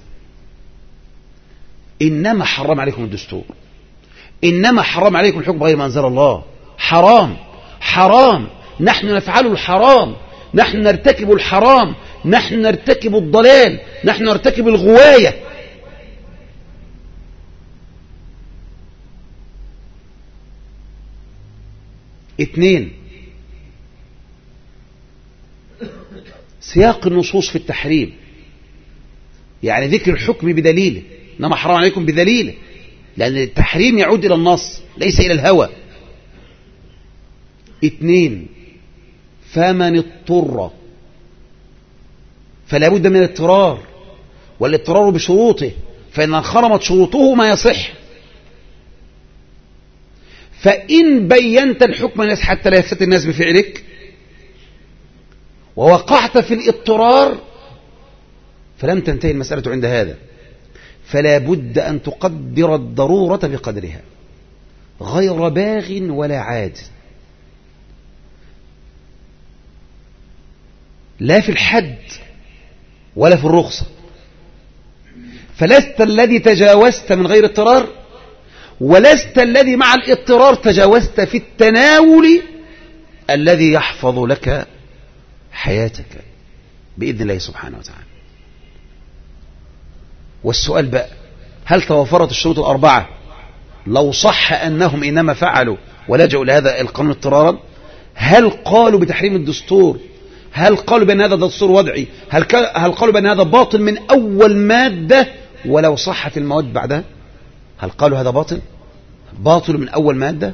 إنما حرم عليكم الدستور، إنما حرم عليكم الحكم غير ما أنزل الله. حرام، نحن نفعل الحرام، نحن نرتكب الحرام، نحن نرتكب الضلال، نحن نرتكب الغواية. اثنين، سياق النصوص في التحريم، يعني ذكر الحكم بدليله، إنما حرام عليكم بدليله، لأن التحريم يعود إلى النص ليس إلى الهوى. اثنين، فمن اضطر، فلا بد من الاضطرار، والاضطرار بشروطه، فإن انخرمت شروطه ما يصح. فإن بينت الحكم حتى لا يفتن الناس بفعلك ووقعت في الاضطرار فلم تنتهي المسألة عند هذا، فلا بد أن تقدر الضرورة بقدرها غير باغ ولا عاد، لا في الحد ولا في الرخصة. فلست الذي تجاوزت من غير اضطرار، ولست الذي مع الاضطرار تجاوزت في التناول الذي يحفظ لك حياتك بإذن الله سبحانه وتعالى. والسؤال بقى، هل توفرت الشروط الأربعة لو صح أنهم إنما فعلوا ولجأوا لهذا القانون اضطرارا؟ هل قالوا بتحريم الدستور؟ هل قالوا بأن هذا دستور وضعي؟ هل قالوا بأن هذا باطل من أول مادة ولو صحت المواد بعدها؟ هل قالوا هذا باطل من أول مادة؟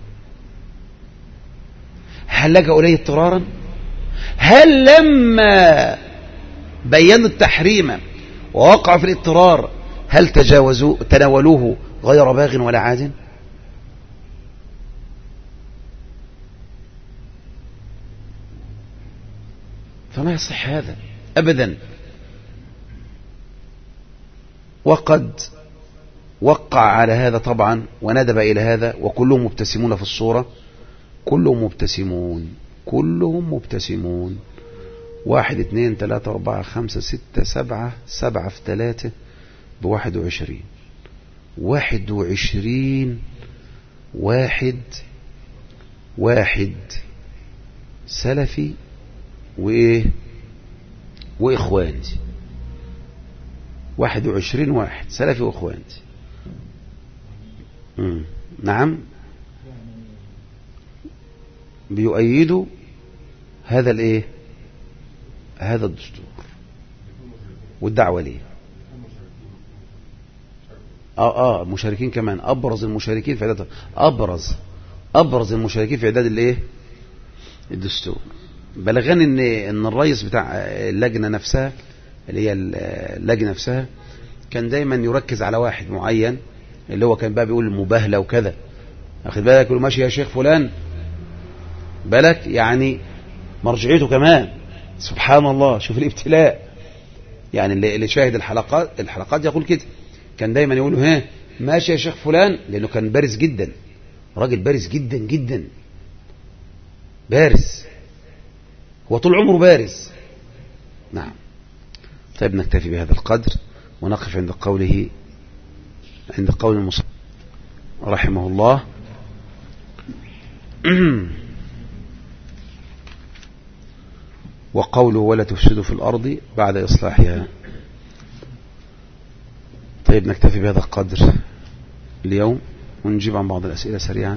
هل لجأوا إليه اضطرارا؟ هل لما بينوا التحريم ووقعوا في الاضطرار هل تناولوه غير باغ ولا عاد؟ فما يصح هذا أبدا. وقد وقع على هذا طبعا وندب إلى هذا، وكلهم مبتسمون في الصورة، كلهم مبتسمون. 1 2 3 4 5 6 7 في 3 ب21. 21 واحد سلفي وإخواني. 21 واحد سلفي وإخواني. نعم، بيؤيدوا هذا الايه، هذا الدستور والدعوة ليه. مشاركين كمان، ابرز المشاركين في اعداد، ابرز المشاركين في اعداد الايه، الدستور. بلغان ان الرئيس بتاع اللجنة نفسها اللي هي اللجنة نفسها كان دايما يركز على واحد معين، اللي هو كان بقى بيقول المباهلة وكذا، اخد بالك، يقول ماشي يا شيخ فلان بالك، يعني مرجعيته كمان سبحان الله. شوف الابتلاء، يعني اللي شاهد الحلقات يقول كده، كان دايما يقول ماشي يا شيخ فلان، لانه كان بارز جدا، راجل بارز جدا جدا، بارز، هو طول عمره بارز. نعم. طيب نكتفي بهذا القدر ونقف عند قول المصنف رحمه الله. وقوله ولا تفسدوا في الأرض بعد إصلاحها. طيب نكتفي بهذا القدر اليوم ونجيب عن بعض الأسئلة سريعا.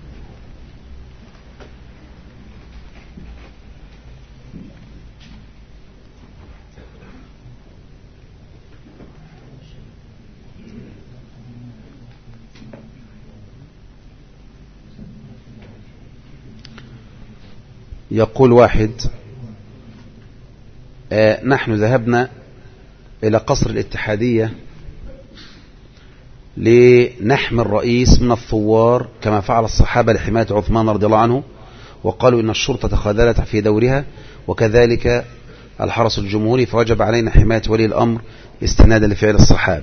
يقول واحد: نحن ذهبنا إلى قصر الاتحادية لنحمي الرئيس من الثوار كما فعل الصحابة لحماية عثمان رضي الله عنه، وقالوا إن الشرطة خذلت في دورها، وكذلك الحرس الجمهوري، فوجب علينا حماية ولي الأمر استنادا لفعل الصحابة.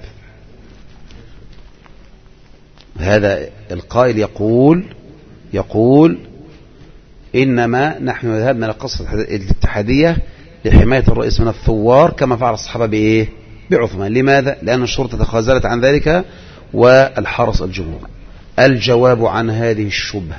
هذا القائل يقول إنما نحن ذهبنا لقصة الاتحادية لحماية الرئيس من الثوار كما فعل الصحابة بإيه؟ بعثمان. لماذا؟ لأن الشرطة تخاذلت عن ذلك والحرس الجمهوري. الجواب عن هذه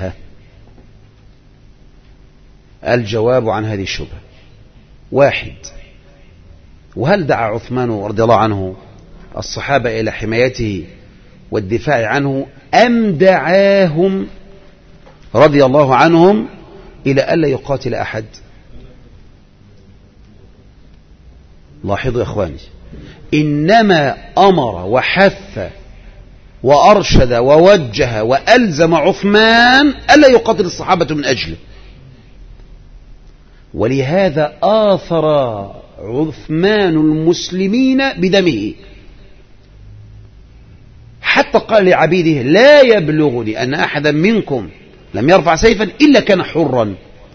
الشبهة واحد: وهل دعا عثمان رضي الله عنه الصحابة إلى حمايته والدفاع عنه، أم دعاهم رضي الله عنهم إلى ألا يقاتل أحد؟ لاحظوا يا إخواني، إنما أمر وحث وأرشد ووجه وألزم عثمان ألا يقاتل الصحابة من أجله، ولهذا آثر عثمان المسلمين بدمه، حتى قال لعبيده: لا يبلغني أن أحدا منكم لم يرفع سيفا إلا كان حرا.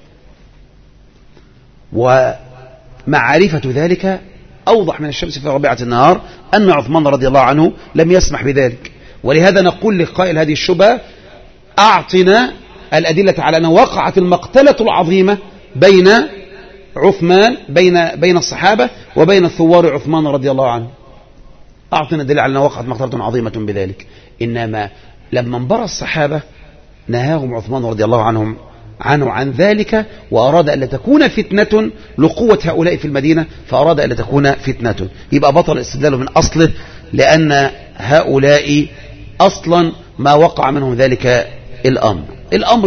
ومعرفة ذلك أوضح من الشمس في ربيعة النهار أن عثمان رضي الله عنه لم يسمح بذلك. ولهذا نقول لقائل هذه الشبهة: أعطنا الأدلة على أن وقعت المقتلة العظيمة بين عثمان بين الصحابة وبين الثوار عثمان رضي الله عنه. أعطنا دليل على أن وقعت مقتلة عظيمة بذلك. إنما لما انبرى الصحابة نهاهم عثمان رضي الله عنه عن ذلك، وأراد أن لا تكون فتنة لقوة هؤلاء في المدينة، فأراد أن لا تكون فتنة. يبقى بطل الاستدلال من أصله، لأن هؤلاء أصلا ما وقع منهم ذلك الأمر. الأمر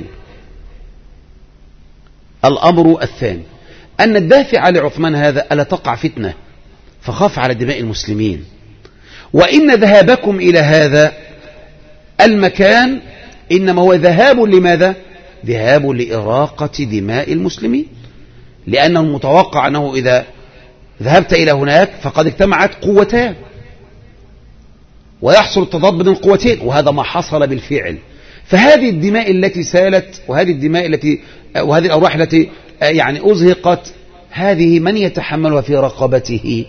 الثاني أن الدافع لعثمان هذا ألا تقع فتنة، فخاف على دماء المسلمين. وإن ذهابكم إلى هذا المكان إنما هو ذهاب لماذا؟ ذهاب لإراقة دماء المسلمين، لأنه المتوقع أنه إذا ذهبت إلى هناك فقد اجتمعت قوتان ويحصل التضاد بين القوتين، وهذا ما حصل بالفعل. فهذه الدماء التي سالت وهذه الأرواح التي يعني أزهقت، هذه من يتحملها في رقبته؟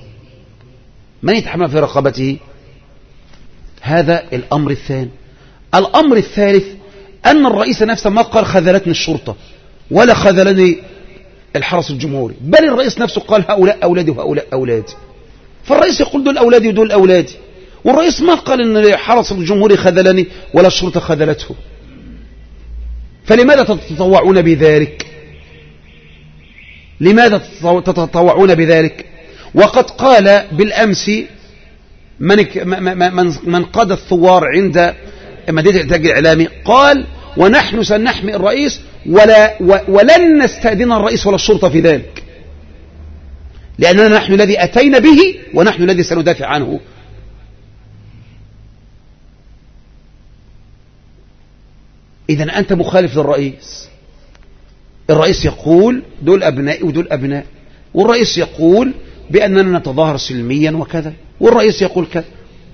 هذا الأمر الثاني. الأمر الثالث أن الرئيس نفسه ما قال خذلتني الشرطة ولا خذلني الحرس الجمهوري، بل الرئيس نفسه قال هؤلاء أولادي وهؤلاء أولادي. فالرئيس يقول دول أولادي ودول أولادي، والرئيس ما قال أن الحرس الجمهوري خذلني ولا الشرطة خذلته. فلماذا تتطوعون بذلك؟ لماذا تتطوعون بذلك؟ وقد قال بالأمس من قاد الثوار عند مدينة الإنتاج الإعلامي، قال: ونحن سنحمي الرئيس ولن نستأذن الرئيس ولا الشرطة في ذلك، لأننا نحن الذي أتينا به ونحن الذي سندافع عنه. إذن أنت مخالف للرئيس. الرئيس يقول دول أبنائي ودول أبناء، والرئيس يقول بأننا نتظاهر سلميا وكذا، والرئيس يقول كذا.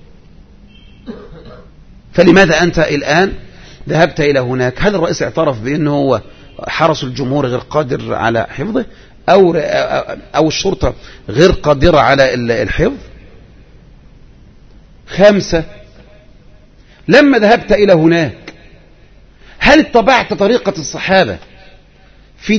فلماذا أنت الآن ذهبت إلى هناك؟ هل الرئيس اعترف بأنه هو حرس الجمهور غير قادر على حفظه، أو الشرطة غير قادرة على الحفظ؟ 5. لما ذهبت إلى هناك هل اتبعت طريقة الصحابة في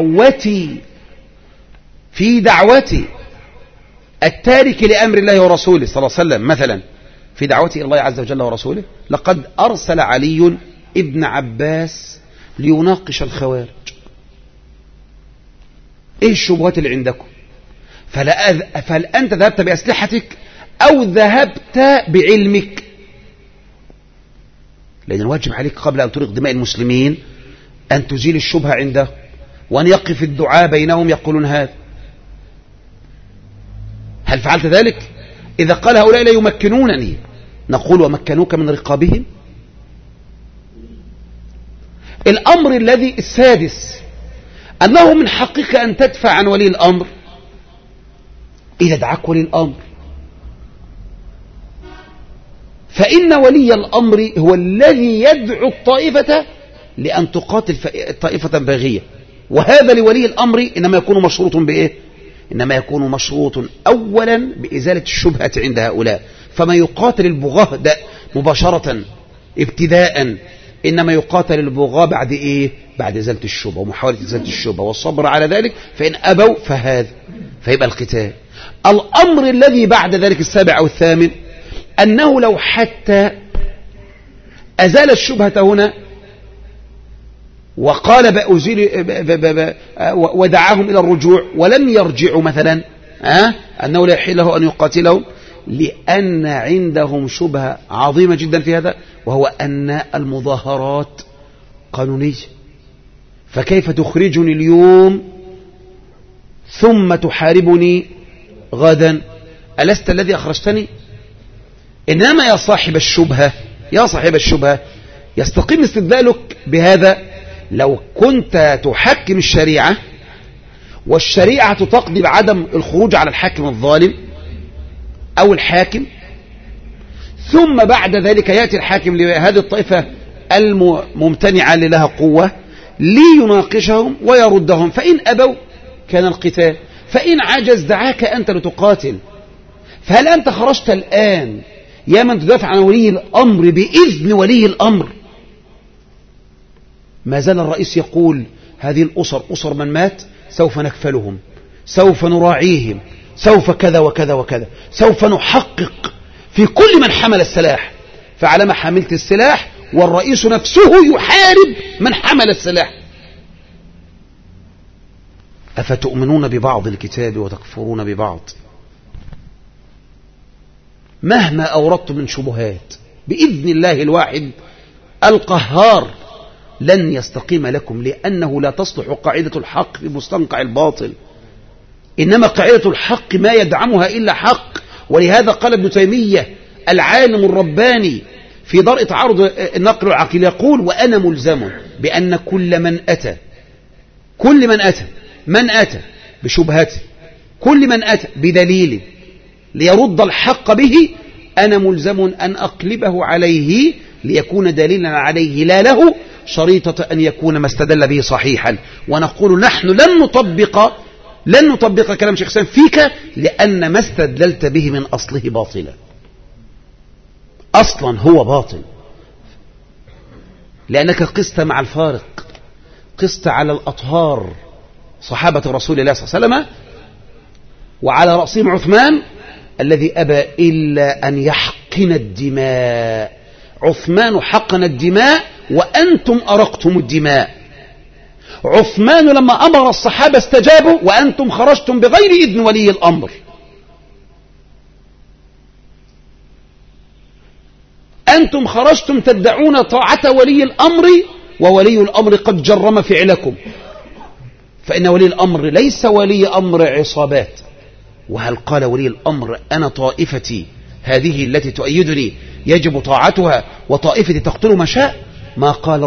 دعوتي التارك لأمر الله ورسوله صلى الله عليه وسلم؟ مثلا في دعوته إلى الله عز وجل ورسوله، لقد أرسل علي ابن عباس ليناقش الخوارج. إيه الشبهات اللي عندكم؟ فهل أنت ذهبت بأسلحتك أو ذهبت بعلمك؟ لأن الواجب عليك قبل أن تريق دماء المسلمين أن تزيل الشبهة عنده، وأن يقف الدعاء بينهم يقولون هذا. هل فعلت ذلك؟ إذا قال هؤلاء لا يمكنونني، نقول: ومكنوك من رقابهم؟ الأمر الذي السادس أنه من حقك أن تدفع عن ولي الأمر إذا دعاك ولي الأمر. فإن ولي الأمر هو الذي يدعو الطائفة لأن تقاتل طائفة باغية، وهذا لولي الأمر إنما يكون مشروط بإيه؟ إنما يكون مشروط أولا بإزالة الشبهة عند هؤلاء، فما يقاتل البغاة ده مباشرة ابتداء، إنما يقاتل البغاة بعد إيه؟ بعد إزالة الشبهة ومحاولة إزالة الشبهة والصبر على ذلك، فإن أبوا فهذا فيبقى القتال. الأمر الذي بعد ذلك السابع أو الثامن أنه لو حتى أزال الشبهة هنا وقال ودعاهم إلى الرجوع ولم يرجعوا مثلا، أنه لا يحل له أن يقاتلهم، لأن عندهم شبهة عظيمة جدا في هذا، وهو أن المظاهرات قانونية. فكيف تخرجني اليوم ثم تحاربني غدا؟ ألست الذي أخرجتني؟ إنما يا صاحب الشبهة يستقيم استدلالك بهذا لو كنت تحكم الشريعة، والشريعة تقضي بعدم الخروج على الحاكم الظالم أو الحاكم، ثم بعد ذلك يأتي الحاكم لهذه الطائفة الممتنعة اللي لها قوة ليناقشهم ويردهم، فإن أبوا كان القتال، فإن عجز دعاك أنت لتقاتل. فهل أنت خرجت الآن يا من تدافع عن ولي الأمر بإذن ولي الأمر؟ ما زال الرئيس يقول هذه الأسر أسر من مات سوف نكفلهم، سوف نراعيهم، سوف كذا وكذا وكذا، سوف نحقق في كل من حمل السلاح. فعلما حملت السلاح والرئيس نفسه يحارب من حمل السلاح. أفتؤمنون ببعض الكتاب وتكفرون ببعض؟ مهما أوردت من شبهات بإذن الله الواحد القهار لن يستقيم لكم، لأنه لا تصلح قاعدة الحق في مستنقع الباطل، إنما قاعدة الحق ما يدعمها إلا حق. ولهذا قال ابن تيمية العالم الرباني في درء تعارض النقل والعقل يقول: وأنا ملزم بأن كل من أتى بشبهته، كل من أتى بدليل ليرد الحق به، أنا ملزم أن أقلبه عليه ليكون دليلا عليه لا له، شريطة أن يكون ما استدل به صحيحا. ونقول نحن لن نطبق كلام شيخ حسين فيك، لأن ما استدللت به من أصله باطلا، أصلا هو باطل، لأنك قست مع الفارق، قست على الأطهار صحابة رسول الله صلى الله عليه وسلم، وعلى رأسهم عثمان الذي أبى إلا أن يحقن الدماء. عثمان حقن الدماء وأنتم أرقتم الدماء. عثمان لما أمر الصحابة استجابوا، وأنتم خرجتم بغير إذن ولي الأمر. أنتم خرجتم تدعون طاعة ولي الأمر، وولي الأمر قد جرم فعلكم، فإن ولي الأمر ليس ولي أمر عصابات. وهل قال ولي الأمر أنا طائفتي هذه التي تؤيدني يجب طاعتها، وطائفتي تقتل ما شاء؟ ما قال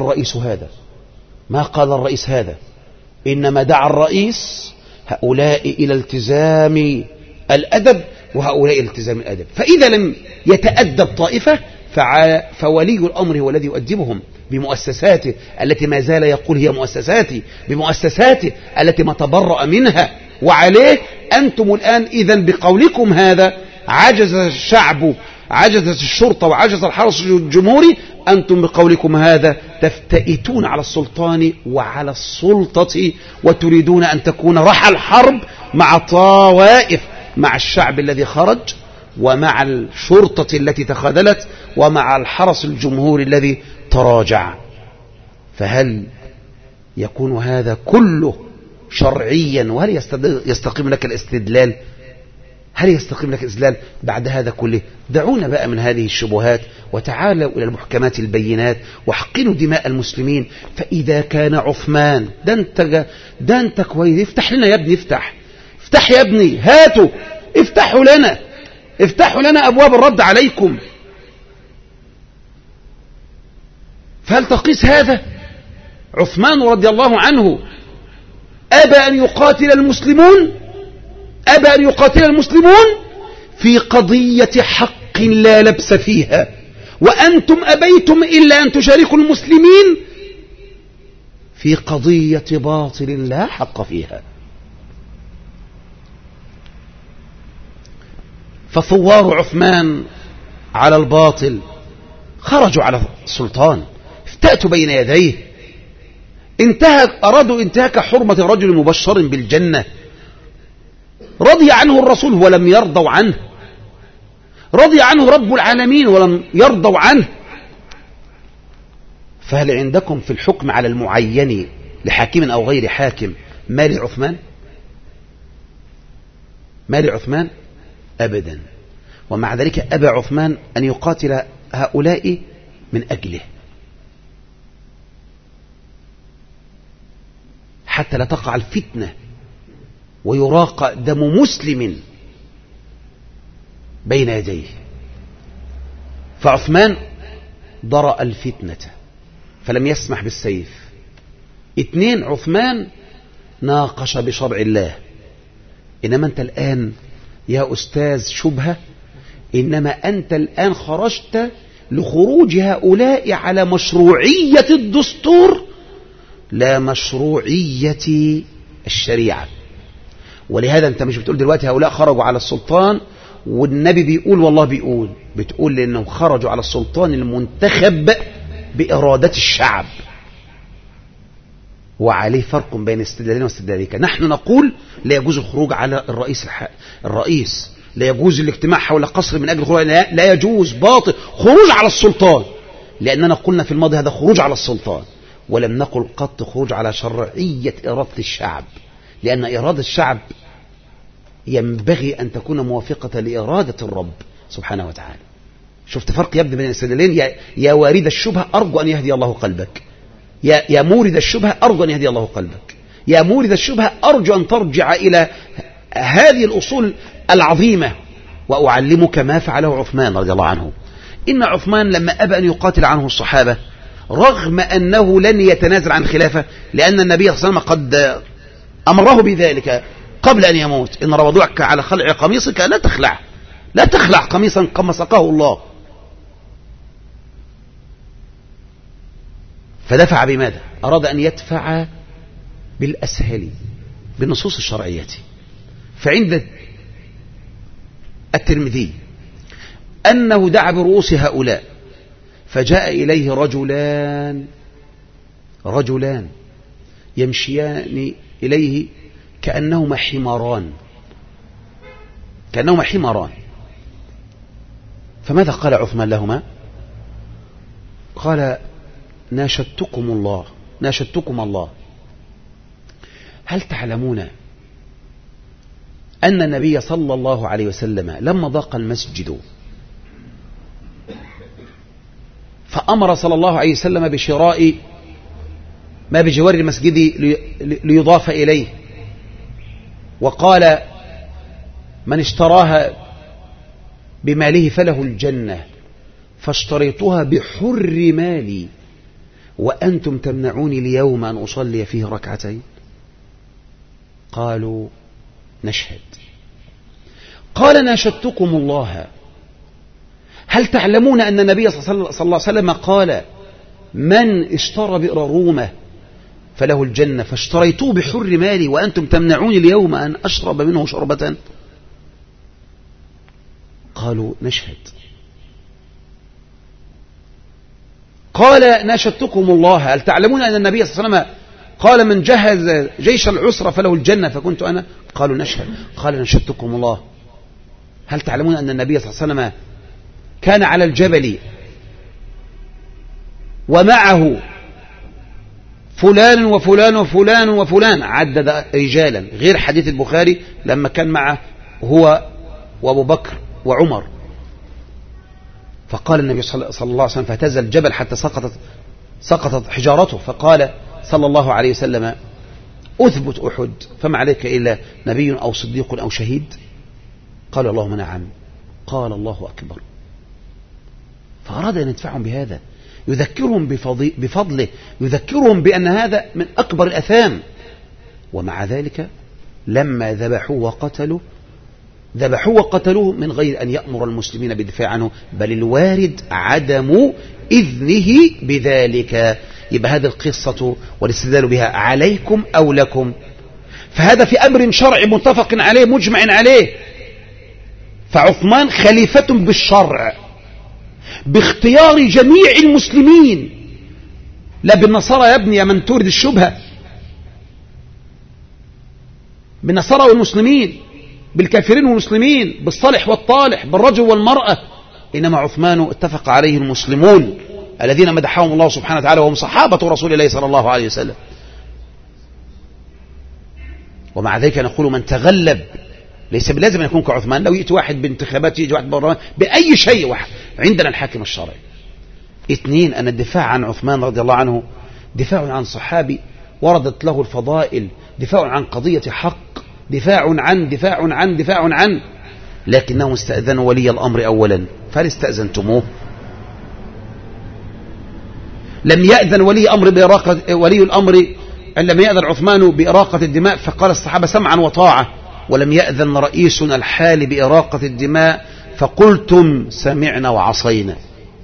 الرئيس هذا، إنما دعا الرئيس هؤلاء إلى التزام الأدب وهؤلاء إلى التزام الأدب. فإذا لم يتأدب طائفة فولي الأمر هو الذي يؤدبهم بمؤسساته التي ما زال يقول هي مؤسساتي، بمؤسساته التي ما تبرأ منها. وعليه أنتم الآن إذن بقولكم هذا عجز الشعب، عجزت الشرطة، وعجز الحرس الجمهوري، أنتم بقولكم هذا تفتئتون على السلطان وعلى السلطة، وتريدون أن تكون رحى الحرب مع طوائف، مع الشعب الذي خرج، ومع الشرطة التي تخاذلت، ومع الحرس الجمهوري الذي تراجع. فهل يكون هذا كله شرعيا؟ وهل يستقيم لك الاستدلال؟ هل يستقيم لك الاستدلال بعد هذا كله؟ دعونا بقى من هذه الشبهات وتعالوا إلى المحكمات البينات واحقنوا دماء المسلمين. فإذا كان عثمان ده انت كويس، افتح لنا يا ابني، افتح يا ابني، هاتوا افتحوا لنا أبواب الرد عليكم. فهل تقيس هذا؟ عثمان رضي الله عنه أبى أن يقاتل المسلمون في قضية حق لا لبس فيها، وأنتم أبيتم إلا أن تشاركوا المسلمين في قضية باطل لا حق فيها. فثوار عثمان على الباطل خرجوا على السلطان، افتأتوا بين يديه، أرادوا انتهاك حرمة رجل مبشر بالجنة، رضي عنه الرسول ولم يرضوا عنه، رضي عنه رب العالمين ولم يرضوا عنه. فهل عندكم في الحكم على المعين لحاكم أو غير حاكم ما لعثمان؟ ما لعثمان؟ أبدا. ومع ذلك أبى عثمان أن يقاتل هؤلاء من أجله حتى لا تقع الفتنة ويراق دم مسلم بين يديه. فعثمان ضرأ الفتنة فلم يسمح بالسيف. 2، عثمان ناقش بشرع الله. إنما أنت الآن يا أستاذ شبهة، إنما أنت الآن خرجت لخروج هؤلاء على مشروعية الدستور لا مشروعية الشريعة. ولهذا أنت مش بتقول دلوقتي هؤلاء خرجوا على السلطان والنبي بيقول والله بيقول، بتقول لأنهم خرجوا على السلطان المنتخب بإرادة الشعب، وعليه فرق بين استدلالنا واستدلالك. نحن نقول لا يجوز الخروج على الرئيس، لا يجوز الاجتماع حول قصر من أجل الخروج، لا يجوز، باطل خروج على السلطان، لأننا قلنا في الماضي هذا خروج على السلطان، ولم نقل قط خروج على شرعية إرادة الشعب، لأن إرادة الشعب ينبغي أن تكون موافقة لإرادة الرب سبحانه وتعالى. شفت فرق يبدو بين الاستدلالين؟ يا وارد الشبهة أرجو أن يهدي الله قلبك، يا مورد الشبهة أرجو أن يهدي الله قلبك، يا مورد الشبهة أرجو أن ترجع إلى هذه الأصول العظيمة. وأعلمك ما فعله عثمان رضي الله عنه. إن عثمان لما أبى أن يقاتل عنه الصحابة رغم أنه لن يتنازل عن خلافة، لأن النبي صلى الله عليه وسلم قد أمره بذلك قبل أن يموت: إن ربضوعك على خلع قميصك لا تخلع قميصا كما سقاه الله. فدفع بماذا؟ أراد أن يدفع بالأسهل بالنصوص الشرعية. فعند الترمذي أنه دعا برؤوس هؤلاء فجاء إليه رجلان يمشيان إليه كأنهما حماران. فماذا قال عثمان لهما؟ قال: ناشدتكم الله، هل تعلمون أن النبي صلى الله عليه وسلم لما ضاق المسجد فأمر صلى الله عليه وسلم بشراء ما بجوار المسجد ليضاف إليه، وقال: من اشتراها بماله فله الجنة، فاشتريتها بحر مالي وأنتم تمنعوني اليوم أن أصلي فيه ركعتين. قالوا: نشهد. قال: ناشدتكم الله، هل تعلمون أن النبي صلى الله عليه وسلم قال: من اشترى بئر رومة فله الجنة، فاشتريتوه بحر مالي وأنتم تمنعوني اليوم أن أشرب منه شربة؟ قالوا: نشهد. قال: ناشدتكم الله، هل تعلمون أن النبي صلى الله عليه وسلم قال: من جهز جيش العسرة فله الجنة فكنت أنا؟ قالوا: نشهد. قال: ناشدتكم الله، هل تعلمون أن النبي صلى الله عليه وسلم كان على الجبل ومعه فلان وفلان وفلان وفلان، عدد رجالا غير حديث البخاري لما كان معه هو وأبو بكر وعمر. فقال النبي صلى الله عليه وسلم: فاهتز الجبل حتى سقطت حجارته، فقال صلى الله عليه وسلم: أثبت أحد، فما عليك إلا نبي أو صديق أو شهيد؟ قال: اللهم نعم. قال: الله أكبر. فأراد أن يدفعهم بهذا، يذكرهم بفضله، يذكرهم بأن هذا من أكبر الأثام. ومع ذلك لما ذبحوا وقتلوا ذبحوه وقتلوه من غير أن يأمر المسلمين بالدفاع عنه، بل الوارد عدم إذنه بذلك. يبقى هذه القصة والاستدلال بها عليكم أو لكم، فهذا في أمر شرعي متفق عليه مجمع عليه. فعثمان خليفة بالشرع باختيار جميع المسلمين، لا بالنصارى يا ابني يا من تورد الشبهة، بالنصارى والمسلمين، بالكافرين والمسلمين، بالصالح والطالح، بالرجل والمرأة. إنما عثمان اتفق عليه المسلمون الذين مدحهم الله سبحانه وتعالى وهم صحابة رسول الله صلى الله عليه وسلم. ومع ذلك نقول من تغلب ليس بلازم أن يكون كعثمان. لو يأتي واحد بانتخابات، يجي واحد برلمان، بأي شيء واحد، عندنا الحاكم الشرعي. اثنين، أن الدفاع عن عثمان رضي الله عنه دفاع عن صحابي وردت له الفضائل، دفاع عن قضية حق، دفاع عن لكنهم استأذنوا ولي الأمر أولا، فهل استأذنتموه؟ لم يأذن ولي الأمر لم يأذن عثمان بإراقة الدماء، فقال الصحابة سمعا وطاعة، ولم يأذن رئيسنا الحالي بإراقة الدماء فقلتم سمعنا وعصينا.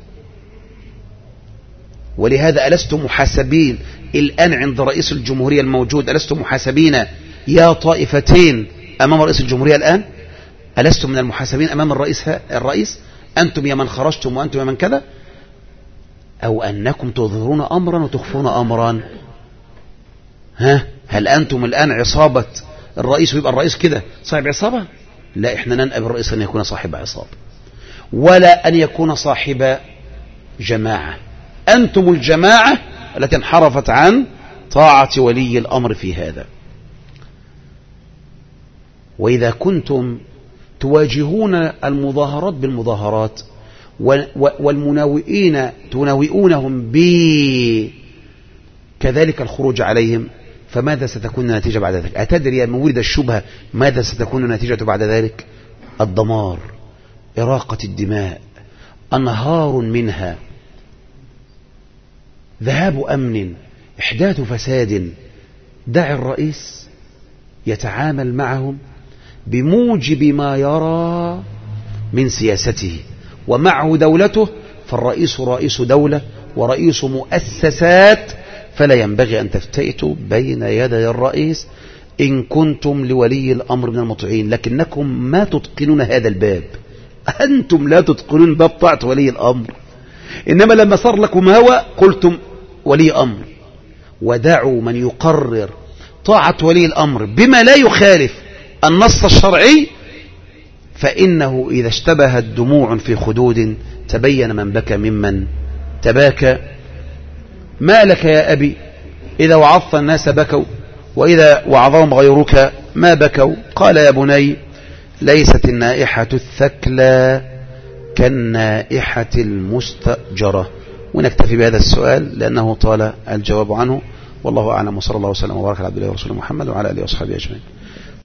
ولهذا ألستم محاسبين الآن عند رئيس الجمهورية الموجود؟ ألستم محاسبين يا طائفتين أمام رئيس الجمهورية الآن؟ ألستم من المحاسبين أمام الرئيس؟ أنتم يا من خرجتم وأنتم يا من كذا؟ أو أنكم تظهرون أمرا وتخفون أمرا؟ هل أنتم الآن عصابة الرئيس ويبقى الرئيس كده صاحب عصابة؟ لا، إحنا ننأب الرئيس أن يكون صاحب عصابة ولا أن يكون صاحب جماعة. أنتم الجماعة التي انحرفت عن طاعة ولي الأمر في هذا. وإذا كنتم تواجهون المظاهرات بالمظاهرات والمناوئين تناوئونهم كذلك الخروج عليهم، فماذا ستكون النتيجة بعد ذلك؟ أتدري يا مورد الشبهة ماذا ستكون النتيجة بعد ذلك؟ الدمار، إراقة الدماء، أنهار منها، ذهاب أمن، إحداث فساد. دع الرئيس يتعامل معهم بموجب ما يرى من سياسته، ومعه دولته، فالرئيس رئيس دولة ورئيس مؤسسات، فلا ينبغي أن تفتئتوا بين يدي الرئيس إن كنتم لولي الأمر من المطيعين. لكنكم ما تتقنون هذا الباب، أنتم لا تتقنون باب طاعة ولي الأمر. إنما لما صار لكم هوى قلتم ولي أمر، ودعوا من يقرر طاعة ولي الأمر بما لا يخالف النص الشرعي، فإنه إذا اشتبهت دموع في خدود تبين من بكى ممن تباكى. ما لك يا أبي إذا وعظت الناس بكوا وإذا وعظهم غيرك ما بكوا؟ قال يا بني ليست النائحة الثكلى كالنائحة المستأجرة. ونكتفي بهذا السؤال لأنه طال الجواب عنه، والله أعلم، وصلى الله وسلم وبارك على عبد الله ورسوله محمد وعلى آله وصحبه أجمعين.